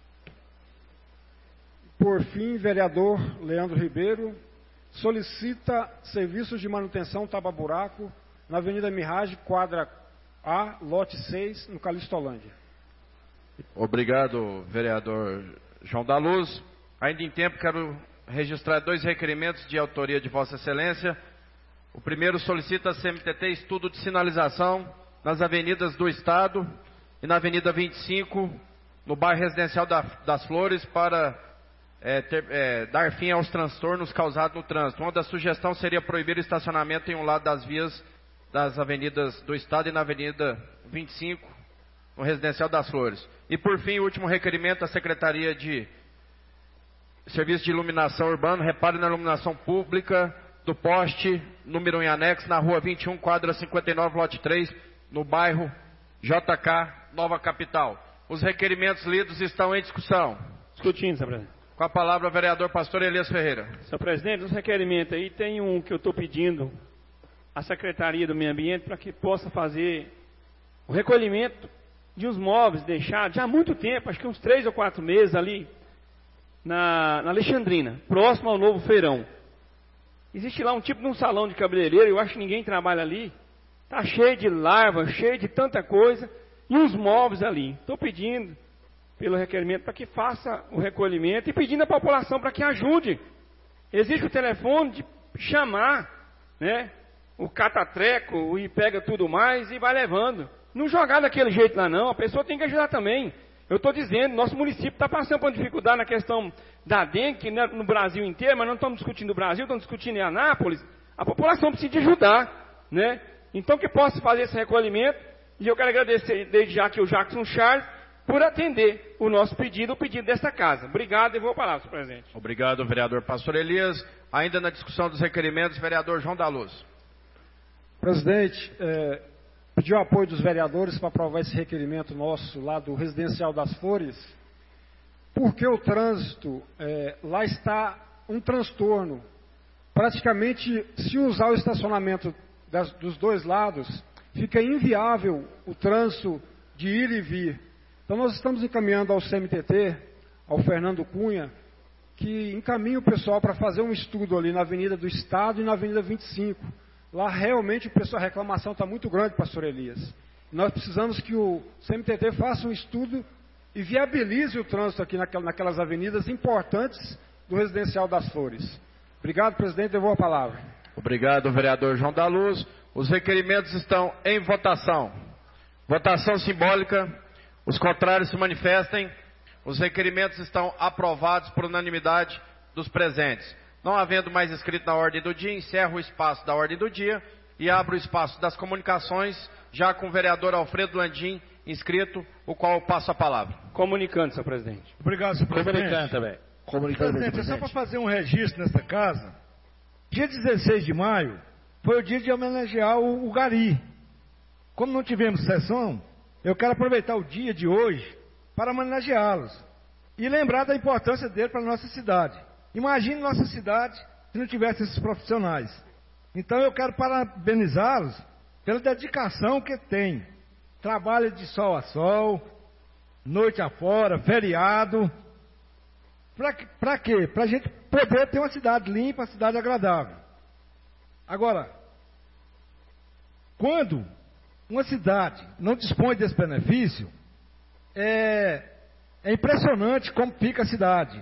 Por fim, vereador Leandro Ribeiro solicita serviços de manutenção tapa-buraco na Avenida Mirage, quadra A, lote 6, no Calistolândia. Obrigado, vereador João da Luz. Ainda em tempo, quero registrar 2 requerimentos de autoria de Vossa Excelência. O primeiro solicita a CMTT estudo de sinalização nas avenidas do Estado e na Avenida 25, no bairro Residencial das Flores, para dar fim aos transtornos causados no trânsito. Uma das sugestões seria proibir o estacionamento em um lado das vias das avenidas do Estado e na Avenida 25, no Residencial das Flores. E por fim, o último requerimento, a Secretaria de Serviço de Iluminação Urbana, repare na iluminação pública do poste número 1 em anexo, na rua 21, quadra 59, lote 3, no bairro JK, Nova Capital. Os requerimentos lidos estão em discussão. Discutindo, senhor presidente. Com a palavra, o vereador pastor Elias Ferreira. Senhor presidente, nos requerimentos aí tem um que eu estou pedindo à Secretaria do Meio Ambiente para que possa fazer o recolhimento de uns móveis deixados já há muito tempo, acho que uns 3 ou 4 meses ali na Alexandrina, próximo ao novo feirão. Existe lá um tipo de um salão de cabeleireiro, eu acho que ninguém trabalha ali, está cheio de larva, cheio de tanta coisa, e uns móveis ali. Estou pedindo pelo requerimento para que faça o recolhimento e pedindo à população para que ajude. Existe o telefone de chamar, né, o catatreco e pega tudo mais e vai levando. Não jogar daquele jeito lá não, a pessoa tem que ajudar também. Eu estou dizendo, nosso município está passando por uma dificuldade na questão da dengue, né, no Brasil inteiro, mas não estamos discutindo o Brasil, estamos discutindo em Anápolis. A população precisa de ajudar, né? Então que possa fazer esse recolhimento, e eu quero agradecer desde já aqui o Jackson Charles por atender o nosso pedido, o pedido desta casa. Obrigado e vou parar, senhor presidente. Obrigado, vereador pastor Elias. Ainda na discussão dos requerimentos, vereador João da Luz. Presidente, pediu o apoio dos vereadores para aprovar esse requerimento nosso lá do Residencial das Flores, porque o trânsito lá está um transtorno. Praticamente, se usar o estacionamento dos dois lados, fica inviável o trânsito de ir e vir. Então nós estamos encaminhando ao CMTT, ao Fernando Cunha, que encaminhe o pessoal para fazer um estudo ali na Avenida do Estado e na Avenida 25. Lá realmente a reclamação está muito grande, pastor Elias. Nós precisamos que o CMTT faça um estudo e viabilize o trânsito aqui naquelas avenidas importantes do Residencial das Flores. Obrigado, presidente, devolvo a palavra. Obrigado, vereador João da Luz. Os requerimentos estão em votação. Votação simbólica. Os contrários se manifestem. Os requerimentos estão aprovados por unanimidade dos presentes. Não havendo mais inscrito na ordem do dia, encerro o espaço da ordem do dia e abro o espaço das comunicações, já com o vereador Alfredo Landim inscrito, o qual eu passo a palavra. Comunicando, senhor presidente. Obrigado, senhor presidente. Comunicando também. Presidente, é só para fazer um registro nesta casa. Dia 16 de maio foi o dia de homenagear o Gari. Como não tivemos sessão, eu quero aproveitar o dia de hoje para homenageá-los e lembrar da importância dele para a nossa cidade. Imagine nossa cidade se não tivesse esses profissionais. Então eu quero parabenizá-los pela dedicação que tem. Trabalho de sol a sol, noite afora, feriado. Para quê? Para a gente poder ter uma cidade limpa, uma cidade agradável. Agora, quando uma cidade não dispõe desse benefício, É impressionante como fica a cidade.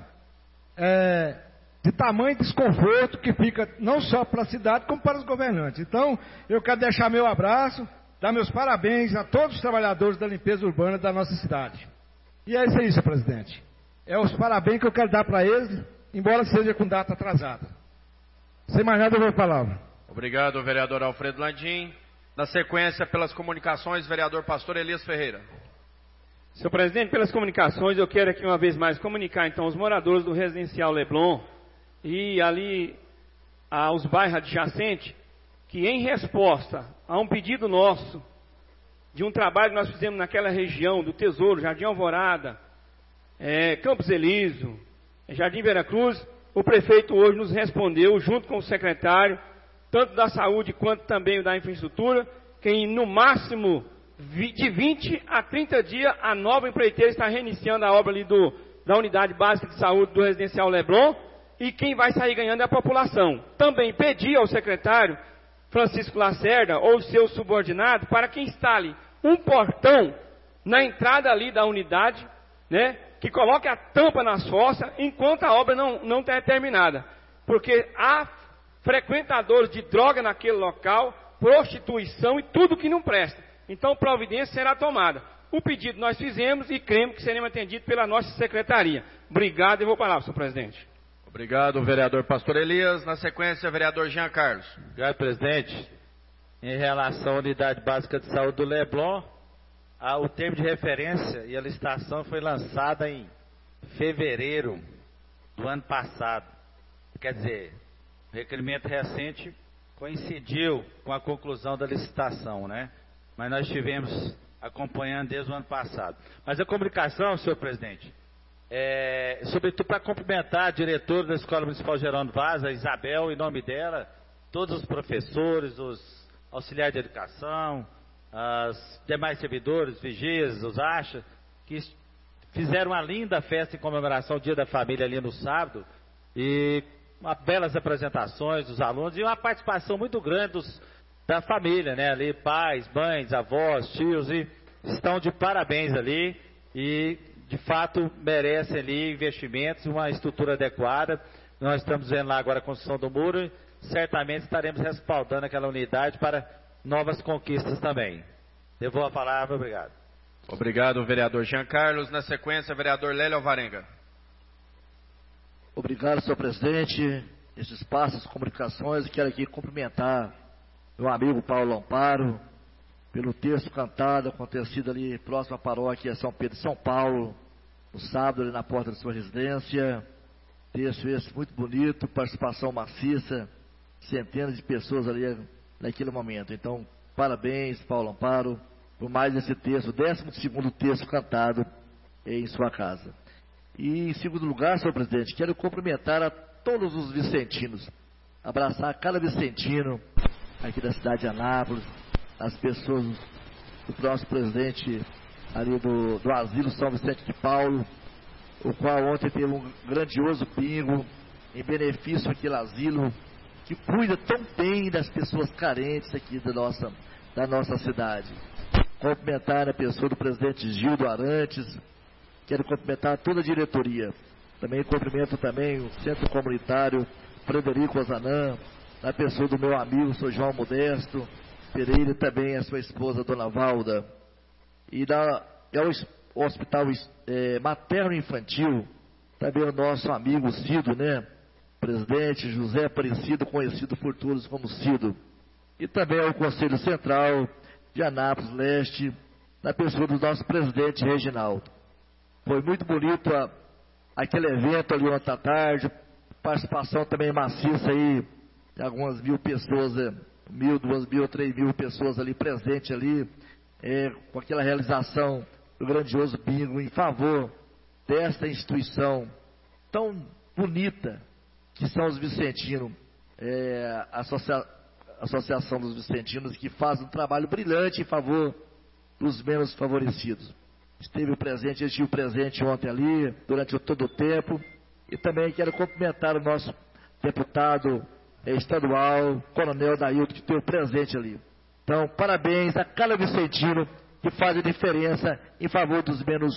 De tamanho desconforto que fica não só para a cidade, como para os governantes. Então, eu quero deixar meu abraço, dar meus parabéns a todos os trabalhadores da limpeza urbana da nossa cidade. E é isso aí, senhor presidente. É os parabéns que eu quero dar para eles, embora seja com data atrasada. Sem mais nada, eu vou falar. Obrigado, vereador Alfredo Landim. Na sequência, pelas comunicações, vereador Pastor Elias Ferreira. Senhor presidente, pelas comunicações, eu quero aqui uma vez mais comunicar então aos moradores do residencial Leblon e ali aos bairros adjacentes, que em resposta a um pedido nosso, de um trabalho que nós fizemos naquela região do Tesouro, Jardim Alvorada, Campos Elísio, Jardim Veracruz, o prefeito hoje nos respondeu, junto com o secretário, tanto da saúde quanto também da infraestrutura, que no máximo de 20 a 30 dias a nova empreiteira está reiniciando a obra ali da unidade básica de saúde do residencial Leblon, e quem vai sair ganhando é a população. Também pedi ao secretário Francisco Lacerda ou seu subordinado para que instale um portão na entrada ali da unidade, né, que coloque a tampa nas fossas enquanto a obra não está terminada, porque há frequentadores de droga naquele local, prostituição e tudo que não presta. Então, providência será tomada. O pedido nós fizemos e cremos que seremos atendidos pela nossa secretaria. Obrigado e vou parar, senhor presidente. Obrigado, vereador Pastor Elias. Na sequência, vereador Jean Carlos. Obrigado, presidente. Em relação à unidade básica de saúde do Leblon, o termo de referência e a licitação foi lançada em fevereiro do ano passado. Quer dizer, o requerimento recente coincidiu com a conclusão da licitação, né? Mas nós estivemos acompanhando desde o ano passado. Mas a comunicação, senhor presidente, sobretudo para cumprimentar a diretora da Escola Municipal Gerônimo Vaz, a Isabel, em nome dela, todos os professores, os auxiliares de educação, os demais servidores, vigias, os ACHA, que fizeram uma linda festa em comemoração ao Dia da Família ali no sábado, e belas apresentações dos alunos, e uma participação muito grande da família, né, ali, pais, mães, avós, tios, e estão de parabéns ali, e de fato merecem ali investimentos e uma estrutura adequada. Nós estamos vendo lá agora a construção do muro, e certamente estaremos respaldando aquela unidade para novas conquistas também. Devolvo a palavra, obrigado. Obrigado, vereador Jean Carlos. Na sequência, vereador Lélio Alvarenga. Obrigado, senhor presidente. Esse espaço, as comunicações, quero aqui cumprimentar meu amigo Paulo Amparo pelo texto cantado, acontecido ali próximo à paróquia São Pedro de São Paulo, no sábado, ali na porta de sua residência. Texto esse muito bonito, participação maciça, centenas de pessoas ali naquele momento. Então, parabéns, Paulo Amparo, por mais esse texto, o 12º texto cantado em sua casa. E em segundo lugar, senhor presidente, quero cumprimentar a todos os vicentinos, abraçar cada vicentino aqui da cidade de Anápolis, as pessoas do nosso presidente ali do Asilo São Vicente de Paulo, o qual ontem teve um grandioso bingo em benefício àquele asilo que cuida tão bem das pessoas carentes aqui da nossa cidade. Cumprimentar a pessoa do presidente Gildo Arantes, quero cumprimentar toda a diretoria. Também cumprimento também o Centro Comunitário Frederico Ozanam, na pessoa do meu amigo, Sr. João Modesto Pereira, também a sua esposa, Dona Valda. E ao Hospital Materno Infantil, também o nosso amigo Cido, né? Presidente José Aparecido, conhecido por todos como Cido. E também ao Conselho Central de Anápolis Leste, na pessoa do nosso presidente Reginaldo. Foi muito bonito aquele evento ali ontem à tarde, participação também maciça aí, de algumas 1.000 pessoas, 1.000, 2.000, 3.000 pessoas ali presentes ali, com aquela realização do grandioso bingo em favor desta instituição tão bonita que são os vicentinos, a Associação dos Vicentinos, que faz um trabalho brilhante em favor dos menos favorecidos. Estive presente ontem ali, durante todo o tempo, e também quero cumprimentar o nosso deputado estadual, Coronel Dailton, que esteve presente ali. Então, parabéns a cada vicentino que faz a diferença em favor dos menos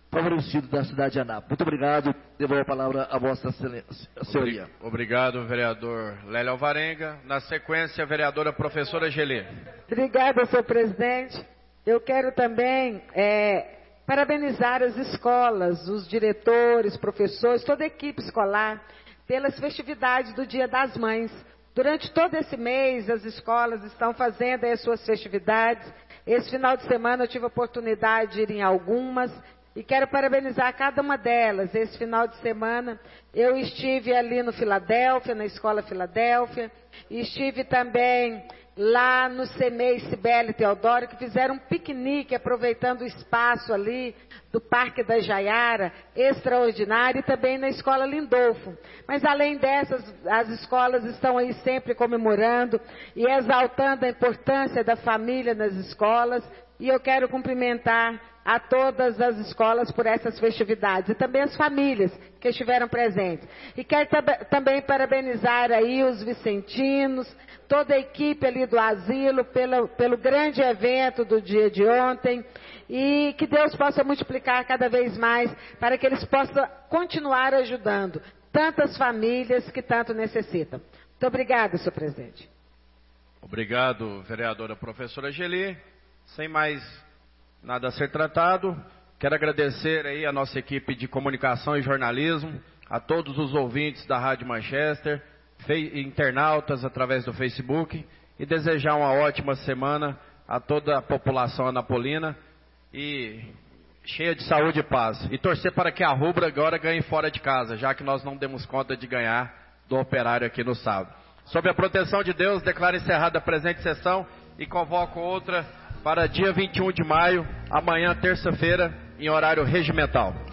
favorecido da cidade de Anápolis. Muito obrigado. Devolvo a palavra a Vossa Senhoria. Obrigado, vereador Lélio Alvarenga. Na sequência, a vereadora professora Geli. Obrigada, senhor presidente. Eu quero também parabenizar as escolas, os diretores, professores, toda a equipe escolar, pelas festividades do Dia das Mães. Durante todo esse mês, as escolas estão fazendo as suas festividades. Esse final de semana eu tive a oportunidade de ir em algumas e quero parabenizar cada uma delas. Esse final de semana eu estive ali no Filadélfia, na Escola Filadélfia, e estive também lá no CEMEI Cibele Teodoro, que fizeram um piquenique aproveitando o espaço ali do Parque da Jaiara, extraordinário, e também na Escola Lindolfo. Mas além dessas, as escolas estão aí sempre comemorando e exaltando a importância da família nas escolas, e eu quero cumprimentar a todas as escolas por essas festividades, e também as famílias que estiveram presentes. E quero também parabenizar aí os vicentinos, toda a equipe ali do asilo, pelo grande evento do dia de ontem, e que Deus possa multiplicar cada vez mais, para que eles possam continuar ajudando tantas famílias que tanto necessitam. Muito obrigada, senhor presidente. Obrigado, vereadora professora Geli. Sem mais nada a ser tratado, quero agradecer aí a nossa equipe de comunicação e jornalismo, a todos os ouvintes da Rádio Manchester, internautas através do Facebook, e desejar uma ótima semana a toda a população anapolina e cheia de saúde e paz. E torcer para que a Rubra agora ganhe fora de casa, já que nós não demos conta de ganhar do Operário aqui no sábado. Sob a proteção de Deus, declaro encerrada a presente sessão e convoco outra para dia 21 de maio, amanhã, terça-feira, em horário regimental.